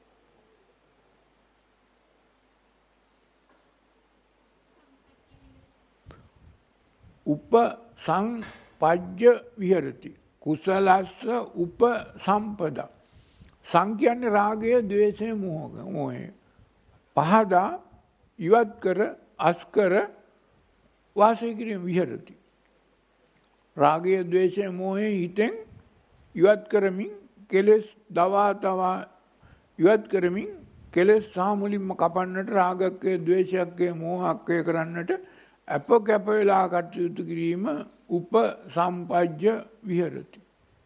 උප සංපජ්ජ විහෙරති කුසලස්ස උප සම්පදා. සං කියන්නේ රාගය, ද්වේෂය, මෝහය. පහදා ඉවත් කර අස්කර වාසය කිරීම විහෙරති. රාගය, ද්වේෂය, මෝහය හිතෙන් ඉවත් කරමින් කෙලෙස් දවා තවා ඉවත් කරමින් කෙලෙස් සාමුලින්ම කපන්නට රාගක්කය, ද්වේෂයක්කය, මෝහක්කය කරන්නට අප කැප වෙලා කටයුතු කිරීම උප සම්පජ්ජ විහෙරති.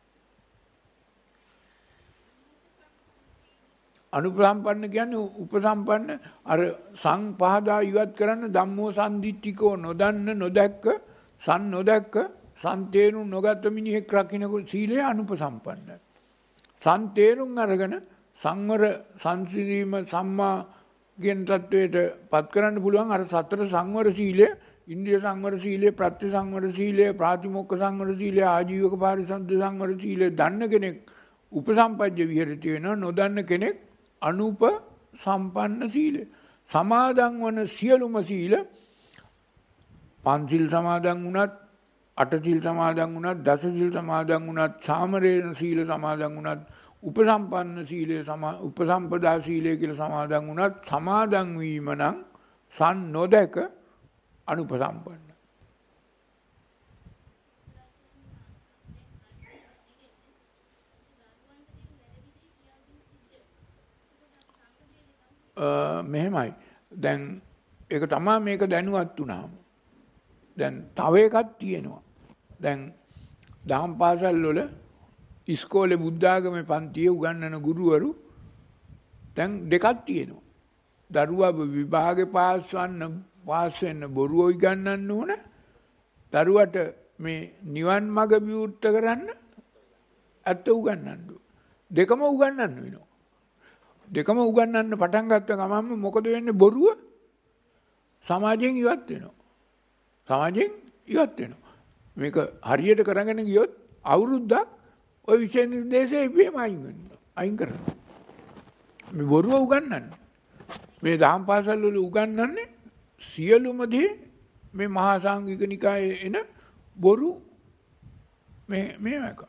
අනුපසම්පන්න කියන්නේ උපසම්පන්න අර සං පහදා ඉවත් කරන්න ධම්මෝ සම්දිට්ඨිකෝ නොදන්න නොදැක්ක සන් නොදැක්ක සන් තේරුම් නොගත් මිනිහෙක් රකින්නකොට සීලය අනුපසම්පන්නයි. සන් තේරුම් අරගෙන සංවර සංසිරීම සම්මා කියන තත්වයට පත් කරන්න පුළුවන් අර සතර සංවර සීලය, ඉන්ද්‍රිය සංවර සීලය, ප්‍රත්‍ය සංවර සීලය, ප්‍රාතිමොක්ඛ සංවර සීලය, ආජීවක පාරිසන්ත සංවර සීලය දන්න කෙනෙක් උපසම්පජ්ජ විහෙරති වෙනවා. නොදන්න කෙනෙක් අනුප සම්පන්න සීලය. සමාදන් වන සියලුම සීල පන්සිල් සමාදන් වුණත් අටසිල් සමාදන් වුණත් දසසිල් සමාදන් වුණත් සාමරේණ සීල සමාදන් වුණත් උපසම්පන්න සීලය උපසම්පදා සීලය කියලා සමාදන් වුණත් සමාදන් වීම නම් සන් නොදැක අනුපසම්පන්න. මෙහෙමයි. දැන් ඒක තමයි මේක දැනුවත් වුණාම. දැන් තව එකක් තියෙනවා. දැන් දහම් පාසල් වල ඉස්කෝලේ බුද්ධාගමේ පන්තියේ උගන්වන ගුරුවරු දැන් දෙකක් තියෙනවා. දරුවා විභාගේ පාස් වන්න පාස් වෙන්න බොරුව ඉගන්වන්න ඕන. දරුවට මේ නිවන් මඟ විවෘත කරන්න ඇත්ත උගන්වන්න ඕන. දෙකම උගන්වන්න වෙනවා. දෙකම උගන්වන්න පටන් ගත්ත ගමන්ම මොකද වෙන්නේ? බොරුව සමාජයෙන් ඉවත් වෙනවා. සමාජයෙන් ඉවත් වෙනවා. මේක හරියට කරගෙන ගියොත් අවුරුද්දක් ඔය විෂය නිර්දේශය ඉබේම අයින් වෙනවා. අයින් කරනවා. මේ බොරුව උගන්වන්නේ. මේ දහම් පාසල් වල උගන්වන්නේ සියලුම දේ මේ මහා සංඝික නිකායේ එන බොරු මේ මේ එක.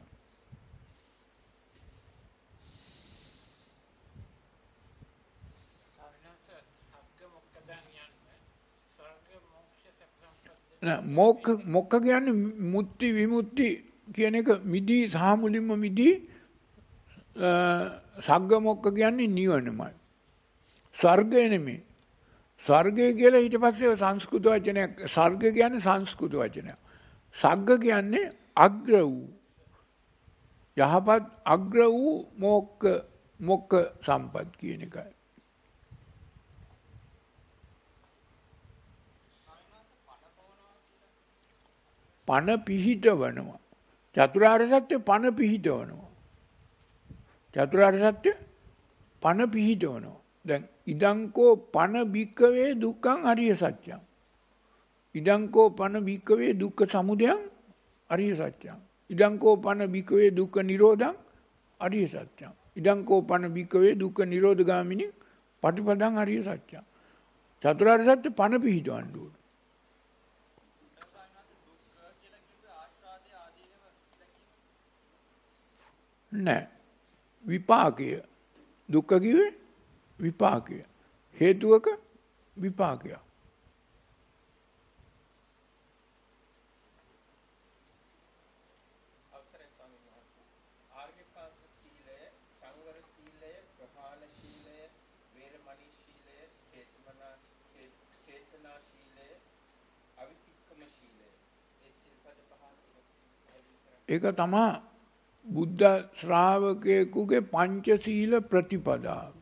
මොක්ක මොක්ක කියන්නේ මුක්ති විමුක්ති කියන එක මිදී සහ මුලින්ම මිදී සග්ග මොක්ක කියන්නේ නිවනමයි. ස්වර්ගය නෙමෙයි. ස්වර්ගය කියලා ඊට පස්සේ සංස්කෘත වචනයක් ස්වර්ග කියන්නේ සංස්කෘත වචනයක්. සග්ග කියන්නේ අග්‍ර වූ යහපත් අග්‍ර වූ මොක්ක මොක්ක සම්පත් කියන එකයි. පන පිහිටවනවා. චතුරාර්ය සත්‍ය පන පිහිටවනවා. චතුරාර්ය සත්‍ය පන පිහිටවනවා. දැන් ඉදංකෝ පන භික්කවේ දුක්ඛං අරිය සත්‍යං. ඉදංකෝ පන භික්කවේ දුක්ඛ සමුදයං අරිය සත්‍යං. ඉදංකෝ පන භික්කවේ දුක්ඛ නිරෝධං අරිය සත්‍යං. ඉදංකෝ පන භික්කවේ දුක්ඛ නිරෝධගාමිනී පටිපදං අරිය සත්‍යං. චතුරාර්ය සත්‍ය පන පිහිටවන්න ඕන. නෑ. විපාකය. දුක්ඛ කිව්වේ විපාකය. හේතුවක විපාකය. අවසරයි ස්වාමීන් වහන්සේ. ආර්යකාන්ත සීලය, සංවර සීලය, ප්‍රහාණ සීලය, වේරමණී සීලය, චේතනා චේතනා සීලය, අවිතික්කම සීලය. ඒ සිල්පද පහ ඒක තමයි බුද්ධ ශ්‍රාවකයෙකුගේ පංචශීල ප්‍රතිපදාව.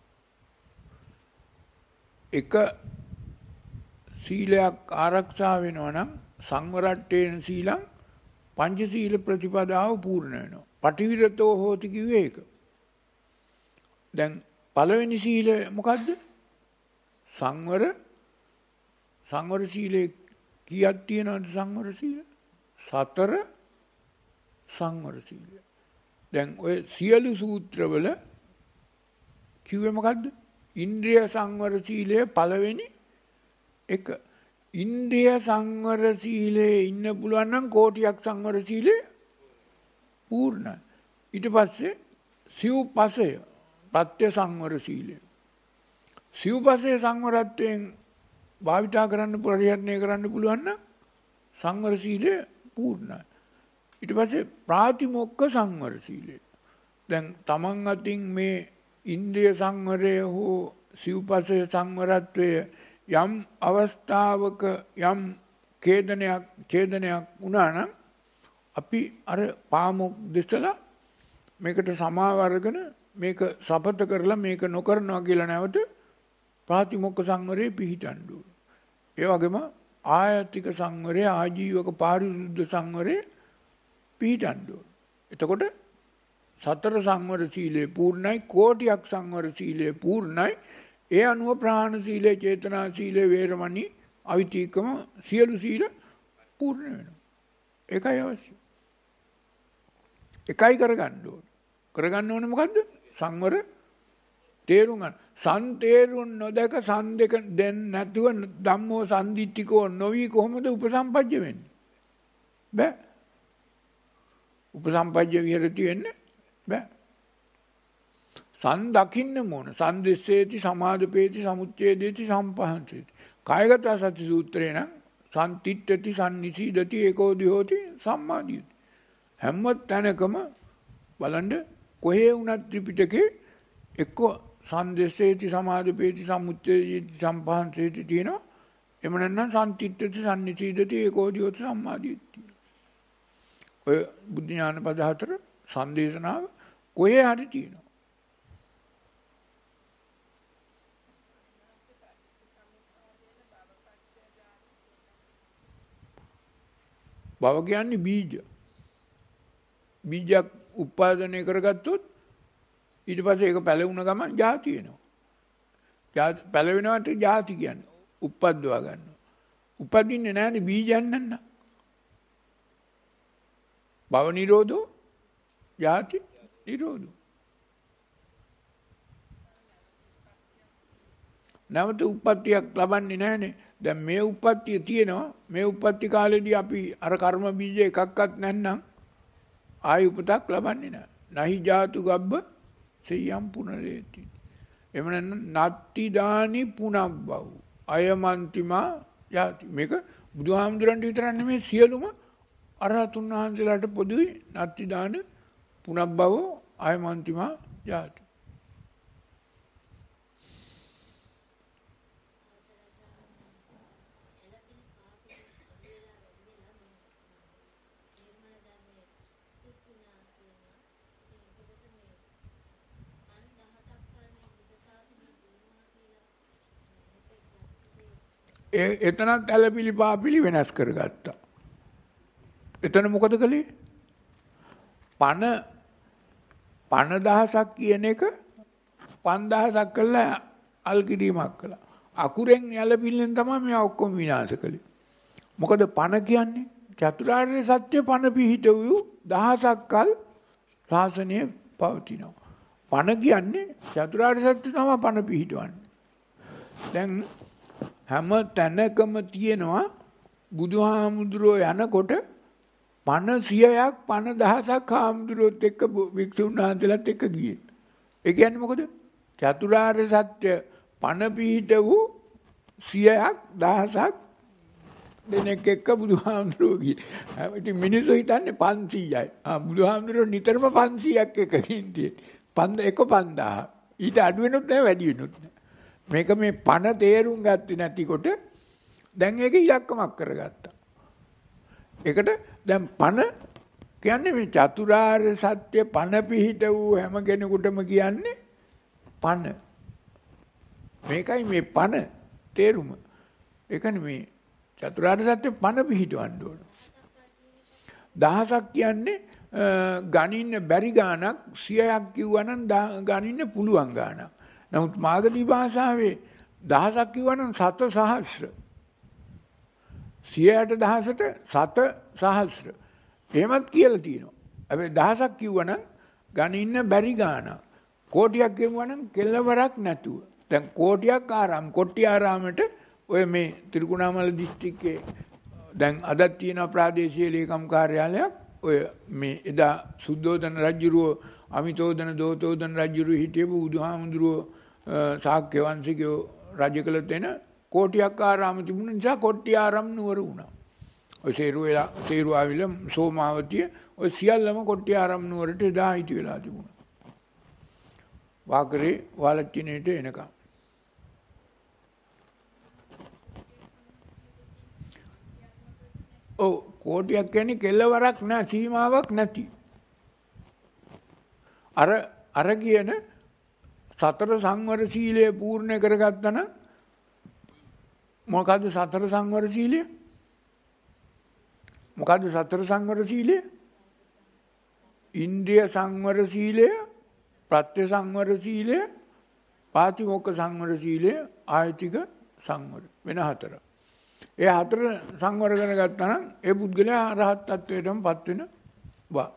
එක සීලයක් ආරක්ෂා වෙනවා නම් සංවරට්ඨේන සීලං පංචශීල ප්‍රතිපදාව පූර්ණ වෙනවා. පටිවිරතෝ හෝති කිව්වේ ඒක. දැන් පළවෙනි සීලය මොකද්ද? සංවර සංවර සීලේ කීයක් තියෙනවද සංවර සීල? සතර සංවර සීලය. දැන් ඔය සියලු සූත්‍රවල කිව්වේ මොකද්ද? ඉන්ද්‍රිය සංවර සීලය පළවෙනි එක. ඉන්ද්‍රිය සංවර සීලේ ඉන්න පුළුවන් නම් කෝටියක් සංවර සීලය පූර්ණයි. ඊට පස්සේ සිව්පසය පත්‍ය සංවර සීලය. සිව්පසය සංවරත්වයෙන් භාවිතා කරන්න පරිහරණය කරන්න පුළුවන් නම් සංවර සීලය පූර්ණයි. ඊට පස්සේ ප්‍රාතිමොක්ඛ සංවර සීලය. දැන් තමන් අතින් මේ ඉන්ද්‍රිය සංවරය හෝ සිව්පසය සංවරත්වය යම් අවස්ථාවක යම් ඡේදනයක් ඡේදනයක් වුණා නම් අපි අර පාමොක් දෙසලා මේකට සමාව අරගෙන මේක සපත කරලා මේක නොකරනවා කියලා නැවත ප්‍රාතිමොක්ඛ සංවරයේ පිහිටන්න ඕන. ඒ වගේම ආයතික සංවරය ආජීවක පාරිශුද්ධ සංවරයේ පිහිටන්න ඕන. එතකොට සතර සංවර සීලය පූර්ණයි, කෝටියක් සංවර සීලය පූර්ණයි. ඒ අනුව ප්‍රාණ සීලය, චේතනා සීලය, වේරමණී, අවිතීකම සියලු සීල පූර්ණ වෙනවා. ඒකයි අවශ්‍ය. එකයි කරගන්න ඕන. කරගන්න ඕනේ මොකද්ද? සංවර තේරුම් ගන්න. සන්තේරුන් නොදක සන් දෙක දෙන්න නැතුව ධම්මෝ සම්දිත්තිකෝ නොවි කොහොමද උපසම්පජ්ජ වෙන්නේ? බෑ. උපසම්පජ්ජ විහෙරති වෙන්නේ බෑ. සන් දකින්න ඕන. සන්දිස්සේති සමාදපේති සමුච්ඡේදේති සම්පහන්සේති. කායගත සති සූත්‍රේ නම් සම්තිට්ඨති සම්නිසීදති ඒකෝදි හෝති සම්මාදියති. හැම තැනකම බලන්න කොහේ වුණත් ත්‍රිපිටකේ එක්ක සන්දේශේති සමාදපේති සම්මුච්ඡේති සම්පහන්සේති තියෙනවා. එම නැත්නම් සම්තිට්ඨති සම්නිසීදති ඒකෝදි හෝති සම්මාදියති. ඔය බුද්ධ ඥාන පද හතර සංදේශනාව කොහේ හරි තියෙනවා. භව කියන්නේ බීජ. බීජයක් උත්පාදනය කරගත්තොත් ඊට පස්සේ ඒක පැලවුණ ගමන් ජාති වෙනවා. ජාති පැලවෙනවට ජාති කියන්නේ උප්පද්දවා ගන්නවා. උපදින්නේ නැහැනේ බීජයන් නන්න. භව නිරෝධෝ ජාති නිරෝධෝ. නැවත උප්පත්තියක් ලබන්නේ නැහැනේ. දැන් මේ උප්පත්තිය තියෙනවා. මේ උප්පත්ති කාලෙදී අපි අර කර්ම බීජ එකක්වත් නැත්නම් ආයි උපතක් ලබන්නේ නැහැ. නහි ජාතු ගබ්බ සෙයම් පුනරේති. එම නත්ති දානි පුනබ්බව. අයමන්තිමා යති. මේක බුදුහාමුදුරන්ට විතරක් නෙමෙයි සියලුම අරහතුන් වහන්සේලාට පොදුයි. නත්ති දාන පුනබ්බව අයමන්තිමා යති. එතනත් ඇලපිලි පාපිලි වෙනස් කරගත්තා. එතන මොකද කළේ? පන පන දහසක් කියන එක පන්දහසක් කළා අල් කිරීමක් කළා. අකුරෙන් ඇලපිල්ලෙන් තමයි මේ ඔක්කොම විනාශ කළේ. මොකද පන කියන්නේ චතුරාර්ය සත්‍ය පන පිහිට වූ දහසක් කල් ශාසනය පවතිනවා. පන කියන්නේ චතුරාර්ය සත්‍ය තමයි පන පිහිටවන්නේ. දැන් හැම තැනකම තියෙනවා බුදුහාමුදුරෝ යනකොට පන සියයක් පන දහසක් හාමුදුරුවොත් එක්ක වික්ෂුන් වහන්සේලාත් එක්ක ගියේ. ඒ කියන්නේ මොකද? චතුරාර්ය සත්‍ය පන පිහිට වූ සියයක් දහසක් දෙනෙක් එක්ක බුදුහාමුදුරුවෝ ගියේ. ඉතින් මිනිස්සු හිතන්නේ පන්සීයයි. ආ බුදුහාමුදුරුවෝ නිතරම පන්සීයක් එක්ක ගිහින් පන්ද එක පන්දාහ. ඊට අඩු වෙනුත් නැහැ වැඩි වෙනුත් නැහැ. මේක මේ පන තේරුම් ගත්තේ නැතිකොට දැන් ඒක ඉලක්කමක් කරගත්තා. ඒකට දැන් පන කියන්නේ මේ චතුරාර්ය සත්‍ය පන පිහිට වූ හැම කෙනෙකුටම කියන්නේ පන. මේකයි මේ පන තේරුම. ඒකනේ මේ චතුරාර්ය සත්‍ය පන පිහිටවන්න ඕන. දහසක් කියන්නේ ගණින්න බැරි ගාණක් සියයක් කිව්වනම් ගණින්න පුළුවන් ගාණක්. නමුත් මාගදී භාෂාවේ දහසක් කිව්වනම් සත සහස්‍ර. සියයට දහසට සත සහස්‍ර. එහෙමත් කියලා තියෙනවා. හැබැයි දහසක් කිව්වනම් ගණින්න බැරි ගාණක්. කෝටියක් කියවනම් කෙල්ලවරක් නැතුව. දැන් කෝටියක් ආරාම කොට්ටි ආරාමයට ඔය මේ ත්‍රිකුණාමල දිස්ත්‍රික්කේ දැන් අදත් තියෙන ප්‍රාදේශීය ලේකම් කාර්යාලයක් ඔය මේ එදා සුද්ධෝදන රජුරෝ අමිතෝදන දෝතෝදන රජුරු හිටියපු බුදුහාමුදුරුවෝ ශාක්‍ය වංශිකයෝ රජ කළ තැන කෝටියක් ආරාම තිබුණ නිසා කොට්ටි ආරාම නුවර වුණා. ඔය සේරුවලා සේරුවාවිල සෝමාවතිය ඔය සියල්ලම කොට්ටි ආරාම නුවරට එදා හිටි වෙලා තිබුණා. වාකරේ වාලච්චිනේට එනකම්. ඔව් කෝටියක් කියන්නේ කෙල්ලවරක් නෑ සීමාවක් නැති. අර අර කියන සතර සංවර සීලය පූර්ණ කරගත්තා නම් මොකද්ද සතර සංවර සීලය? මොකද්ද සතර සංවර සීලය? ඉන්ද්‍රිය සංවර සීලය, ප්‍රත්‍ය සංවර සීලය, පාතිමොක්ඛ සංවර සීලය, ආයතික සංවර වෙන හතර. ඒ හතර සංවර කරගත්තා නම් ඒ පුද්ගලයා රහත් ත්වයටමපත් වෙනවා.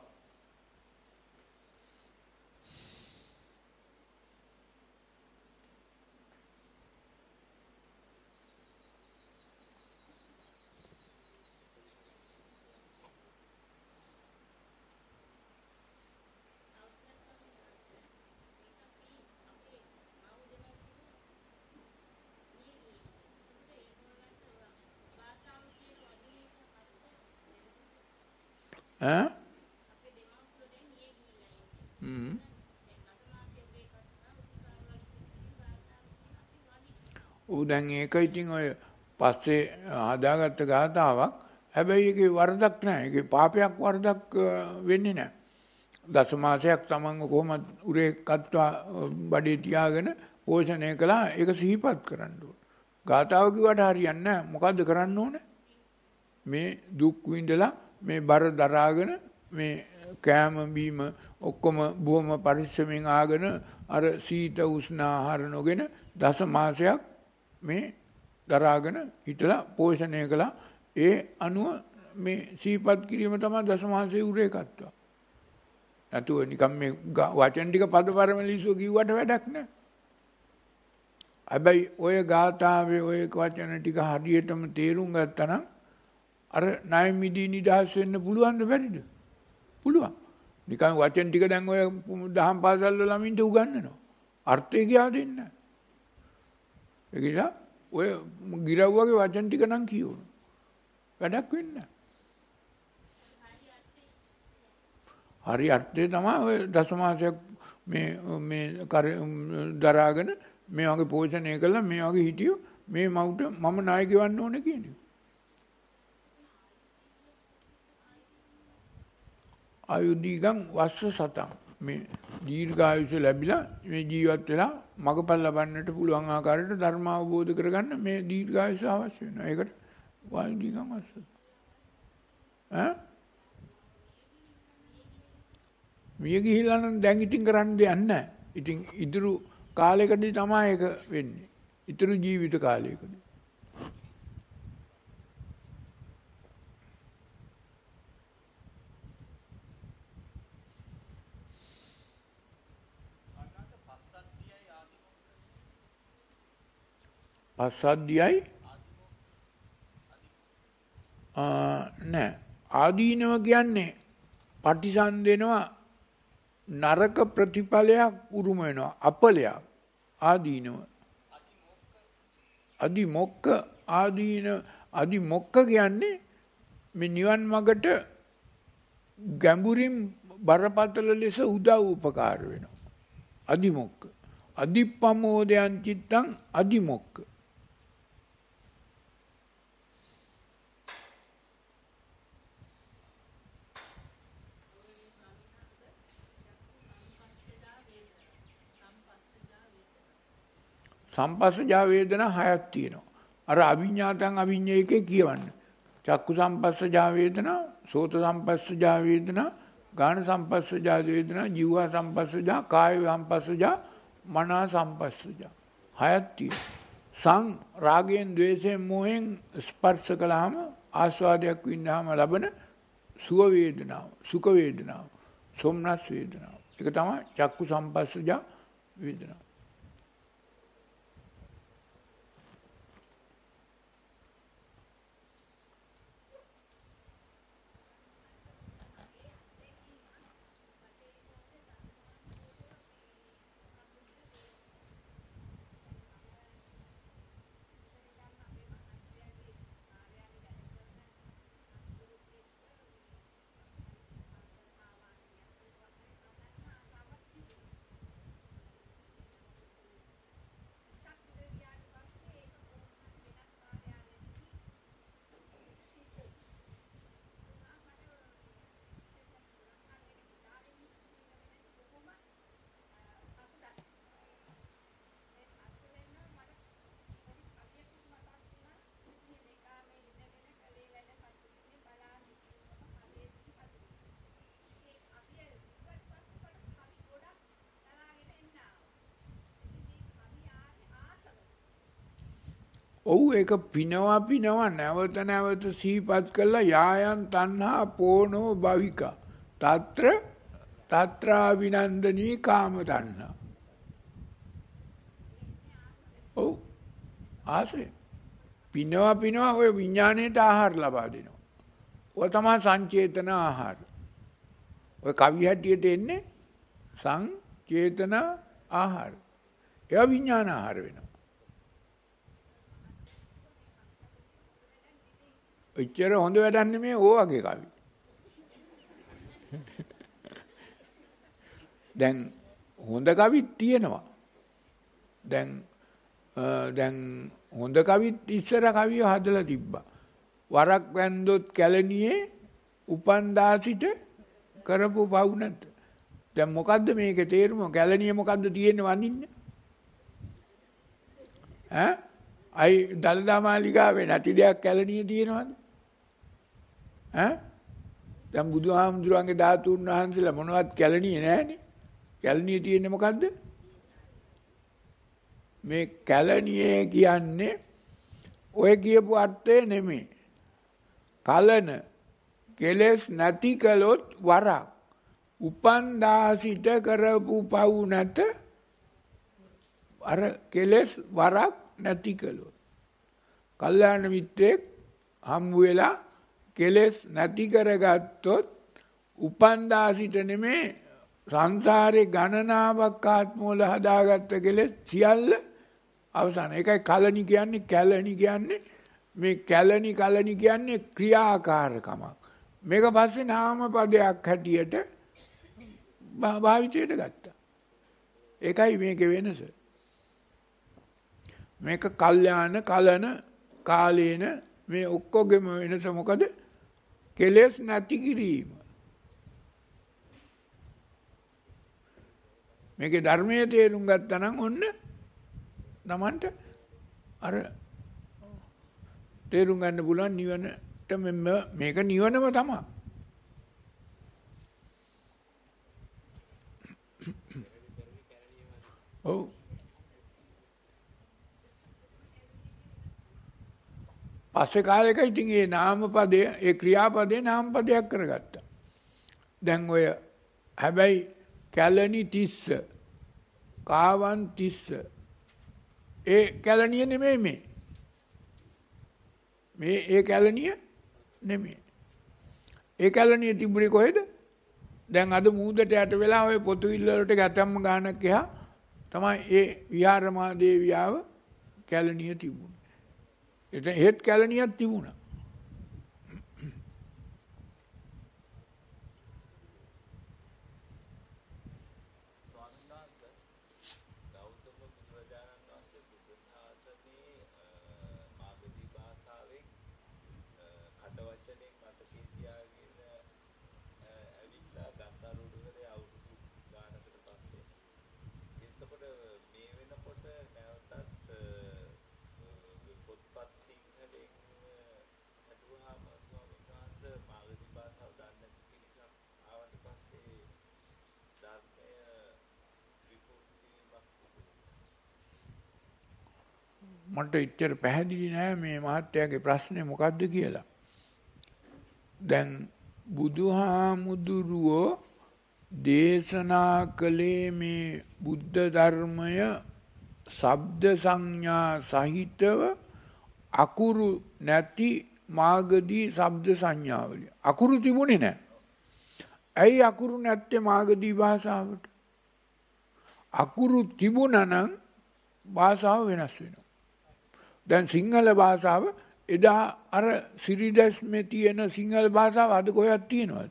ඈ හ්ම් ඌ දැන් ඒක ඉතින් ඔය පස්සේ හදාගත්ත ගාතාවක්. හැබැයි ඒකේ වරදක් නැහැ. ඒකේ පාපයක් වරදක් වෙන්නේ නැහැ. දසමාසයක් තමන්ව කොහොමද උරේ කත්වා බඩේ තියාගෙන පෝෂණය කළා. ඒක සිහිපත් කරන්න ඕන. ගාතාව කිව්වට හරියන්නේ නැහැ. මොකද්ද කරන්න ඕනේ? මේ දුක් විඳලා මේ බර දරාගෙන මේ කෑම බීම ඔක්කොම බොහොම පරිස්සමෙන් ආගෙන අර සීත උෂ්ණ ආහාර නොගෙන දස මාසයක් මේ දරාගෙන හිටලා පෝෂණය කළා. ඒ අනුව මේ සීපත් කිරීම තමයි දස මාසයේ උරේ කත්වා. නැතුව නිකම් මේ වචන ටික පදපරම ලිසුව කිව්වට වැඩක් නැහැ. හැබැයි ඔය ගාථාවේ ඔය වචන ටික හරියටම තේරුම් ගත්තා නම් අර ණය මිදී නිදහස් වෙන්න පුළුවන්ද බැරිද? පුළුවන්. නිකන් වචන ටික දැන් ඔය දහම් පාසල් වල ළමින්ට උගන්වනවා. අර්ථය කියා දෙන්නේ නැහැ. ඒ නිසා ඔය ගිරව් වගේ වචන ටික නම් කියවන. වැඩක් වෙන්නේ නැහැ. හරි අර්ථය තමයි ඔය දසමාසයක් මේ මේ දරාගෙන මේ වගේ පෝෂණය කළා මේ වගේ හිටියෝ මේ මවුට මම ණය ගෙවන්න ඕනේ කියන එක. ආයුධීගම් වස්ස සතම් මේ දීර්ඝායුෂ ලැබිලා මේ ජීවත් වෙලා මගපල් ලබන්නට පුළුවන් ආකාරයට ධර්ම අවබෝධ කරගන්න මේ දීර්ඝායුෂ අවශ්‍ය වෙනවා. ඒකට ආයුධීගම් වස්ස. ඈ මිය ගිහිල්ලා නම් දැන් ඉතින් කරන්න දෙයක් නැහැ. ඉතින් ඉදිරි කාලයකදී තමයි ඒක වෙන්නේ. ඉතුරු ජීවිත කාලයකදී. පස්සද්ධියයි නෑ ආදීනව කියන්නේ පටිසන්ධෙනවා නරක ප්‍රතිඵලයක් උරුම වෙනවා අපලයක් ආදීනව අදිමොක්ක ආදීන අදිමොක්ක කියන්නේ මේ නිවන් මගට ගැඹුරින් බරපතල ලෙස උදව් උපකාර වෙනවා අදිමොක්ක අදිප්පමෝදයන් චිත්තං අදිමොක්ක සම්පස්සජා වේදනා හයක් තියෙනවා. අර අවිඤ්ඤාතං අවිඤ්ඤේකේ කියවන්න. චක්කු සම්පස්සජා වේදනා, සෝත සම්පස්සජා වේදනා, ගාන සම්පස්සජා වේදනා, ජීව සම්පස්සජා, කාය සම්පස්සජා, මන සම්පස්සජා. හයක් තියෙනවා. සං රාගයෙන්, ද්වේෂයෙන්, මොහෙන් ස්පර්ශ කළාම ආස්වාදයක් විඳාම ලබන සුව වේදනාව, සුඛ වේදනාව, සොම්නස් වේදනාව. ඒක තමයි චක්කු සම්පස්සජා වේදනාව. ඔව් ඒක පිනවා පිනවා නැවත නැවත සිහිපත් කළා යායන් තණ්හා පෝනෝ භවිකා తත්‍ර తත්‍රා විනන්දනී කාම තණ්හා. ඔව් ආසේ පිනවා පිනවා ඔය විඥාණයට ආහාර ලබා දෙනවා. ඔය තමයි සංචේතන ආහාර. ඔය කවි හැටියට එන්නේ සංචේතන ආහාර. ඒ විඥාන ආහාර වෙනවා. එච්චර හොඳ වැඩක් නෙමෙයි ඕ වගේ කවි. දැන් හොඳ කවිත් තියෙනවා. දැන් දැන් හොඳ කවිත් ඉස්සර කවිය හදලා තිබ්බා. වරක් වැන්දොත් කැලණියේ උපන්දා සිට කරපු පව් නැත. දැන් මොකද්ද මේකේ තේරුම? කැලණියේ මොකද්ද තියෙන්නේ වඳින්න? ඈ අයි දලදා මාලිගාවේ නැති දෙයක් කැලණියේ තියෙනවද? ඈ දැන් බුදුහාමුදුරන්ගේ ධාතුන් වහන්සේලා මොනවත් කැලණියේ නැහැනේ. කැලණියේ තියෙන්නේ මොකද්ද? මේ කැලණියේ කියන්නේ ඔය කියපු අර්ථය නෙමෙයි. කලන කෙලෙස් නැති කළොත් වරක් උපන්දා සිට කරපු පව් නැත. අර කෙලෙස් වරක් නැති කළොත් කල්යාණ මිත්‍රෙක් හම්බ වෙලා කෙලෙස් නැති කරගත්තොත් උපන්දා සිට නෙමේ සංසාරේ ගණනාවක් ආත්මවල හදාගත්ත කෙලෙස් සියල්ල අවසන්. ඒකයි කලණි කියන්නේ. කැලණි කියන්නේ මේ කැලණි කලණි කියන්නේ ක්‍රියාකාරකමක්. මේක පස්සේ නාම පදයක් හැටියට භාවිතයට ගත්තා. ඒකයි මේකේ වෙනස. මේක කල්යාණ කලන කාලේන මේ ඔක්කොගෙම වෙනස මොකද? කෙලෙස් නැති කිරීම. මේකේ ධර්මයේ තේරුම් ගත්තා නම් ඔන්න තමන්ට අර තේරුම් ගන්න පුළුවන් නිවනට මේක නිවනම තමයි. ඔව් පස්සේ කාලෙක ඉතින් ඒ නාම පදය ඒ ක්‍රියාපදේ නාම පදයක් කරගත්තා. දැන් ඔය හැබැයි කැලණි තිස්ස කාවන් තිස්ස ඒ කැලණිය නෙමෙයි මේ. මේ ඒ කැලණිය නෙමෙයි. ඒ කැලණිය තිබුණේ කොහෙද? දැන් අද මූදට යට වෙලා ඔය පොතු ඉල්ල වලට ගැතම්ම ගානක් එහා තමයි ඒ විහාරමා දේවියාව කැලණිය තිබුණේ. එතන හෙත් කැලණියක් තිබුණා. මට ඉච්චර පැහැදිලි නෑ මේ මහත්තයාගේ ප්‍රශ්නේ මොකද්ද කියලා. දැන් බුදුහාමුදුරුවෝ දේශනා කළේ මේ බුද්ධ ධර්මය ශබ්ද සංඥා සහිතව අකුරු නැති මාගදී ශබ්ද සංඥාවලිය. අකුරු තිබුණේ නෑ. ඇයි අකුරු නැත්තේ මාගදී භාෂාවට? අකුරු තිබුණා නම් භාෂාව වෙනස් වෙනවා. දැන් සිංහල භාෂාව එදා අර සිරිදස් මේ තියෙන සිංහල භාෂාව අද කොහෙවත් තියෙනවද?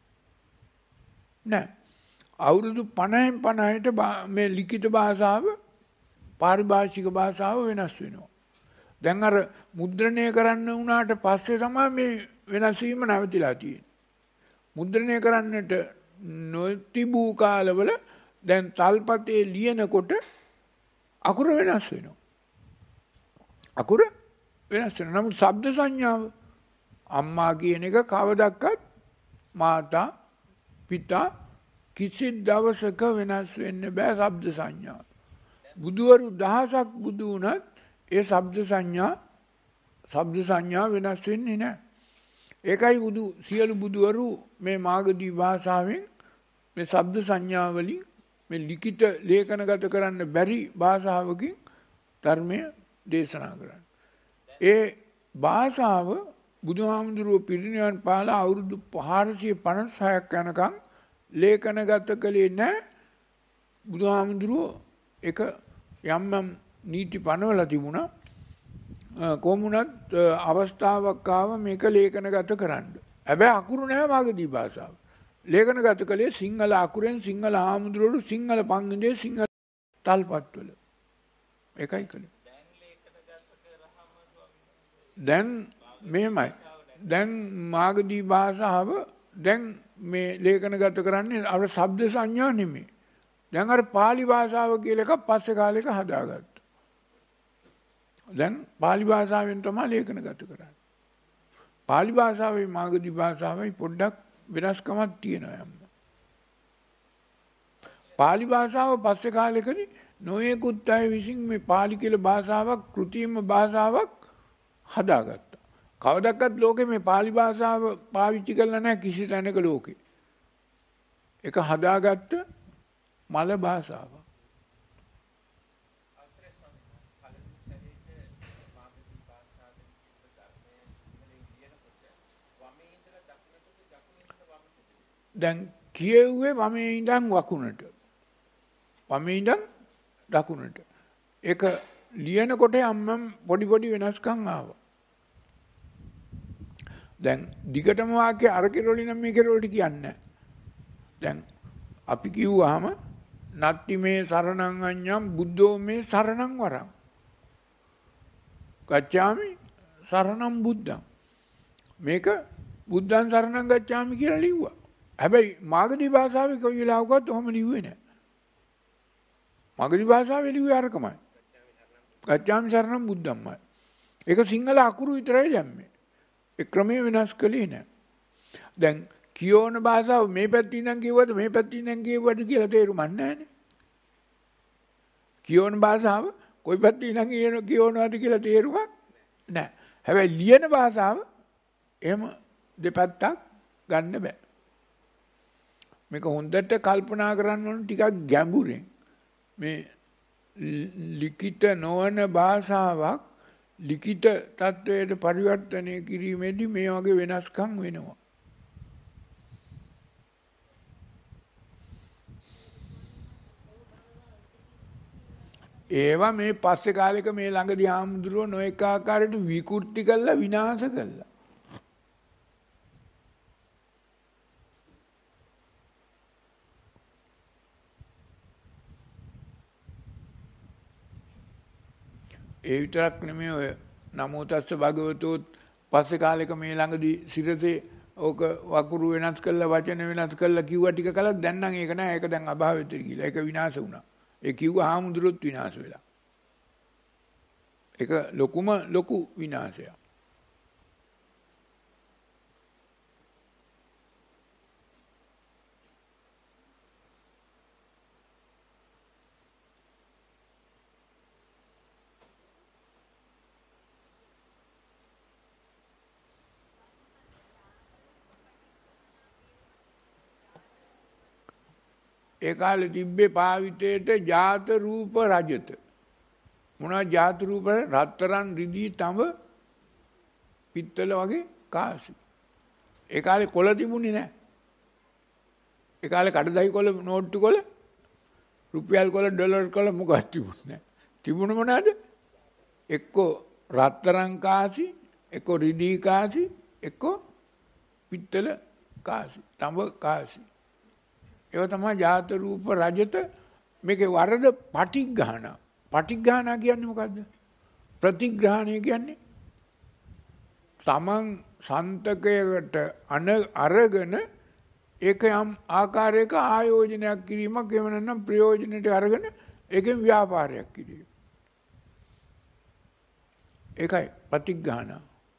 නෑ. අවුරුදු පනහෙන් පනහට මේ ලිඛිත භාෂාව පාරිභාෂික භාෂාව වෙනස් වෙනවා. දැන් අර මුද්‍රණය කරන්න වුණාට පස්සේ තමයි මේ වෙනස් වීම නැවතිලා තියෙන්නේ. මුද්‍රණය කරන්නට නොතිබූ කාලවල දැන් තල්පතේ ලියනකොට අකුර වෙනස් වෙනවා. අකුර වෙනස් වෙනවා. නමුත් ශබ්ද සංඥාව අම්මා කියන එක කවදක්වත් මාතා පිතා කිසි දවසක වෙනස් වෙන්න බෑ ශබ්ද සංඥාව. බුදුවරු දහසක් බුදු වුණත් ඒ ශබ්ද සංඥා ශබ්ද සංඥා වෙනස් වෙන්නේ නැහැ. ඒකයි බුදු සියලු බුදුවරු මේ මාගදී භාෂාවෙන් මේ ශබ්ද සංඥා වලින් මේ ලිඛිත ලේඛනගත කරන්න බැරි භාෂාවකින් ධර්මය දේශනා කරන්න. ඒ භාෂාව බුදුහාමුදුරුවෝ පිරිනිවන් පාලා අවුරුදු හාරසිය පනස් හයක් යනකම් ලේඛනගත කළේ නැහැ. බුදුහාමුදුරුවෝ එක යම් යම් නීති පනවලා තිබුණා. කොමුණත් අවස්ථාවක් ආව මේක ලේඛනගත කරන්න. හැබැයි අකුරු නැහැ මාගදී භාෂාව. ලේඛනගත කළේ සිංහල අකුරෙන් සිංහල ආමුදුරවරු සිංහල පංගින්දේ සිංහල තල්පත්වල. ඒකයි කළේ. දැන් මෙහෙමයි. දැන් මාගදී භාෂාව දැන් මේ ලේඛනගත කරන්නේ අර ශබ්ද සංඥා නෙමෙයි. දැන් අර පාලි භාෂාව කියලා එකක් පස්සේ කාලෙක හදාගත්තා. දැන් පාලි භාෂාවෙන් තමයි ලේඛනගත කරන්නේ. පාලි භාෂාවේ මාගදී භාෂාවයි පොඩ්ඩක් වෙනස්කමක් තියෙනවා යම්. පාලි භාෂාව පස්සේ කාලෙකදී නොයෙකුත් අය විසින් මේ පාලි කියලා භාෂාවක් කෘත්‍රිම භාෂාවක් හදාගත්තා. කවදක්වත් ලෝකෙ මේ පාලි භාෂාව පාවිච්චි කරලා නැහැ කිසි තැනක ලෝකෙ. ඒක හදාගත්ත මල භාෂාව. දැන් කියෙව්වේ වමේ ඉඳන් වකුණට. වමේ ඉඳන් දකුණට. ඒක ලියනකොට යම්ම පොඩි පොඩි වෙනස්කම් ආවා. දැන් දිගටම වාක්‍ය අර කෙරොලි නම් මේ කෙරොලට කියන්නේ. දැන් අපි කිව්වහම නත්ති මේ සරණං අඤ්ඤම් බුද්ධෝ මේ සරණං වරං. ගච්ඡාමි සරණං බුද්ධං. මේක බුද්ධං සරණං ගච්ඡාමි කියලා ලිව්වා. හැබැයි මාගදී භාෂාවේ කොයි වෙලාවකවත් ඔහොම ලිව්වේ නැහැ. මාගදී භාෂාවේ ලිව්වේ අරකමයි. ගච්ඡාමි සරණං බුද්ධම්මයි. ඒක සිංහල අකුරු විතරයි දැම්මේ. ඒ ක්‍රමයේ වෙනස් කළේ නැහැ. දැන් කියෝන භාෂාව මේ පැත්තේ ඉඳන් කියවද මේ පැත්තේ ඉඳන් කියවද කියලා තේරුමක් නැහැනේ. කියෝන භාෂාව කොයි පැත්තේ ඉඳන් කියන කියවනවද කියලා තේරුමක් නැහැ. හැබැයි ලියන භාෂාව එහෙම දෙපැත්තක් ගන්න බෑ. මේක හොඳට කල්පනා කරන්න ඕන ටිකක් ගැඹුරෙන්. මේ ලිඛිත නොවන භාෂාවක් ලිඛිත තත්වයට පරිවර්තනය කිරීමේදී මේ වගේ වෙනස්කම් වෙනවා. ඒවා මේ පස්සේ කාලෙක මේ ළඟදී ආමුදුරෝ නොඑක ආකාරයට විකෘති කළා විනාශ කළා. ඒ විතරක් නෙමෙයි ඔය නමෝ තස්ස භගවතෝත් පස්සේ කාලෙක මේ ළඟදී සිරසේ ඕක වකුරු වෙනස් කළා වචන වෙනස් කළා කිව්වා ටික කලක් දැන් නම් ඒක නෑ ඒක දැන් අභාවිත කියලා. ඒක විනාශ වුණා. ඒ කිව්ව ආමුදුරොත් විනාශ වෙලා. ඒක ලොකුම ලොකු විනාශයක්. ඒ කාලේ තිබ්බේ පාවිතේට ජාත රූප රජත. මොනවා ජාත රූප රත්තරන් රිදී තඹ පිත්තල වගේ කාසි. ඒ කාලේ කොළ තිබුණේ නැහැ. ඒ කාලේ කඩදාසි කොළ නෝට්ටු කොළ රුපියල් කොළ ඩොලර් කොළ මොකක්ද තිබුණේ නැහැ. තිබුණ මොනවාද? එක්කෝ රත්තරන් කාසි, එක්කෝ රිදී කාසි, එක්කෝ පිත්තල කාසි, තඹ කාසි. ඒව තමයි ජාත රූප රජත. මේකේ වරද පටිග්‍රහණ. පටිග්‍රහණ කියන්නේ මොකද්ද? ප්‍රතිග්‍රහණය කියන්නේ තමන් සන්තකයකට අන අරගෙන ඒක යම් ආකාරයක ආයෝජනයක් කිරීමක් එහෙම නැත්නම් ප්‍රයෝජනයට අරගෙන ඒකෙන් ව්‍යාපාරයක් කිරීම. ඒකයි ප්‍රතිග්‍රහණ.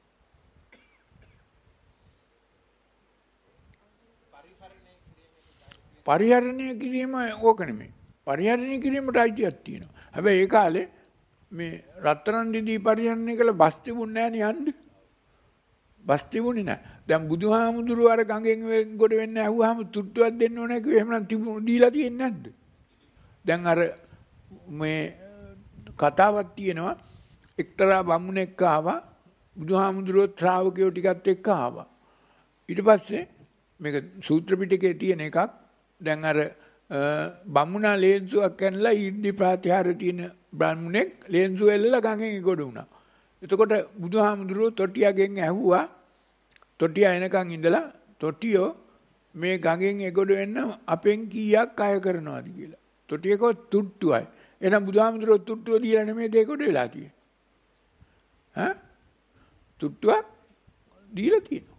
පරිහරණය කිරීම ඕක නෙමෙයි. පරිහරණය කිරීමට අයිතියක් තියෙනවා. හැබැයි ඒ කාලේ මේ රත්තරන් දිදී පරිහරණය කළ බස් තිබුණේ නැහැ නේ යන්නේ. බස් තිබුණේ නැහැ. දැන් බුදුහාමුදුරුවෝ අර ගඟෙන් ගොඩ වෙන්න ඇහුවාම තුට්ටුවක් දෙන්න ඕනේ කිව්ව. එහෙමනම් තිබුණ දීලා තියෙන්නේ නැද්ද? දැන් අර මේ කතාවක් තියෙනවා. එක්තරා බමුණෙක් ආවා. බුදුහාමුදුරුවෝ ශ්‍රාවකයෝ ටිකත් එක්ක ආවා. ඊට පස්සේ මේක සූත්‍ර පිටකේ තියෙන එකක්. දැන් අර බමුණා ලේන්සුවක් කනලා ඉර්ධි ප්‍රාතිහාර තියෙන බමුණෙක් ලේන්සුව එල්ලලා ගඟෙන් ගොඩ වුණා. එතකොට බුදුහාමුදුරුවෝ තොටියගෙන් ඇහුවා තොටිය එනකන් ඉඳලා තොටියෝ මේ ගඟෙන් එගොඩ වෙන්න අපෙන් කීයක් අය කරනවාද කියලා. තොටියක තුට්ටුවයි. එහෙනම් බුදුහාමුදුරුවෝ තුට්ටුව දීලා නෙමෙයි දෙකොඩ වෙලා තියෙන්නේ. ඈ? තුට්ටුවක් දීලා තියෙනවා.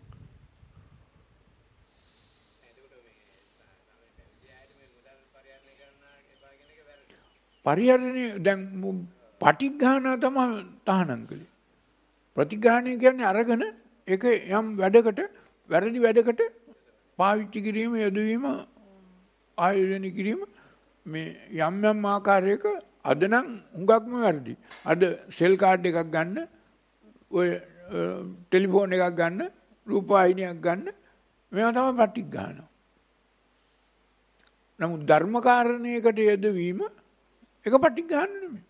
පරිහරණය දැන් පටිඝාන තමයි තහනම් කළේ. ප්‍රතිඝානය කියන්නේ අරගෙන ඒක යම් වැඩකට වැරදි වැඩකට පාවිච්චි කිරීම යොදවීම ආයෝජනය කිරීම මේ යම් යම් ආකාරයක අද නම් හුඟක්ම වැරදි. අද සෙල් කාඩ් එකක් ගන්න, ඔය ටෙලිෆෝන් එකක් ගන්න, රූපවාහිනියක් ගන්න මේවා තමයි පටිඝාන. නමුත් ධර්ම කාරණයකට යොදවීම ඒක පටිඝාන නෙමෙයි.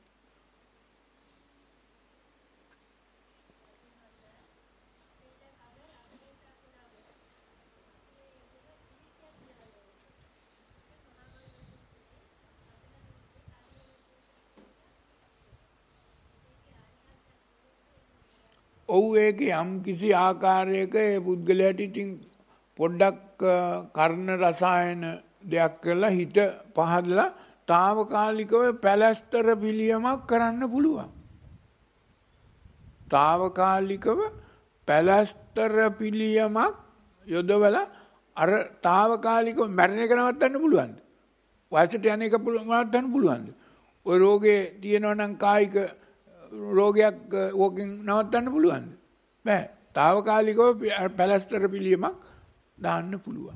ඔව් ඒකේ යම් කිසි ආකාරයක ඒ පුද්ගලයාට ඉතින් පොඩ්ඩක් කර්ණ රසායන දෙයක් කරලා හිත පහදලා తాවකාලිකව පැලස්තර පිළියමක් කරන්න පුළුවන්. తాවකාලිකව පැලස්තර පිළියමක් යොදවලා අර తాවකාලිකව මැරෙන එක නවත්තන්න පුළුවන්ද? වයසට යන එක නවත්තන්න පුළුවන්ද? ඔය රෝගේ තියෙනවා නම් කායික රෝගයක් ඕකෙන් නවත්තන්න පුළුවන්ද? බෑ. తాවකාලිකව පැලස්තර පිළියමක් දාන්න පුළුවන්.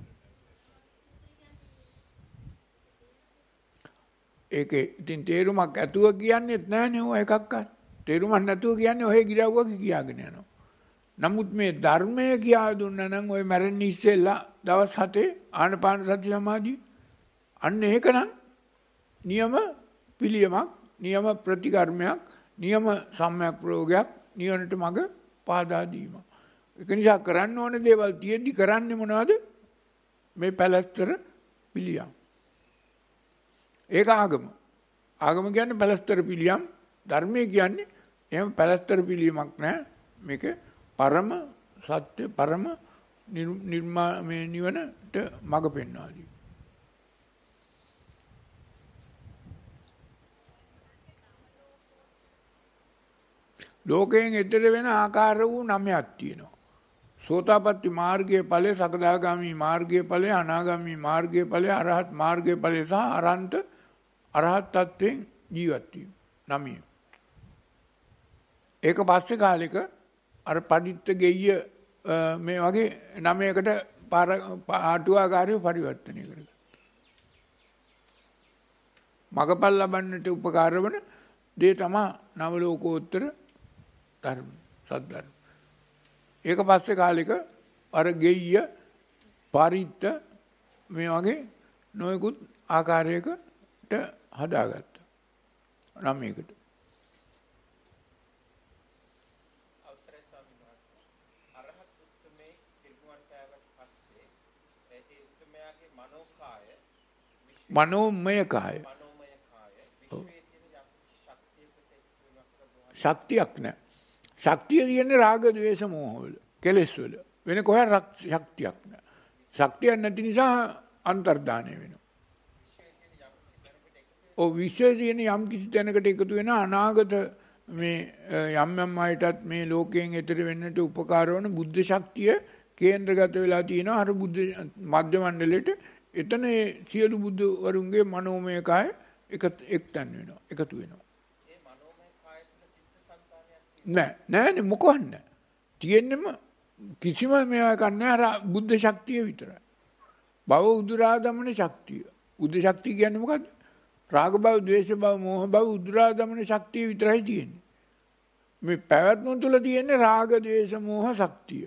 ඒකේ ඉතින් තේරුමක් ඇතුව කියන්නේත් නැහැනේ ඔය එකක්වත්. තේරුමක් නැතුව කියන්නේ ඔය ගිරව්වක කියාගෙන යනවා. නමුත් මේ ධර්මය කියා දුන්නා නම් ඔය මැරෙන්න ඉස්සෙල්ලා දවස් හතේ ආනපාන සති සමාධිය අන්න ඒකනම් නියම පිළියමක්, නියම ප්‍රතිකර්මයක්, නියම සම්‍යක් ප්‍රයෝගයක්, නිවනට මඟ පාදා දීම. ඒක නිසා කරන්න ඕන දේවල් තියෙද්දි කරන්නේ මොනවද? මේ පැලස්තර පිළියම්. ඒක ආගම. ආගම කියන්නේ පැලස්තර පිළියම්. ධර්මය කියන්නේ එහෙම පැලස්තර පිළියමක් නෑ. මේක පරම සත්‍ය, පරම නිර්මා මේ නිවනට මඟ පෙන්වා දී. ලෝකයෙන් එතර වෙන ආකාර වූ නමයක් තියෙනවා. සෝතාපට්ටි මාර්ගයේ ඵලය, සකදාගාමි මාර්ගයේ ඵලය, අනාගාමි මාර්ගයේ ඵලය, අරහත් මාර්ගයේ ඵලය සහ අරහන්ත අරහත් තත්වයෙන් ජීවත් වීම. නමිය. ඒක පස්සේ කාලෙක අර පඩිත්ත ගෙయ్య මේ වගේ නමයකට පාටුවාකාරය පරිවර්තනය කරගත්තා. මගපල් ලබන්නට උපකාර වන දේ තමයි නව ලෝකෝත්තර ධර්ම, සද්ධර්ම. ඒක පස්සේ කාලෙක අර ගෙయ్య පරිත්ත මේ වගේ නොයෙකුත් ආකාරයකට හදාගත්තා. නමයකට. අවසරයි ස්වාමීන් වහන්සේ. අරහත් උත්තමේ පිරිනුවන් පෑවට පස්සේ ඒ උත්තමයාගේ මනෝකාය මනෝමය කාය මනෝමය කාය විශ්වයේ තියෙන යම් ශක්තියකට වෙනස් ශක්තියක් නැහැ. ශක්තිය කියන්නේ රාග, ద్వේෂ, මෝහ වල, කෙලෙස් වල. වෙන කොහෙන් ශක්තියක් නැහැ. ශක්තියක් නැති නිසා අන්තර්දානය වෙනවා. ඔව් විශ්වයේ තියෙන යම් කිසි තැනකට එකතු වෙන අනාගත මේ යම් යම් අයටත් මේ ලෝකයෙන් එතර වෙන්නට උපකාර වන බුද්ධ ශක්තිය කේන්ද්‍රගත වෙලා තියෙනවා අර බුද්ධ මධ්‍ය මණ්ඩලෙට. එතන ඒ සියලු බුදු වරුන්ගේ මනෝමය කාය එක එක්තැන් වෙනවා, එකතු වෙනවා. ඒ මනෝමය කාය තුළ චිත්ත සංතානයක් නෑ නෑනේ මොකවත් නෑ. තියෙන්නෙම කිසිම මේවා කන්නේ අර බුද්ධ ශක්තිය විතරයි. භව උදුරා දමන ශක්තිය. බුද්ධ ශක්තිය කියන්නේ මොකද්ද? රාග භව, ද්වේෂ භව, මෝහ භව උදුරා දමන ශක්තිය විතරයි තියෙන්නේ. මේ පැවැත්ම තුළ තියෙන්නේ රාග, ද්වේෂ, මෝහ ශක්තිය.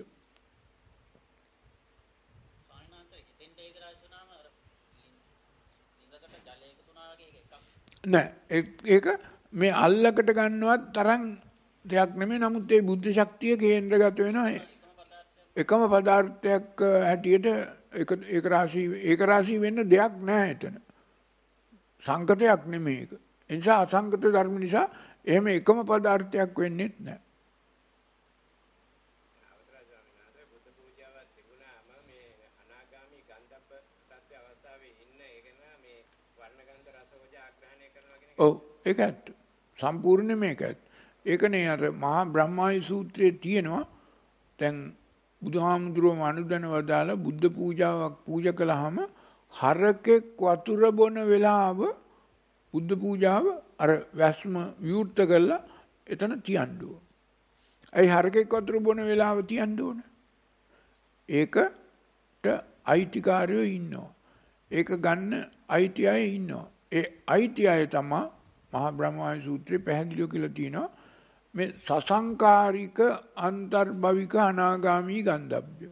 නෑ ඒක මේ අල්ලකට ගන්නවත් තරම් දෙයක් නෙමෙයි. නමුත් ඒ බුද්ධ ශක්තිය කේන්ද්‍රගත වෙනවා. එකම පදාර්ථයක් හැටියට ඒක ඒක රාශී ඒක රාශී වෙන්න දෙයක් නැහැ එතන. සංකතයක් නෙමෙයි ඒක. ඒ නිසා අසංකත ධර්ම නිසා එහෙම එකම පදාර්ථයක් වෙන්නේ නැහැ. අවතරා ස්වාමීන් වහන්සේ බුද්ධ පූජාවක් තිබුණාම මේ අනාගාමී ගන්ධබ්බ තත්ත්ව අවස්ථාවේ ඉන්න එකන මේ වර්ණ ගන්ධ රස ඕජා ආග්‍රහණය කරනවා කියන එක. ඔව් ඒක ඇත්ත. සම්පූර්ණ මේක ඇත්ත. ඒකනේ අර මහා බ්‍රහ්මායි සූත්‍රයේ තියෙනවා. දැන් බුදුහාමුදුරුවෝ අනුදැනව දාලා බුද්ධ පූජාවක් පූජා කළාම හරකෙක් වතුර බොන වෙලාව බුද්ධ පූජාව අර වැස්ම විවෘත කරලා එතන තියන්න ඕන. ඒ හරකෙක් වතුර බොන වෙලාව තියන්න ඕන. ඒකට අයිතිකාරයෝ ඉන්නවා. ඒක ගන්න අයිති අය ඉන්නවා. ඒ අයිති අය තමයි මහා බ්‍රහ්මවායු සූත්‍රයේ පැහැදිලිව කියලා තියෙනවා. මේ සසංකාරික අන්තර්භවික අනාගාමී ගන්ධබ්බය.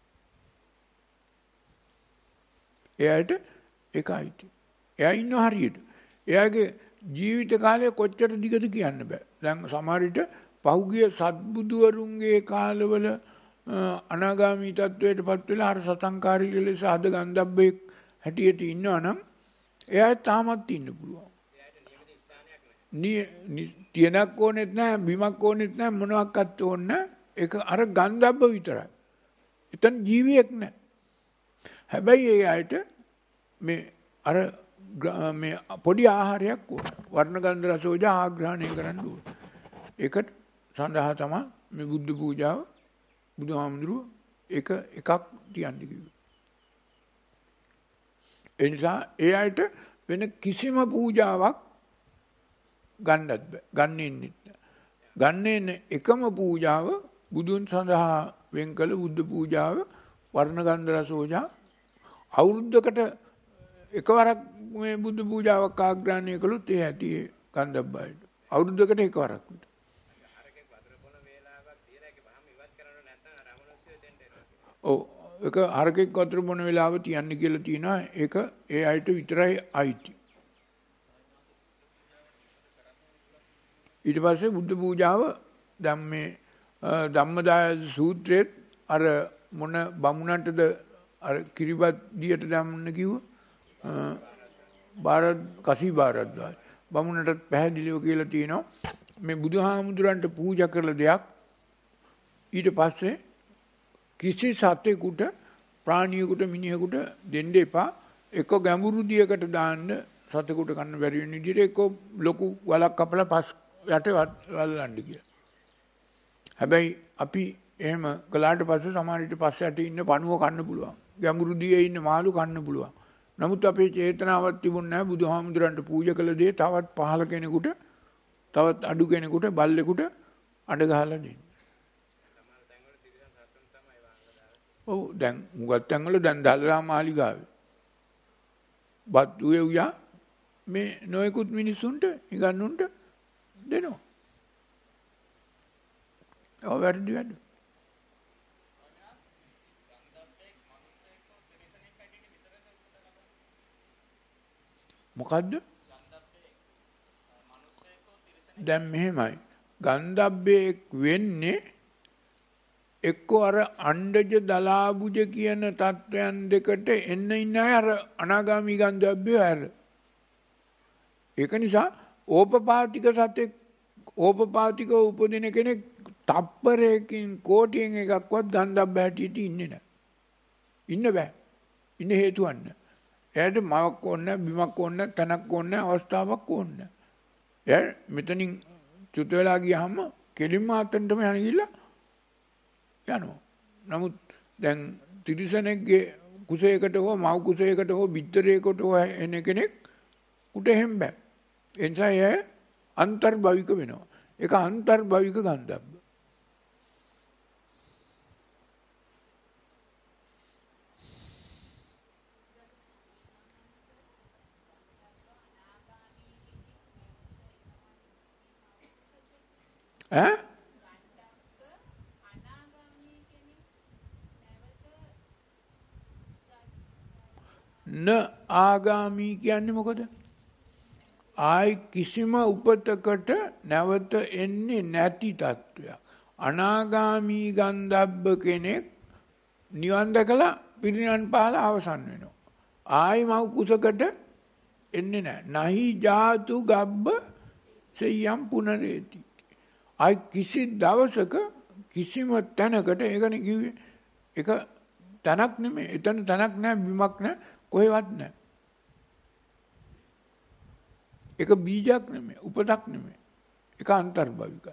එයාට ඒක අයිති. එයා ඉන්න හරියට. එයාගේ ජීවිත කාලය කොච්චර දිගද කියන්න බෑ. දැන් සමහර විට පහුගිය සත්බුදුවරුන්ගේ කාලවල අනාගාමී තත්වයටපත් වෙලා අර සසංකාරික ලෙස අද ගන්ධබ්බෙක් හැටියට ඉන්නවා නම් එයා තාමත් ඉන්න පුළුවන්. තියනක් ඕනෙත් නැහැ, බිමක් ඕනෙත් නැහැ, මොනවාක්වත් ඕනේ නැහැ. ඒක අර ගන්ධබ්බ විතරයි. එතන ජීවියෙක් නැහැ. හැබැයි ඒ අයට මේ අර මේ පොඩි ආහාරයක් ඕන. වර්ණ ගන්ධ රස ඕජා ආග්‍රහණය කරන්න ඕන. ඒකට සඳහා තමයි මේ බුද්ධ පූජාව බුදුහාමුදුරුවෝ එක එකක් තියන්න කිව්වේ. ඒ නිසා ඒ අයට වෙන කිසිම පූජාවක් ගන්නත් බෑ. ගන්නෙ නැහැ. ගන්නේ එකම පූජාව බුදුන් සඳහා වෙන් කළ බුද්ධ පූජාව වර්ණ ගන්ධ රස ඕජා අවුරුද්දකට එකවරක් මේ බුද්ධ පූජාවක් ආග්‍රහණය කළොත් ඒ ඇති ගන්ධබ්බයට. අවුරුද්දකට එකවරක් විතර. ඔව් ඒක හරකෙක් වතුර බොන වෙලාව තියන්න කියලා තියෙනවා. ඒක ඒ අයට විතරයි අයිති. ඊට පස්සේ බුද්ධ පූජාව දැන් මේ ධම්මදාය සූත්‍රයේත් අර මොන බමුණන්ටද අර කිරිබත් දියට දැම්මන්න කිව්ව බාරත් කසී බාරද්දායි බමුණටත් පැහැදිලිව කියලා තියෙනවා මේ බුදුහාමුදුරන්ට පූජා කරන දෙයක් ඊට පස්සේ කිසි සතෙකුට ප්‍රාණියෙකුට මිනිහෙකුට දෙන්න එපා. එක ගැඹුරු දියකට දාන්න සතෙකුට කන්න බැරි වෙන විදිහට එක ලොකු වලක් කපලා පස් යට වල්ලන්න කියලා. හැබැයි අපි එහෙම කළාට පස්සේ සමහර විට පස්ස යට ඉන්න පණුව කන්න පුළුවන්. ගැඹුරු දියේ ඉන්න මාළු කන්න පුළුවන්. නමුත් අපේ චේතනාවක් තිබුණ නැහැ බුදුහාමුදුරන්ට පූජා කළ දේ තවත් පහළ කෙනෙකුට තවත් අඩු කෙනෙකුට බල්ලෙකුට අඬ ගහලා දෙන්න. ඔව් දැන් මුගත් තැන්වල දැන් දලරා මාලිගාවේ බත් උයේ උයා මේ නොයෙකුත් මිනිසුන්ට ඉගන්නුන්ට දෙනවා. ඔව් වැඩි වැඩි. මොකද්ද? දැන් මෙහෙමයි. ගන්ධබ්බෙක් වෙන්නේ එක්කෝ අර අණ්ඩජ දලාබුජ කියන තත්වයන් දෙකට එන්න ඉන්න අය අර අනාගාමී ගන්ධබ්බය හැර. ඒක නිසා ඕපපාතික සතෙක් ඕපපාතික උපදින කෙනෙක් තප්පරයකින් කෝටියෙන් එකක්වත් ගන්ධබ්බ හැටියට ඉන්නේ නැහැ. ඉන්න බෑ. ඉන්න හේතුවක් නැහැ. එයාට මවක් ඕනේ බිමක් ඕනේ තැනක් ඕනේ අවස්ථාවක් ඕනේ. එයා මෙතනින් චුත වෙලා ගියාම කෙලින්ම අතෙන්ටම යන ගිහිල්ලා යනවා. නමුත් දැන් තිරිසනෙක්ගේ කුසයකට හෝ මව් කුසයකට හෝ බිත්තරයකට හෝ එන කෙනෙක් උට එහෙම බෑ. ඒ නිසා එයා අන්තර්භවික වෙනවා. ඒක අන්තර්භවික ගන්ධබ්බ. ඈ න ආගාමී කියන්නේ මොකද? ආයි කිසිම උපතකට නැවත එන්නේ නැති තත්වයක්. අනාගාමී ගන්ධබ්බ කෙනෙක් නිවන් දැකලා පිරිනිවන් පාලා අවසන් වෙනවා. ආයි මව් කුසකට එන්නේ නැහැ. නහි ජාතු ගබ්බ සෙයම් පුනරේති. ආයි කිසි දවසක කිසිම තැනකට ඒකනේ කිව්වේ. එක තනක් නෙමෙයි. එතන තනක් නැහැ, බිමක් නැහැ, කොහෙවත් නැහැ. ඒක බීජයක් නෙමෙයි, උපතක් නෙමෙයි. ඒක අන්තර්භවිකයි.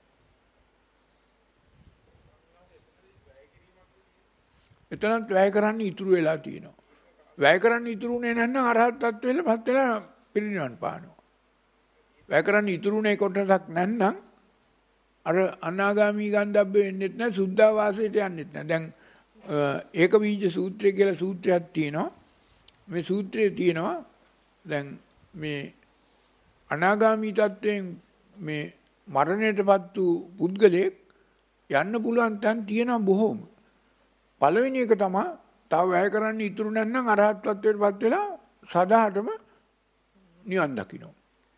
එතනත් වැය කරන්න ඉතුරු වෙලා තියෙනවා. වැය කරන්න ඉතුරුනේ නැත්නම් අරහත් ත්වයට පත් වෙලා පිරිනිවන් පානවා. වැය කරන්න ඉතුරුනේ කොටසක් නැත්නම් අර අනාගාමී ගන්ධබ්බ වෙන්නෙත් නැහැ, සුද්ධාවාසයට යන්නෙත් නැහැ. දැන් ඒක බීජ සූත්‍රය කියලා සූත්‍රයක් තියෙනවා. මේ සූත්‍රයේ තියෙනවා දැන් මේ අනාගාමී තත්වයෙන් මේ මරණයටපත් වූ පුද්ගලයෙක් යන්න පුළුවන් තැන් තියෙනවා බොහෝම. පළවෙනි එක තමයි තව වැය කරන්න ඉතුරු නැත්නම් අරහත් ත්වයටපත් වෙලා සදාටම නිවන් දකින්න.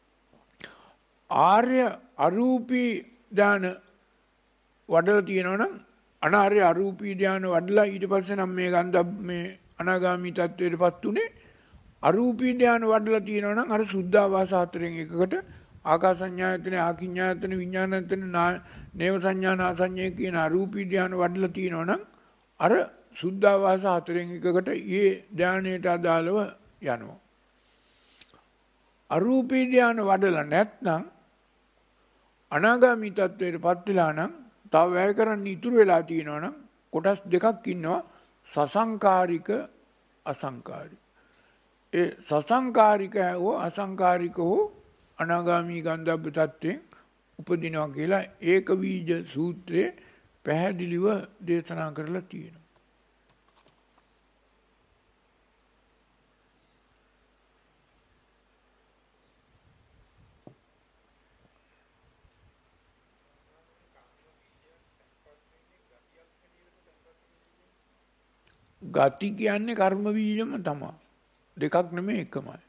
ආර්ය අරූපී ධාන වඩලා තියෙනවා නම් අනාර්ය අරූපී ධාන වඩලා ඊට පස්සේ නම් මේ ගන්ධ මේ අනාගාමී තත්වයටපත් උනේ. අරූපී ධාන වඩලා තියෙනවා නම් අර සුද්ධාවාස හතරෙන් එකකට ආකාසඤ්ඤායතන ආකිඤ්ඤායතන විඥානයතන නේව සංඥා නාසඤ්ඤය කියන අරූපී ධාන වඩලා තියෙනවා නම් අර සුද්ධාවාස හතරෙන් එකකට ඊයේ ධානයට අදාළව යනවා. අරූපී ධාන වඩලා නැත්නම් අනාගාමී තත්වයටපත් වෙලා නම් තව වැය කරන්න ඉතුරු වෙලා තියෙනවා නම් කොටස් දෙකක් ඉන්නවා, සසංකාරික අසංකාරික. ඒ සසංකාරික හෝ අසංකාරික හෝ අනාගාමී ගන්ධබ්බ තත්වයෙන් උපදිනවා කියලා ඒක බීජ සූත්‍රයේ පැහැදිලිව දේශනා කරලා තියෙනවා. ගති කියන්නේ කර්ම බීජම තමයි. දෙකක් නෙමෙයි එකමයි.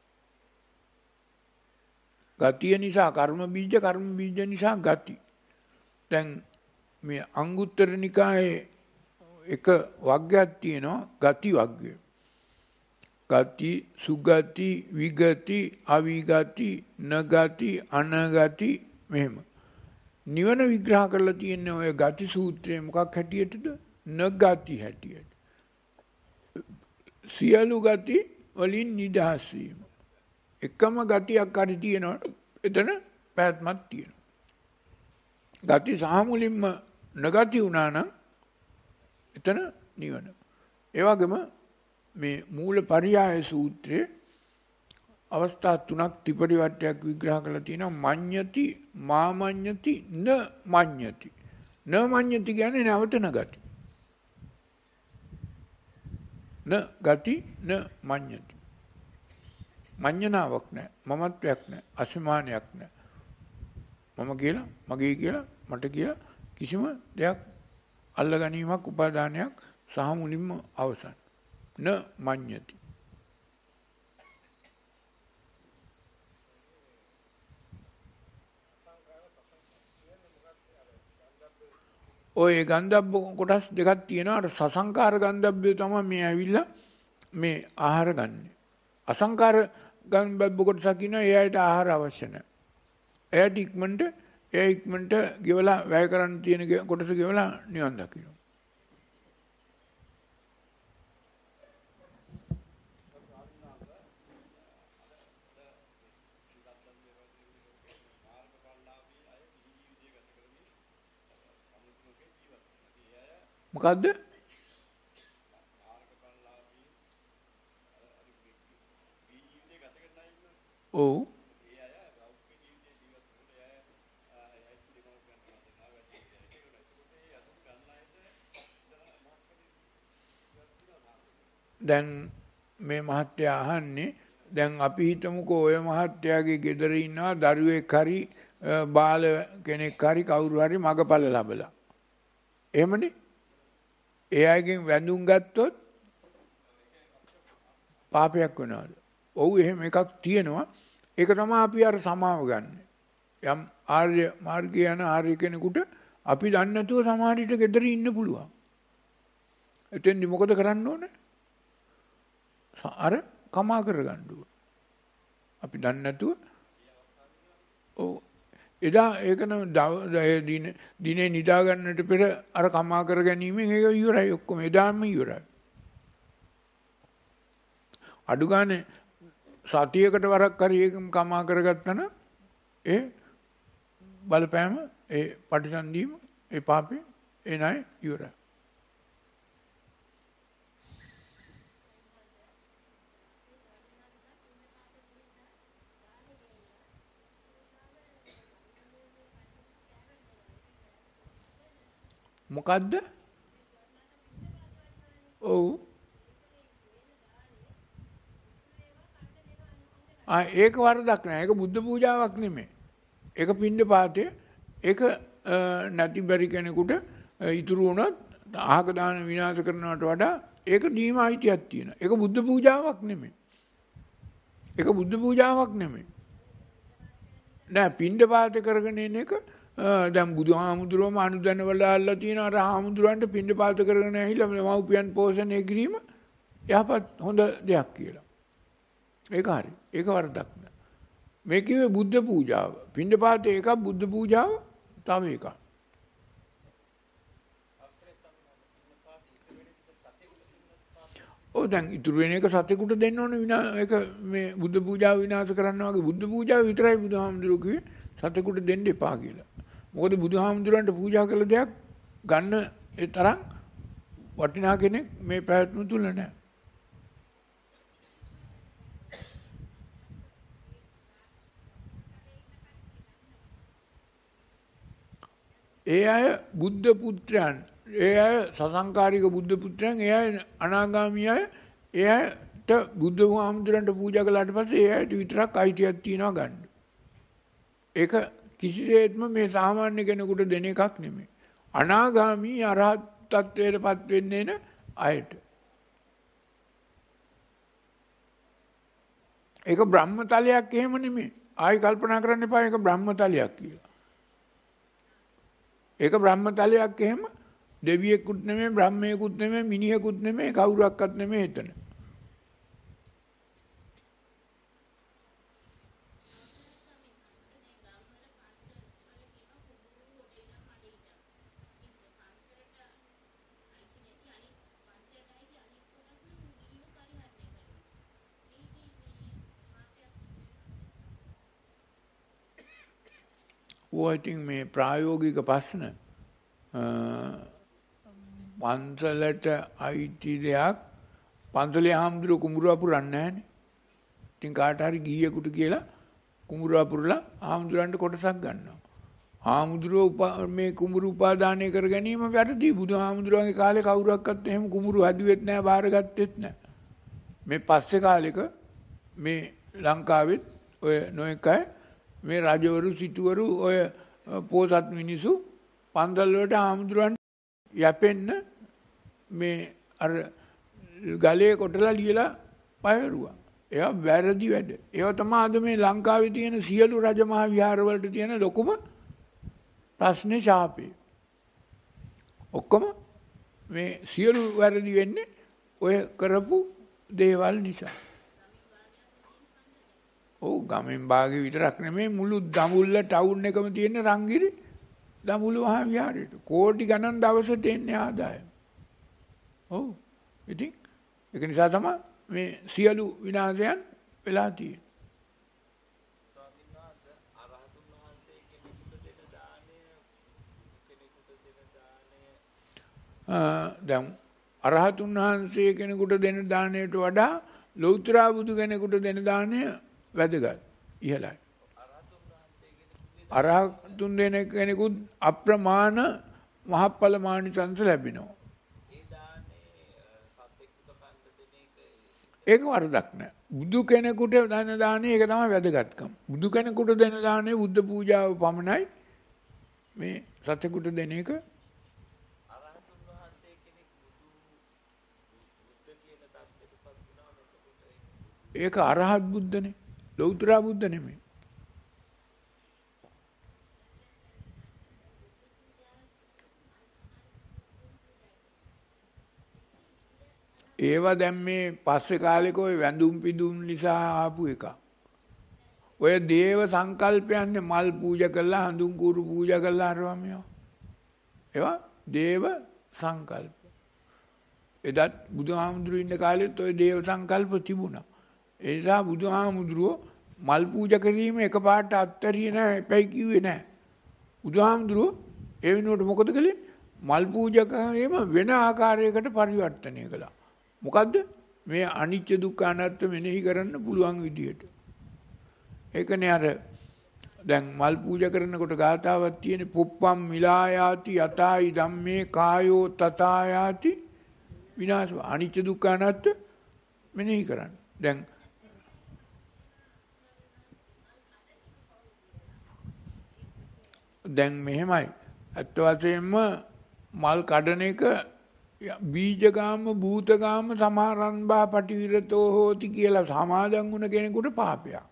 ගතිය නිසා කර්ම බීජ, කර්ම බීජ නිසා ගති. දැන් මේ අංගුත්තර නිකායේ එක වග්ගයක් තියෙනවා, ගති වග්ගය. ගති, සුගති, විගති, අවිගති, නගති, අනගති මෙහෙම. නිවන විග්‍රහ කරලා තියෙන්නේ ඔය ගති සූත්‍රයේ මොකක් හැටියටද? නගති හැටියට. සියලු ගති වලින් නිදහස් වීම. එකම ගතියක් හරි තියෙනවා, එතන පැවැත්මක් තියෙනවා. ගති සාමුලින්ම නගති වුණා නම් එතන නිවන. ඒ වගේම මේ මූල පරියාය සූත්‍රයේ අවස්ථා තුනක් ත්‍රිපරිවර්තයක් විග්‍රහ කරලා තියෙනවා. මඤ්ඤති, මාමඤ්ඤති, න මඤ්ඤති. න මඤ්ඤති කියන්නේ නැවතන ගති. න ගති න මඤ්ඤති. මඤ්ඤණාවක් නැහැ, මමත්වයක් නැහැ, අසමානයක් නැහැ. මම කියලා, මගේ කියලා, මට කියලා කිසිම දෙයක් අල්ල ගැනීමක්, උපාදානයක් සහ මුලින්ම අවසන්. න මඤ්ඤති. ඔය ගන්ධබ්බ කොටස් දෙකක් තියෙනවා. අර සසංකාර ගන්ධබ්බය තමයි මේ ඇවිල්ලා මේ ආහාර ගන්න. අසංකාර ගන්ධබ්බ කොටසක් ඉන්නවා, එයාට ආහාර අවශ්‍ය නැහැ. එයාට ඉක්මනට එයා ඉක්මනට ගෙවලා වැය කරන්න තියෙන කොටස ගෙවලා නිවන් දකින්න. මොකද්ද? ඔව්. දැන් මේ මහත්තයා අහන්නේ, දැන් අපි හිතමුකෝ ඔය මහත්තයාගේ ගෙදර ඉන්නවා දරුවෙක් හරි බාල කෙනෙක් හරි කවුරු හරි මගපල ලැබලා. එහෙමනේ. ඒ අයගෙන් වැඳුම් ගත්තොත් පාපයක් වෙනවද? ඔව්, එහෙම එකක් තියෙනවා. ඒක තමයි අපි අර සමාව ගන්න. යම් ආර්ය මාර්ගය යන ආර්ය කෙනෙකුට අපි දන්නේ නැතුව සමහරවිට ගෙදර ඉන්න පුළුවන්. එතෙන්දි මොකද කරන්න ඕනේ? අර කමා කරගන්න ඕනේ. අපි දන්නේ නැතුව ඔව් එදා ඒකන දින දිනේ නිදා ගන්නට පෙර අර කමා කර ගැනීමෙන් ඒක ඉවරයි ඔක්කොම එදාම ඉවරයි. අඩු ගානේ සතියකට වරක් හරි ඒක කමා කරගත්තා නම් ඒ බලපෑම ඒ පටිසන්ධියම ඒ පාපේ ඒ නයි ඉවරයි. මොකද්ද? ඔව්. ආ ඒක වරදක් නෑ. ඒක බුද්ධ පූජාවක් නෙමෙයි. ඒක පින්ඩ පාතේ. ඒක නැති බැරි කෙනෙකුට ඉතුරු වුණොත් ආහක දාන විනාශ කරනවට වඩා ඒක දීම අයිතියක් තියෙනවා. ඒක බුද්ධ පූජාවක් නෙමෙයි. ඒක බුද්ධ පූජාවක් නෙමෙයි. නෑ පින්ඩ පාතේ කරගෙන එන එක දැන් බුදුහාමුදුරුවෝම අනුදැන වල අල්ලලා තියෙනවා අර හාමුදුරන්ට පින්ඩ පාත කරගෙන ඇහිලා මව්පියන් පෝෂණය කිරීම යහපත් හොඳ දෙයක් කියලා. ඒක හරි. ඒක වරදක් නෑ. මේ කිව්වේ බුද්ධ පූජාව. පින්ඩ පාතේ එකක් බුද්ධ පූජාව තව එකක්. ඔව් දැන් ඉතුරු වෙන එක සතෙකුට දෙන්න ඕනේ විනා ඒක මේ බුද්ධ පූජාව විනාශ කරන්න වගේ බුද්ධ පූජාව විතරයි බුදුහාමුදුරුවෝ කිව්වේ සතෙකුට දෙන්න එපා කියලා. මොකද බුදුහාමුදුරන්ට පූජා කළ දෙයක් ගන්න ඒ තරම් වටිනා කෙනෙක් මේ පැවැත්ම තුල නැහැ. ඒ අය බුද්ධ පුත්‍රයන්, ඒ අය සසංකාරික බුද්ධ පුත්‍රයන්, ඒ අය අනාගාමී අය, ඒ අයට බුද්ධ හාමුදුරන්ට පූජා කළාට පස්සේ ඒ අයට විතරක් අයිතියක් තියනවා ගන්න. ඒක කිසිසේත්ම මේ සාමාන්‍ය කෙනෙකුට දෙන එකක් නෙමෙයි. අනාගාමී අරහත් තත්වයටපත් වෙන්නේ නැ අයට. ඒක බ්‍රහ්මතලයක් එහෙම නෙමෙයි. ආයි කල්පනා කරන්න එපා ඒක බ්‍රහ්මතලයක් කියලා. ඒක බ්‍රහ්මතලයක් එහෙම දෙවියෙකුත් නෙමෙයි, බ්‍රහ්මයෙකුත් නෙමෙයි, මිනිහෙකුත් නෙමෙයි, කවුරක්වත් නෙමෙයි එතන. ඔය ඉතින් මේ ප්‍රායෝගික ප්‍රශ්න පන්සලට අයිති දෙයක් පන්සලේ හාමුදුරුවෝ කුඹුර පුරන්නේ නැහනේ. ඉතින් කාට හරි ගිහියෙකුට කියලා කුඹුර පුරලා හාමුදුරන්ට කොටසක් ගන්නවා. හාමුදුරුවෝ මේ කුඹුර උපාදානය කර ගැනීම වැරදි. බුදු හාමුදුරුවන්ගේ කාලේ කවුරක්වත් එහෙම කුඹුර හදුවෙත් නැහැ, බාරගත්තෙත් නැහැ. මේ පස්සේ කාලෙක මේ ලංකාවෙත් ඔය නොඑක අය මේ රජවරු සිටුවරු ඔය පොසත් මිනිසු පන්සල් වලට ආමුදුරන් යැපෙන්න මේ අර ගලේ කොටලා ලියලා පයරුවා. ඒවා වැරදි වැඩ. ඒවා තමයි අද මේ ලංකාවේ තියෙන සියලු රජමහා විහාර වලට තියෙන ලොකුම ප්‍රශ්නේ ශාපේ. ඔක්කොම මේ සියලු වැරදි වෙන්නේ ඔය කරපු දේවල් නිසා. ඔව් ගමෙන් භාගෙ විතරක් නෙමෙයි මුළු දඹුල්ල ටවුන් එකම තියෙන රංගිරි දඹුල්ල මහා විහාරයට කෝටි ගණන් දවසට එන්නේ ආදායම. ඔව් ඉතින් ඒක නිසා තමයි මේ සියලු විනාශයන් වෙලා තියෙන්නේ. ස්වාමීන් වහන්සේ අරහතුන් වහන්සේ කෙනෙකුට දෙන දාණය කෙනෙකුට දෙන දාණය දැන් අරහතුන් වහන්සේ කෙනෙකුට දෙන දාණයට වඩා ලෞතර බුදු කෙනෙකුට දෙන දාණය වැදගත් ඉහළයි. අරහතුන් දෙන කෙනෙකුත් අප්‍රමාණ මහප්ඵල මානිසංස ලැබෙනවා. ඒක වරදක් නෑ. බුදු කෙනෙකුට දෙන දාණය ඒක තමයි වැදගත්කම. බුදු කෙනෙකුට දෙන දාණය බුද්ධ පූජාව පමණයි. මේ සතෙකුට දෙන එක අරහතුන් වහන්සේ කෙනෙක් බුදු බුද්ධ කියන தත්ත්වයටපත් වුණාම එතකොට ඒක අරහත් බුද්ධනේ. ලෞතර බුද්ධ නෙමෙයි. ඒවා දැන් මේ පස්සේ කාලෙක ඔය වැඳුම් පිදුම් නිසා ආපු එක. ඔය දේව සංකල්පයන්නේ මල් පූජා කළා හඳුන් කුරු පූජා කළා අරවා මේවා. ඒවා දේව සංකල්ප. එදත් බුදුහාමුදුරුවෝ ඉන්න කාලෙත් ඔය දේව සංකල්ප තිබුණා. ඒ නිසා බුදුහාමුදුරුවෝ මල් පූජා කිරීම එකපාරට අත්තරිය නෑ එපයි කිව්වේ නෑ. බුදුහාමුදුරුවෝ ඒ වෙනුවට මොකද කළේ? මල් පූජා කිරීම වෙන ආකාරයකට පරිවර්තනය කළා. මොකද්ද? මේ අනිච්ච දුක්ඛ අනාත්ම මෙනෙහි කරන්න පුළුවන් විදියට. ඒකනේ අර දැන් මල් පූජා කරනකොට ගාථාවක් තියෙන පුප්පම් මිලායාති යතයි ධම්මේ කායෝ තථායාති විනාශ අනිච්ච දුක්ඛ අනාත්ම මෙනෙහි කරන්න. දැන් දැන් මෙහෙමයි අත් වශයෙන්ම මල් කඩන එක බීජගාම භූතගාම සමාරම්භා පටිවිරතෝ හෝති කියලා සමාදන් වුණ කෙනෙකුට පාපයක්.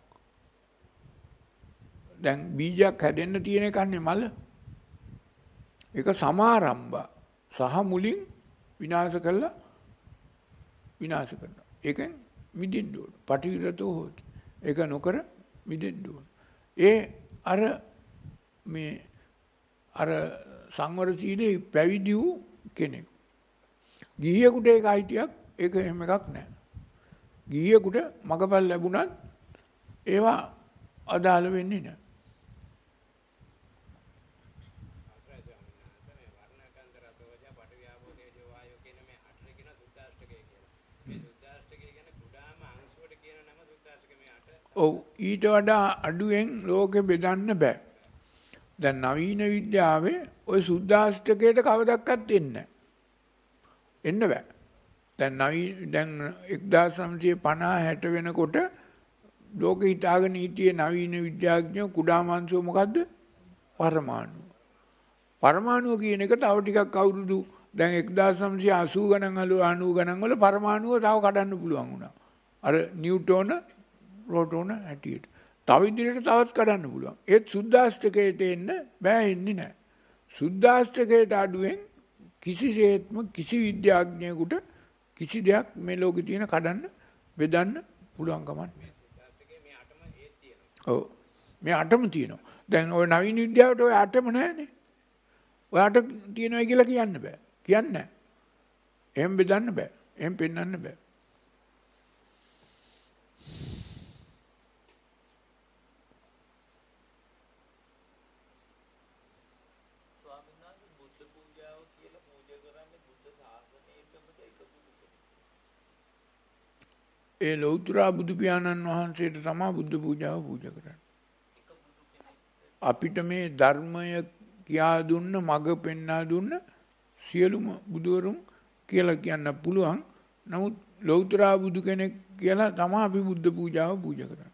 දැන් බීජයක් හැදෙන්න තියෙන එකන්නේ මල. ඒක සමාරම්භ සහ මුලින් විනාශ කළා විනාශ කරනවා. ඒකෙන් මිදෙන්න ඕන. පටිවිරතෝ හොති. ඒක නොකර මිදෙන්න ඕන. ඒ අර මේ අර සංවර සීලේ පැවිදි වූ කෙනෙක්. ගිහියෙකුට ඒක අයිතියක් ඒක එහෙම එකක් නැහැ. ගිහියෙකුට මගපල් ලැබුණත් ඒවා අදාළ වෙන්නේ නැහැ. ඔව් ඊට වඩා අඩුවෙන් ලෝකෙ බෙදන්න බෑ. දැන් නවීන විද්‍යාවේ ওই සුද්දාෂ්ටකයට කවදක්වත් එන්නේ නැහැ. එන්න බෑ. දැන් නවී දැන් එක්දාස් නවසිය පනහ හැට වෙනකොට ලෝකෙ හිතාගෙන හිටියේ නවීන විද්‍යාඥයෝ කුඩා මාංශෝ මොකද්ද? පරමාණු. පරමාණුව කියන එක තව ටිකක් අවුරුදු දැන් එක්දාස් නවසිය අසූ ගණන් අනූ ගණන් වල පරමාණුව තව කඩන්න පුළුවන් වුණා. අර නිව්ටෝන ප්‍රෝටෝන හැටියට. තව ඉදිරියට තවත් කඩන්න පුළුවන්. ඒත් සුද්දාෂ්ටකයට එන්න බෑ එන්නේ නැහැ. සුද්දාෂ්ටකයට අඩුවෙන් කිසිසේත්ම කිසි විද්‍යාඥයෙකුට කිසි දෙයක් මේ ලෝකේ තියෙන කඩන්න බෙදන්න පුළුවන් කමක් නැහැ. ඔව්. මේ අටම තියෙනවා. දැන් ওই නවීන විද්‍යාවට ওই අටම නැහැනේ. ඔය අට තියෙනවා කියලා කියන්න බෑ. කියන්නේ නැහැ. එහෙම බෙදන්න බෑ. එහෙම පෙන්වන්න බෑ. ඒ ලෞතර බුදු පියාණන් වහන්සේට තමයි බුද්ධ පූජාව පූජා කරන්නේ. අපිට මේ ධර්මය කියා දුන්න මඟ පෙන්වා දුන්න සියලුම බුදුවරුන් කියලා කියන්න පුළුවන්. නමුත් ලෞතර බුදු කෙනෙක් කියලා තමයි අපි බුද්ධ පූජාව පූජා කරන්නේ.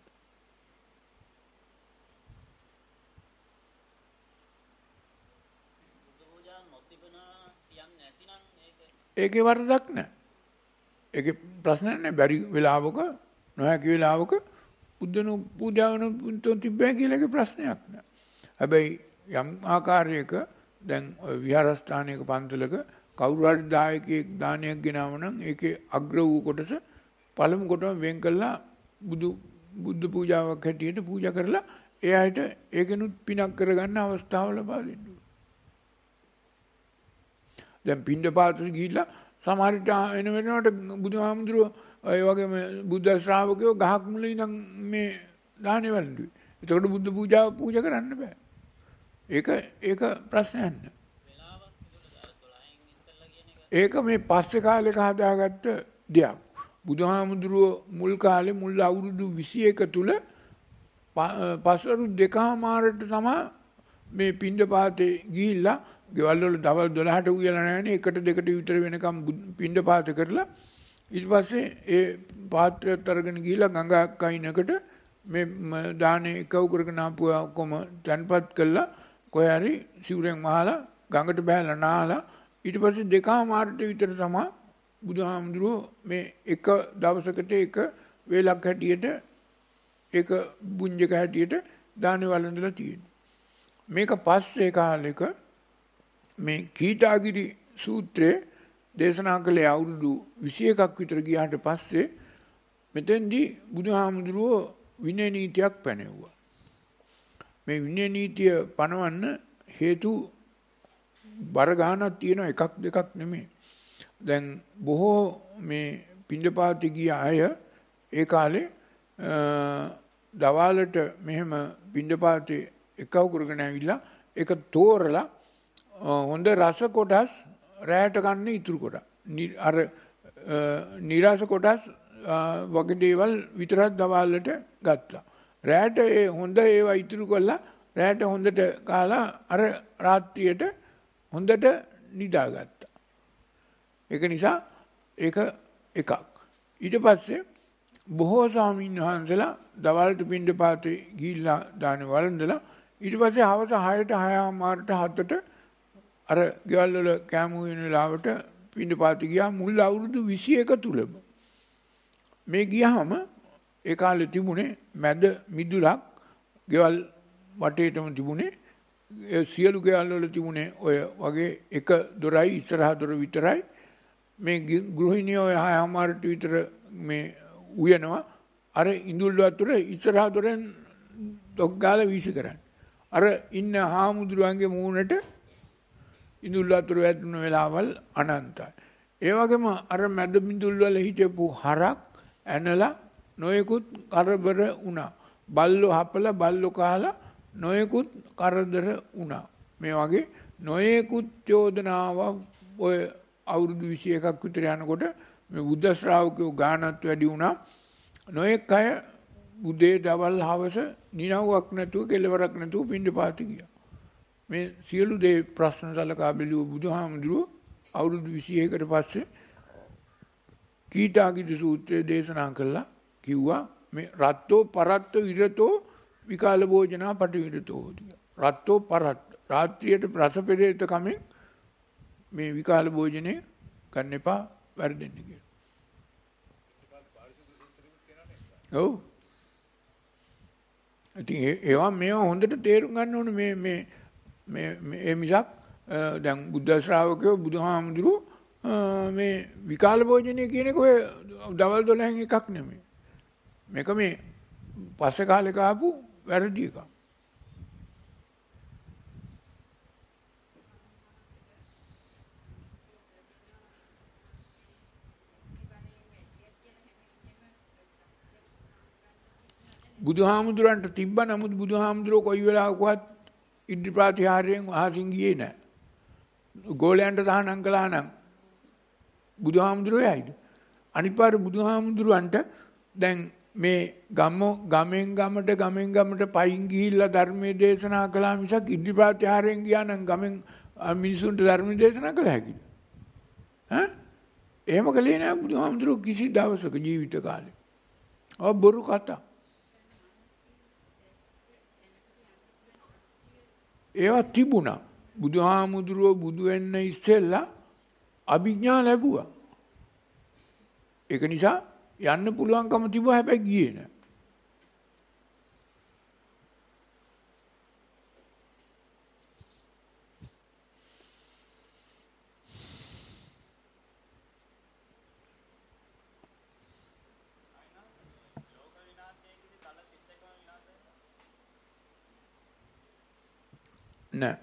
බුද්ධ පූජා නොතිබුණා කියන්නේ නැතිනම් ඒක ඒකේ වරදක් නැහැ. ඒකේ ප්‍රශ්නයක් නැහැ. බැරි වෙලාවක නොහැකි වෙලාවක බුද්ධ පූජාව නොතුන් තිබ්බේ කියලා ඒකේ ප්‍රශ්නයක් නැහැ. හැබැයි යම් ආකාරයක දැන් විහාරස්ථානයක පන්සලක කවුරු හරි දායකයෙක් දානයක් ගෙනාව නම් ඒකේ අග්‍ර වූ කොටස පළමු කොටම වෙන් කළා බුදු බුද්ධ පූජාවක් හැටියට පූජා කරලා ඒ අයට ඒකෙනුත් පිනක් කරගන්න අවස්ථාව ලබා දෙන්න. දැන් පින්ඩපාත ගිහිල්ලා සමහර විට එන වෙනකොට බුදුහාමුදුරුවෝ ඒ වගේම බුද්ධ ශ්‍රාවකයෝ ගහක් මුල ඉඳන් මේ දානේ වළඳුයි. එතකොට බුද්ධ පූජාව පූජා කරන්න බෑ. ඒක ඒක ප්‍රශ්නයක් නෑ. ඒක මේ පස්සේ කාලෙක හදාගත්ත දෙයක්. බුදුහාමුදුරුවෝ මුල් කාලේ මුල් අවුරුදු විසි එක තුල පස්වරු දෙකමාරට තමයි මේ පින්ඩපාතේ ගිහිල්ලා ගෙවල් වල දවල් දොළහට උයලා නැහැනේ එකට දෙකට විතර වෙනකම් පින්ඩපාත කරලා ඊට පස්සේ ඒ පාත්‍රයත් අරගෙන ගිහිල්ලා ගඟක් අයිනකට මේ දානේ එකව කරගෙන ආපුවා කොම තන්පත් කළා කොහේ හරි සිවුරෙන් වහලා ගඟට බහැලා නාලා ඊට පස්සේ දෙකමාරට විතර තමයි බුදුහාමුදුරුවෝ මේ එක දවසකට එක වේලක් හැටියට එක බුඤ්ජක හැටියට දානේ වළඳලා තියෙනවා. මේක පස්සේ කාලෙක මේ කීටාගිරි සූත්‍රයේ දේශනා කළේ අවුරුදු විසි එකක් විතර ගියාට පස්සේ මෙතෙන්දී බුදුහාමුදුරුවෝ විනය නීතියක් පැනෙවුවා. මේ විනය නීතිය පනවන්න හේතු බර ගානක් තියෙන එකක් දෙකක් නෙමෙයි. දැන් බොහෝ මේ පිණ්ඩපාතේ ගිය අය ඒ කාලේ දවාලට මෙහෙම පිණ්ඩපාතේ එකව කරගෙන ඇවිල්ලා ඒක තෝරලා හොඳ රස කොටස් රැයට ගන්න ඉතුරු කොට. අර නිරස කොටස් වගේ දේවල් විතරක් දවාලට ගත්තා. රැයට ඒ හොඳ ඒවා ඉතුරු කළා රැයට හොඳට කාලා අර රාත්‍රියට හොඳට නිදාගත්තා. ඒක නිසා ඒක එකක්. ඊට පස්සේ බොහෝ ස්වාමීන් වහන්සේලා දවල්ට පිණ්ඩපාතේ ගිහිල්ලා දානේ වළඳලා ඊට පස්සේ හවස හයට හයමාරට හතට අර ගෙවල් වල කැම වෙන වෙලාවට පිණ්ඩපාතේ ගියා මුල් අවුරුදු විසි එක තුලම. මේ ගියාම ඒ කාලේ තිබුණේ මැද මිදුලක් ගෙවල් වටේටම තිබුණේ සියලු ගෙවල් වල තිබුණේ ඔය වගේ එක දොරයි ඉස්සරහ දොර විතරයි. මේ ගෘහිණිය ඔය හයමාරට විතර මේ උයනවා අර ඉඳුල් වතුර ඉස්සරහ දොරෙන් ඩොක් ගාලා වීසි කරන්නේ. අර ඉන්න හාමුදුරුවන්ගේ මූණට ඉඳුල් වතුර වැටුණු වෙලාවල් අනන්තයි. ඒ වගේම අර මැද මිදුල් වල හිටපු හරක් ඇනලා නොයෙකුත් කරදර වුණා. බල්ලෝ හපලා බල්ලෝ කාලා නොයෙකුත් කරදර වුණා. මේ වගේ නොයෙකුත් චෝදනාව ඔය අවුරුදු විසි එකක් විතර යනකොට මේ බුද්ධ ශ්‍රාවකයෝ ගානත් වැඩි වුණා. නොයෙක් අය උදේ දවල් හවස නිනව්වක් නැතුව කෙලවරක් නැතුව පිණ්ඩපාත ගියා. මේ සියලු දේ ප්‍රශ්න සලකා බැලුව බුදුහාමුදුරුවෝ අවුරුදු විසි එකකට පස්සේ කීටාගිද සූත්‍රය දේශනා කළා. කිව්වා මේ රත්තෝ පරත්ත විරතෝ විකාල භෝජනා පටිවිරතෝ කියලා. රත්තෝ පරත්ත රාත්‍රියට රස පෙරේත කමෙන් මේ විකාල භෝජනේ ගන්න එපා වැරදෙන්න කියලා. ඔව්. ඉතින් ඒවා මේවා හොඳට තේරුම් ගන්න ඕනේ මේ මේ මේ මේ මිසක් දැන් බුද්ධ ශ්‍රාවකයෝ බුදුහාමුදුරුවෝ මේ විකාල භෝජනය කියන එක ඔය දවල් දොළහෙන් එකක් නෙමෙයි. මේක මේ පස්සේ කාලෙක ආපු වැරදි එකක්. බුදුහාමුදුරන්ට තිබ්බ නමුත් බුදුහාමුදුරුවෝ කොයි වෙලාවකවත් ඉද්ධි ප්‍රාතිහාර්යයෙන් අහසින් ගියේ නැහැ. ගෝලයන්ට තහනම් කළා නම් බුදුහාමුදුරුවෝ යයිද? අනිත් පාර බුදුහාමුදුරුවන්ට දැන් මේ ගම ගමෙන් ගමට ගමෙන් ගමට පයින් ගිහිල්ලා ධර්මයේ දේශනා කළා මිසක් ඉද්ධි ප්‍රාතිහාර්යයෙන් ගියා නම් ගමෙන් මිනිසුන්ට ධර්ම දේශනා කළ හැකිද? ඈ? එහෙම කළේ නැහැ බුදුහාමුදුරුවෝ කිසි දවසක ජීවිත කාලේ. ඔය බොරු කතා. ඒවා තිබුණා. බුදුහාමුදුරුවෝ බුදු වෙන්න ඉස්සෙල්ලා අභිඥා ලැබුවා. ඒක නිසා යන්න පුළුවන්කම තිබුණා හැබැයි ගියේ නෑ. නෑ.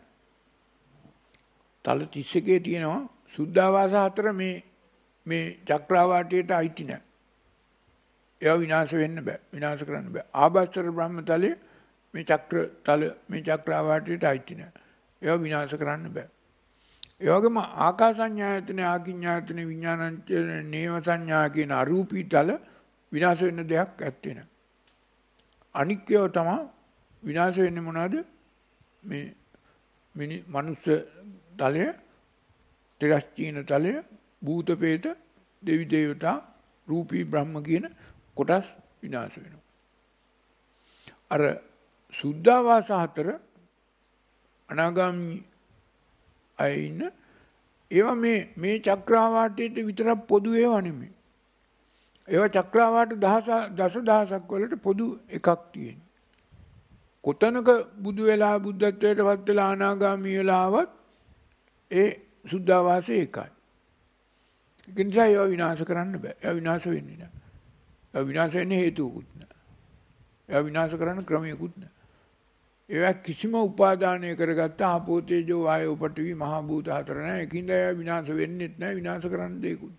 තල තිස් එකේ තියෙනවා සුද්ධාවාස හතර මේ මේ චක්‍රාවාටයට අයිති නෑ. ඒවා විනාශ වෙන්න බෑ. විනාශ කරන්න බෑ. ආභාස්වර බ්‍රහ්මතලයේ මේ චක්‍ර තල මේ චක්‍රාවාටයට අයිති නෑ. ඒවා විනාශ කරන්න බෑ. ඒ වගේම ආකාසඤ්ඤායතන ආකිඤ්ඤායතන විඥානංච නේව සංඥා කියන අරූපී තල විනාශ වෙන්න දෙයක් ඇත්තේ නෑ. අනික්කව තමයි විනාශ වෙන්නේ මොනවද? මේ මිනි මනුස්ස තලය, තිරස්චීන තලය, භූත ප්‍රේත, දෙවි දේවතා, රූපී බ්‍රහ්ම කියන කොටස් විනාශ වෙනවා. අර සුද්ධාවාස හතර අනාගාමී අය ඉන්න ඒවා මේ මේ චක්‍රාවාටයට විතරක් පොදු ඒවා නෙමෙයි. ඒවා චක්‍රාවාට දහස දස දහසක් වලට පොදු එකක් තියෙනවා. කොතනක බුදු වෙලා බුද්ධත්වයට පත් වෙලා අනාගාමී වෙලාවත් ඒ සුද්ධාවාසය එකයි. ඒක නිසා ඒවා විනාශ කරන්න බෑ. ඒවා විනාශ වෙන්නේ නැහැ. ඒවා විනාශ වෙන්නේ හේතුකුත් නැහැ. එයා විනාශ කරන්න ක්‍රමයකුත් නැහැ. ඒවා කිසිම උපාදානය කරගත්ත ආපෝ තේජෝ වායෝ පඨවි මහා භූත හතර නැහැ. ඒකින්ද ඒවා විනාශ වෙන්නෙත් නැහැ. විනාශ කරන්න දෙයක්වත්.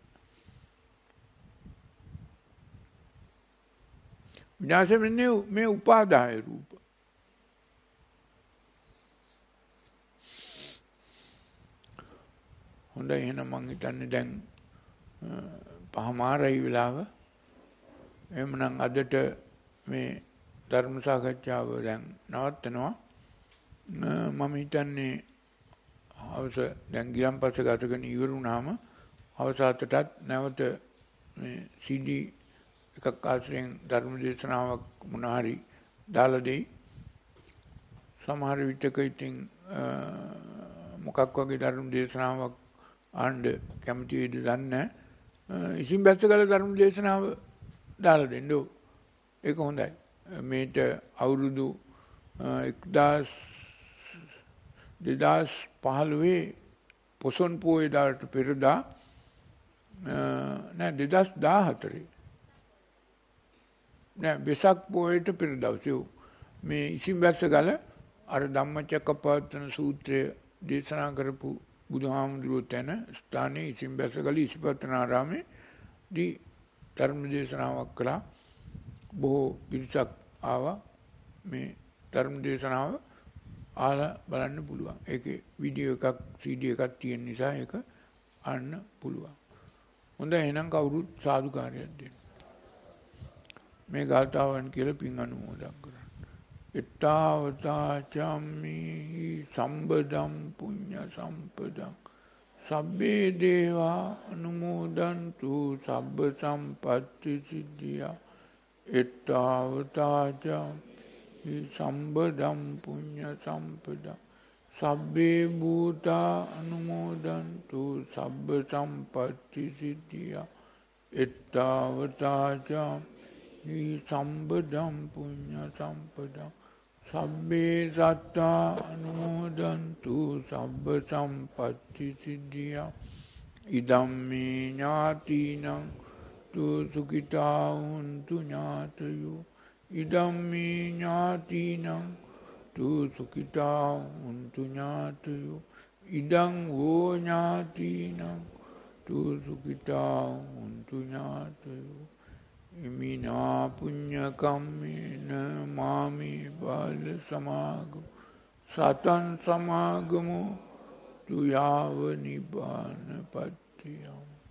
විනාශ වෙන්නේ මේ උපාදාය රූප. හොඳයි එහෙනම් මං හිතන්නේ දැන් පහමාරයි වෙලාව. එහෙමනම් අදට මේ ධර්ම සාකච්ඡාව දැන් නවත්තනවා. මම හිතන්නේ හවස දැන් ගිලන්පස ගත කරන ඉවර වුණාම හවස හතටත් නැවත මේ සී ඩී එකක් ආශ්‍රයෙන් ධර්ම දේශනාවක් මොන හරි දාලා දෙයි. සමහර විටක ඉතින් මොකක් වගේ ධර්ම දේශනාවක් ආණ්ඩ කැමති වේද දන්නේ. ඉසින් බැස්සගල ධර්ම දේශනාව දාලා දෙන්න. ඒක හොඳයි. මේට අවුරුදු දෙදාස් පහළොවේ පොසොන් පෝය දාට පෙරදා නෑ දෙදස් දාහතරේ නෑ වෙසක් පෝයට පෙර දවසේ මේ ඉසින් බැස්සගල අර ධම්මචක්කප්පවත්තන සූත්‍රය දේශනා කරපු බුදුහාමුදුරුවෝ තැන ස්ථානයේ ඉසින් බැස්සගල ඉසිපත්තනාරාමේ දී ධර්ම දේශනාවක් කළා. බොහෝ පිරිසක් ආවා. මේ ධර්ම දේශනාව ආලා බලන්න පුළුවන්. ඒකේ වීඩියෝ එකක් සී ඩී එකක් තියෙන නිසා ඒක අන්න පුළුවන්. හොඳයි එහෙනම් කවුරුත් සාදුකාරයක් දෙන්න. මේ ගාථාවන් කියලා පින් අනුමෝදන් කරන්න. එත්තාවතා චම්මේහි සම්බදම් පුඤ්ඤ සම්පදං සබ්බේ දේවා අනුමෝදන්තු සබ්බ සම්පත්ති සිද්ධියා. එත්තාවතා චම්මේහි සම්බදම් පුඤ්ඤ සම්පදං සබ්බේ භූතා අනුමෝදන්තු සබ්බ සම්පත්ති සිද්ධියා. එත්තාවතා චම්මේහි සම්බදම් පුඤ්ඤ සම්පදං සබ්බේ සත්තා අනුමෝදන්තු සබ්බ සම්පත්ති සිද්ධියා. ඉදම්මේ ඥාතිනං තු සුඛිතා හොන්තු ඥාතයෝ. ඉදම්මේ ඥාතිනං තු සුඛිතා හොන්තු ඥාතයෝ. ඉදං වෝ ඥාතිනං තු සුඛිතා හොන්තු ඥාතයෝ. ඉමිනා පුඤ්ඤ කම්මේන මාමේ බාල සමාගමු සතං සමාගමු තුයාව නිබ්බාන පත්තියම්.